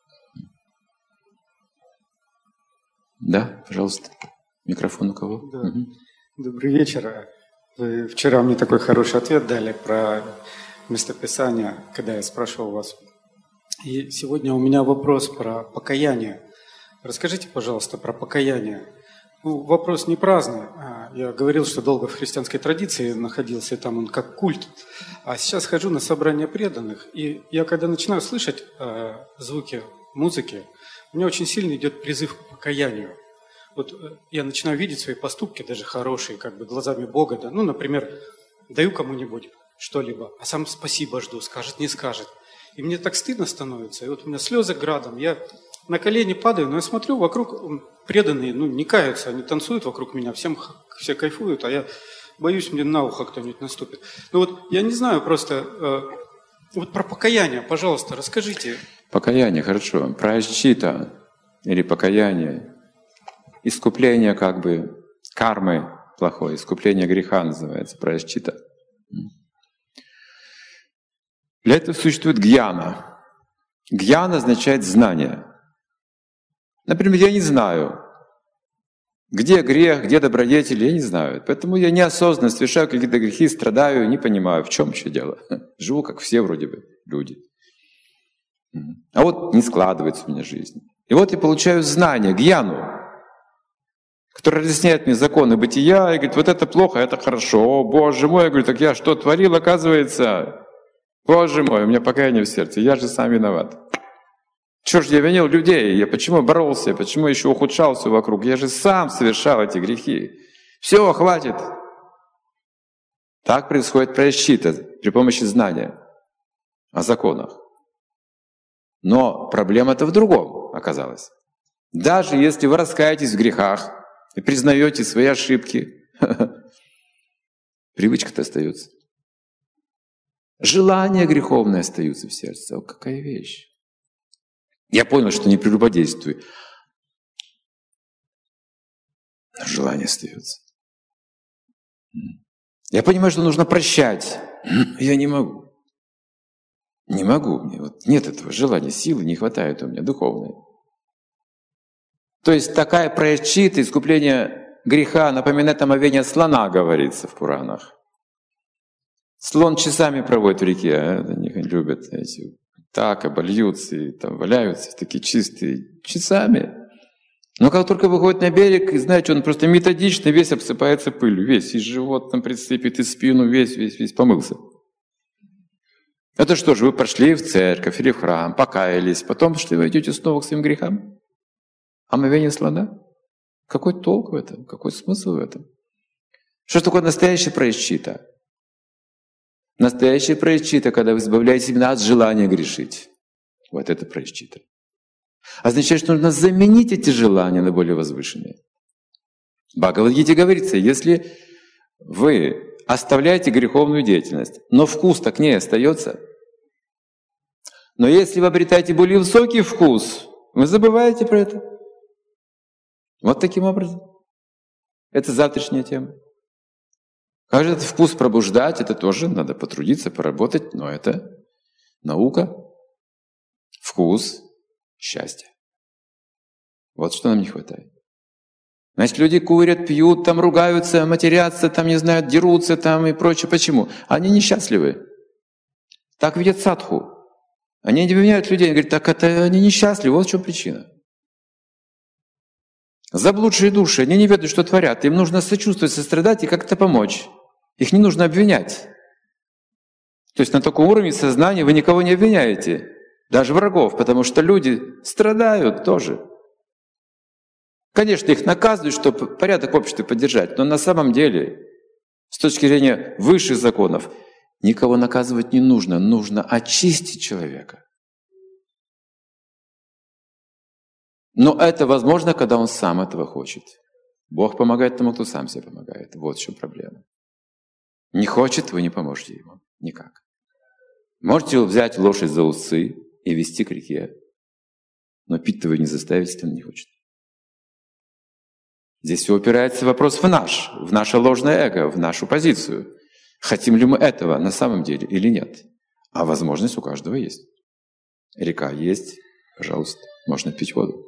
[SPEAKER 1] Да, пожалуйста. Микрофон у кого?
[SPEAKER 3] Да.
[SPEAKER 1] Угу.
[SPEAKER 3] Добрый вечер. Вы вчера мне такой хороший ответ дали про местописание, когда я спрашивал вас. И сегодня у меня вопрос про покаяние. Расскажите, пожалуйста, про покаяние. Ну, вопрос не праздный. Я говорил, что долго в христианской традиции находился, и там он как культ. А сейчас хожу на собрания преданных, и я когда начинаю слышать э, звуки музыки, у меня очень сильно идет призыв к покаянию. Вот э, я начинаю видеть свои поступки, даже хорошие, как бы глазами Бога. Да? Ну, например, даю кому-нибудь что-либо, а сам спасибо жду, скажет, не скажет. И мне так стыдно становится. И вот у меня слезы градом. Я на колени падаю, но я смотрю, вокруг преданные, ну, не каются, они танцуют вокруг меня, всем, все кайфуют, а я боюсь, мне на ухо кто-нибудь наступит. Ну вот я не знаю просто, э, вот про покаяние, пожалуйста, расскажите.
[SPEAKER 1] Покаяние, хорошо. Праяшчита или покаяние. Искупление как бы кармы плохой, искупление греха называется, праяшчита. Для этого существует гьяна. Гьяна означает знание. Например, я не знаю, где грех, где добродетель, я не знаю. Поэтому я неосознанно совершаю какие-то грехи, страдаю, не понимаю, в чем еще дело. Живу, как все вроде бы люди. А вот не складывается у меня жизнь. И вот я получаю знание, гьяну, который разъясняет мне законы бытия, и говорит, вот это плохо, это хорошо. О, Боже мой, я говорю, так я что творил, оказывается? Боже мой, у меня покаяние в сердце, я же сам виноват. Чего ж я винил людей? Я почему боролся? Почему еще ухудшал все вокруг? Я же сам совершал эти грехи. Все, хватит. Так происходит праяшчита при помощи знания о законах. Но проблема-то в другом оказалась. Даже если вы раскаетесь в грехах и признаете свои ошибки, привычка-то остается. Желания греховные остаются в сердце. О, какая вещь. Я понял, что не прелюбодействую. Но желание остается. Я понимаю, что нужно прощать. Я не могу. Не могу. Вот нет этого желания, силы не хватает у меня духовной. То есть такая праяшчита, искупление греха напоминает омовение слона, говорится в Пуранах. Слон часами проводит в реке, а они любят эти, так обольются и там валяются, такие чистые, часами. Но как только выходит на берег, и знаете, он просто методично весь обсыпается пылью, весь, и живот там прицепит, и спину, весь, весь, весь помылся. Это что же, вы пошли в церковь или в храм, покаялись, потом что вы идете снова к своим грехам? Омовение слона? Какой толк в этом? Какой смысл в этом? Что такое настоящая праяччита? Настоящая праяччита, когда вы избавляетесь именно от желания грешить. Вот это праяччита. Означает, что нужно заменить эти желания на более возвышенные. В Бхагавад-гите говорится, если вы оставляете греховную деятельность, но вкус-то к ней остается. Но если вы обретаете более высокий вкус, вы забываете про это. Вот таким образом. Это завтрашняя тема. Как же этот вкус пробуждать, это тоже надо потрудиться, поработать, но это наука, вкус, счастье. Вот что нам не хватает. Значит, люди курят, пьют, там ругаются, матерятся, там, не знаю, дерутся там и прочее. Почему? Они несчастливы. Так видят садху. Они не обвиняют людей, они говорят, так это они несчастливы, вот в чем причина. Заблудшие души, они не ведают, что творят. Им нужно сочувствовать, сострадать и как-то помочь. Их не нужно обвинять. То есть на таком уровне сознания вы никого не обвиняете, даже врагов, потому что люди страдают тоже. Конечно, их наказывают, чтобы порядок в обществе поддержать, но на самом деле, с точки зрения высших законов, никого наказывать не нужно, нужно очистить человека. Но это возможно, когда он сам этого хочет. Бог помогает тому, кто сам себе помогает. Вот в чем проблема. Не хочет, вы не поможете ему. Никак. Можете взять лошадь за усы и вести к реке, но пить-то вы не заставите, если он не хочет. Здесь все упирается в вопрос в наш, в наше ложное эго, в нашу позицию. Хотим ли мы этого на самом деле или нет? А возможность у каждого есть. Река есть, пожалуйста, можно пить воду.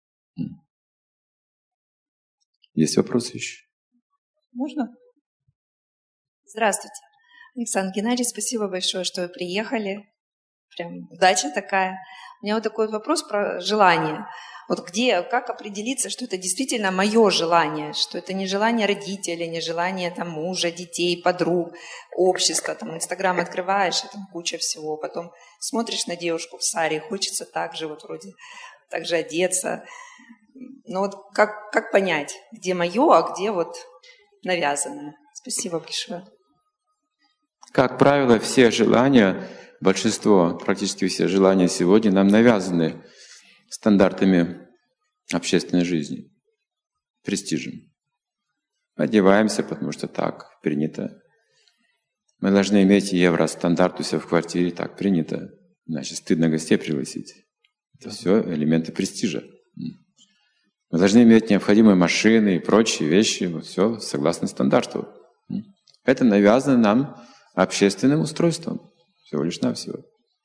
[SPEAKER 1] Есть вопросы еще?
[SPEAKER 4] Можно? Здравствуйте. Александр Геннадьевич, спасибо большое, что вы приехали. Прям удача такая. У меня вот такой вопрос про желание. Вот где, как определиться, что это действительно мое желание, что это не желание родителей, не желание там, мужа, детей, подруг, общества. Там Инстаграм открываешь, и там куча всего. Потом смотришь на девушку в саре, хочется так же, вот вроде так же одеться. Но вот как, как понять, где мое, а где вот навязанное? Спасибо большое.
[SPEAKER 1] Как правило, все желания, большинство, практически все желания сегодня нам навязаны стандартами общественной жизни, престижем. Одеваемся, потому что так принято. Мы должны иметь евростандарт у себя в квартире, так принято. Иначе стыдно гостей пригласить. Это все элементы престижа. Мы должны иметь необходимые машины и прочие вещи, все согласно стандарту. Это навязано нам общественным устройством, всего лишь навсего.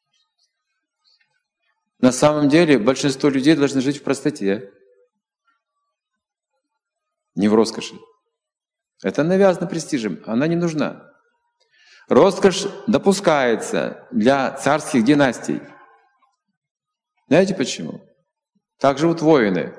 [SPEAKER 1] На самом деле большинство людей должны жить в простоте, не в роскоши. Это навязано престижем, она не нужна. Роскошь допускается для царских династий. Знаете почему? Так живут воины.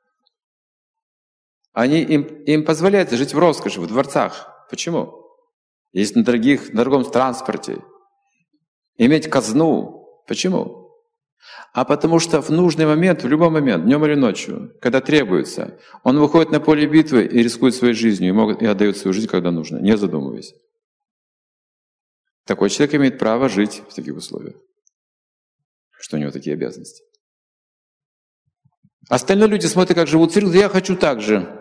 [SPEAKER 1] Они, им, им позволяется жить в роскоши, в дворцах. Почему? Есть на, дорогих, на дорогом транспорте. Иметь казну. Почему? А потому что в нужный момент, в любой момент, днем или ночью, когда требуется, он выходит на поле битвы и рискует своей жизнью, и, могут, и отдает свою жизнь, когда нужно, не задумываясь. Такой человек имеет право жить в таких условиях, что у него такие обязанности. Остальные люди смотрят, как живут цари, я хочу так же.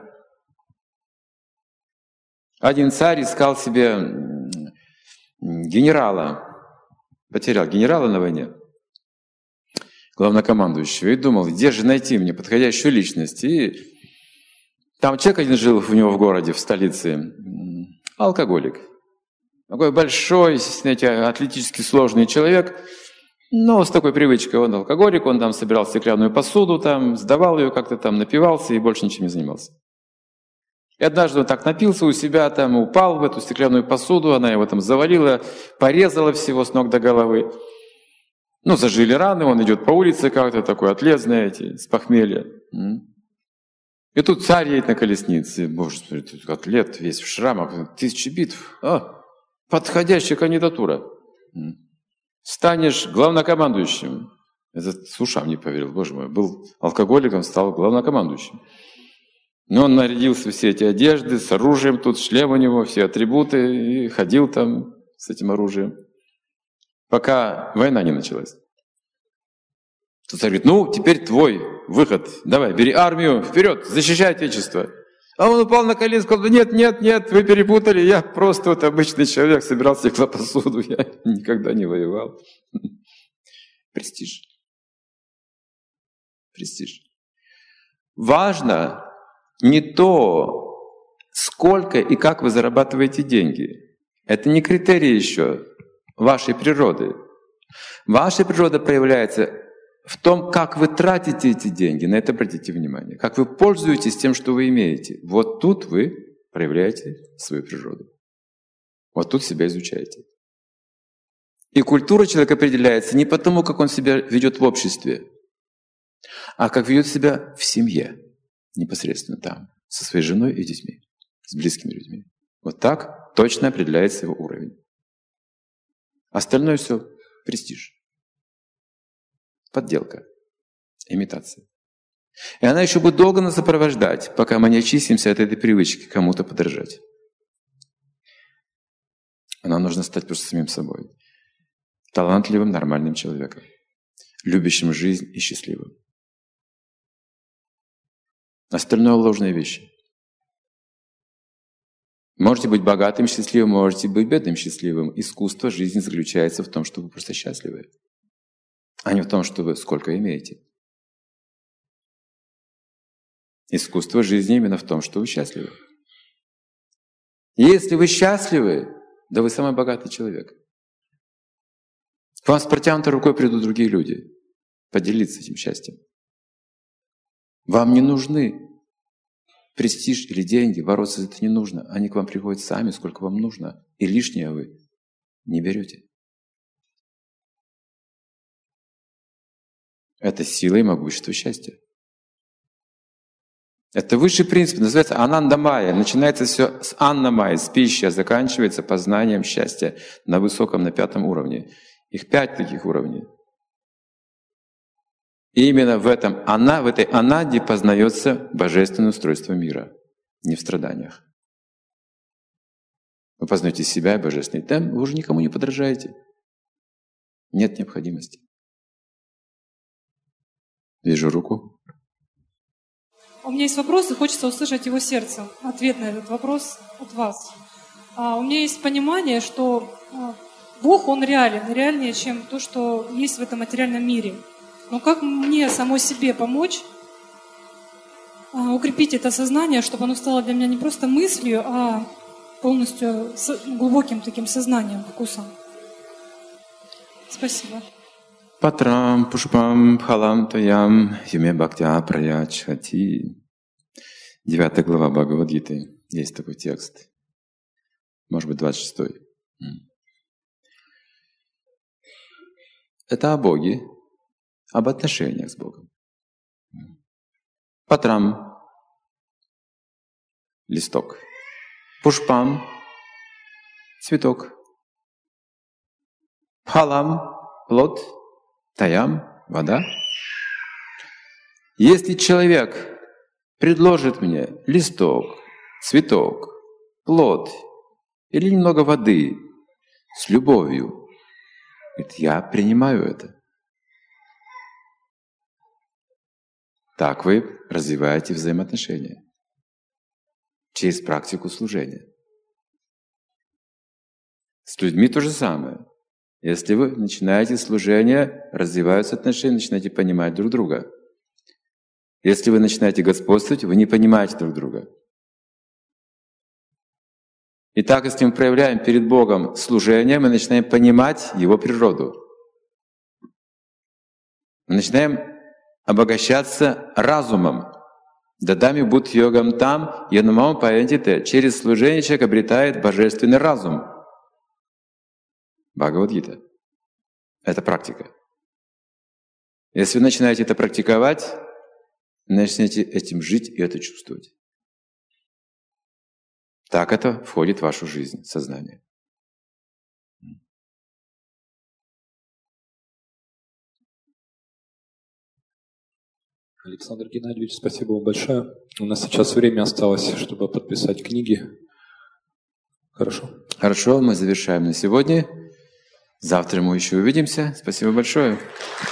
[SPEAKER 1] Один царь искал себе генерала, потерял генерала на войне, главнокомандующего, и думал, где же найти мне подходящую личность. И там человек один жил у него в городе, в столице, алкоголик. Такой большой, знаете, атлетически сложный человек, но с такой привычкой. Он алкоголик, он там собирал стеклянную посуду, там, сдавал ее, как-то там напивался и больше ничем не занимался. И однажды он так напился у себя, там упал в эту стеклянную посуду, она его там завалила, порезала всего с ног до головы. Ну, зажили раны, он идет по улице как-то, такой атлет, знаете, с похмелья. И тут царь едет на колеснице. Боже, смотри, тут атлет весь в шрамах, тысячи битв. А, подходящая кандидатура. Станешь главнокомандующим. Этот с ушам не поверил, боже мой. Был алкоголиком, стал главнокомандующим. Но он нарядился все эти одежды, с оружием, тут шлем у него, все атрибуты, и ходил там с этим оружием. Пока война не началась. Тут царь говорит, ну, теперь твой выход. Давай, бери армию, вперед, защищай Отечество. А он упал на колени и сказал, нет, нет, нет, вы перепутали, я просто вот обычный человек, собирал стекла посуду, я никогда не воевал. Престиж. Престиж. Важно не то, сколько и как вы зарабатываете деньги. Это не критерий еще вашей природы. Ваша природа проявляется в том, как вы тратите эти деньги. На это обратите внимание. Как вы пользуетесь тем, что вы имеете. Вот тут вы проявляете свою природу. Вот тут себя изучаете. И культура человека определяется не потому, как он себя ведет в обществе, а как ведет себя в семье. Непосредственно там. Со своей женой и детьми. С близкими людьми. Вот так точно определяется его уровень. Остальное все престиж. Подделка. Имитация. И она еще будет долго нас сопровождать, пока мы не очистимся от этой привычки кому-то подражать. Нам нужно стать просто самим собой. Талантливым, нормальным человеком. Любящим жизнь и счастливым. Остальное ложные вещи. Можете быть богатым, счастливым, можете быть бедным, счастливым. Искусство жизни заключается в том, что вы просто счастливы, а не в том, что вы сколько имеете. Искусство жизни именно в том, что вы счастливы. И если вы счастливы, да вы самый богатый человек. К вам с протянутой рукой придут другие люди поделиться этим счастьем. Вам не нужны престиж или деньги, бороться за это не нужно. Они к вам приходят сами, сколько вам нужно. И лишнее вы не берете. Это сила и могущество счастья. Это высший принцип, называется Ананда-майя. Начинается все с Анна-майя, с пищи, а заканчивается познанием счастья на высоком, на пятом уровне. Их пять таких уровней. И именно в этом она, в этой анаде познается божественное устройство мира, не в страданиях. Вы познаете себя и божественный темп, вы уже никому не подражаете. Нет необходимости. Вижу руку.
[SPEAKER 5] У меня есть вопрос, и хочется услышать его сердцем. Ответ на этот вопрос от вас. А у меня есть понимание, что Бог, Он реален, реальнее, чем то, что есть в этом материальном мире. Но как мне самой себе помочь а, укрепить это сознание, чтобы оно стало для меня не просто мыслью, а полностью с, глубоким таким сознанием, вкусом? Спасибо.
[SPEAKER 1] Патрам пушпам пхалам таям юме бхактя праячхати. Девятая глава Бхагавад-гиты. Есть такой текст. Может быть, двадцать шестой. Это о Боге, об отношениях с Богом. Патрам — листок. Пушпам — цветок. Пхалам — плод. Таям — вода. Если человек предложит мне листок, цветок, плод или немного воды с любовью, говорит, я принимаю это. Так вы развиваете взаимоотношения через практику служения. С людьми то же самое. Если вы начинаете служение, развиваются отношения, начинаете понимать друг друга. Если вы начинаете господствовать, вы не понимаете друг друга. Итак, если мы проявляем перед Богом служение, мы начинаем понимать Его природу. Мы начинаем обогащаться разумом. Дадами будь йогам там, янумам паянтите. Через служение человек обретает божественный разум. Бхагавад-гита. Это практика. Если вы начинаете это практиковать, начнете этим жить и это чувствовать. Так это входит в вашу жизнь, сознание.
[SPEAKER 6] Александр Геннадьевич, спасибо вам большое. У нас сейчас время осталось, чтобы подписать книги. Хорошо?
[SPEAKER 1] Хорошо, мы завершаем на сегодня. Завтра мы еще увидимся. Спасибо большое.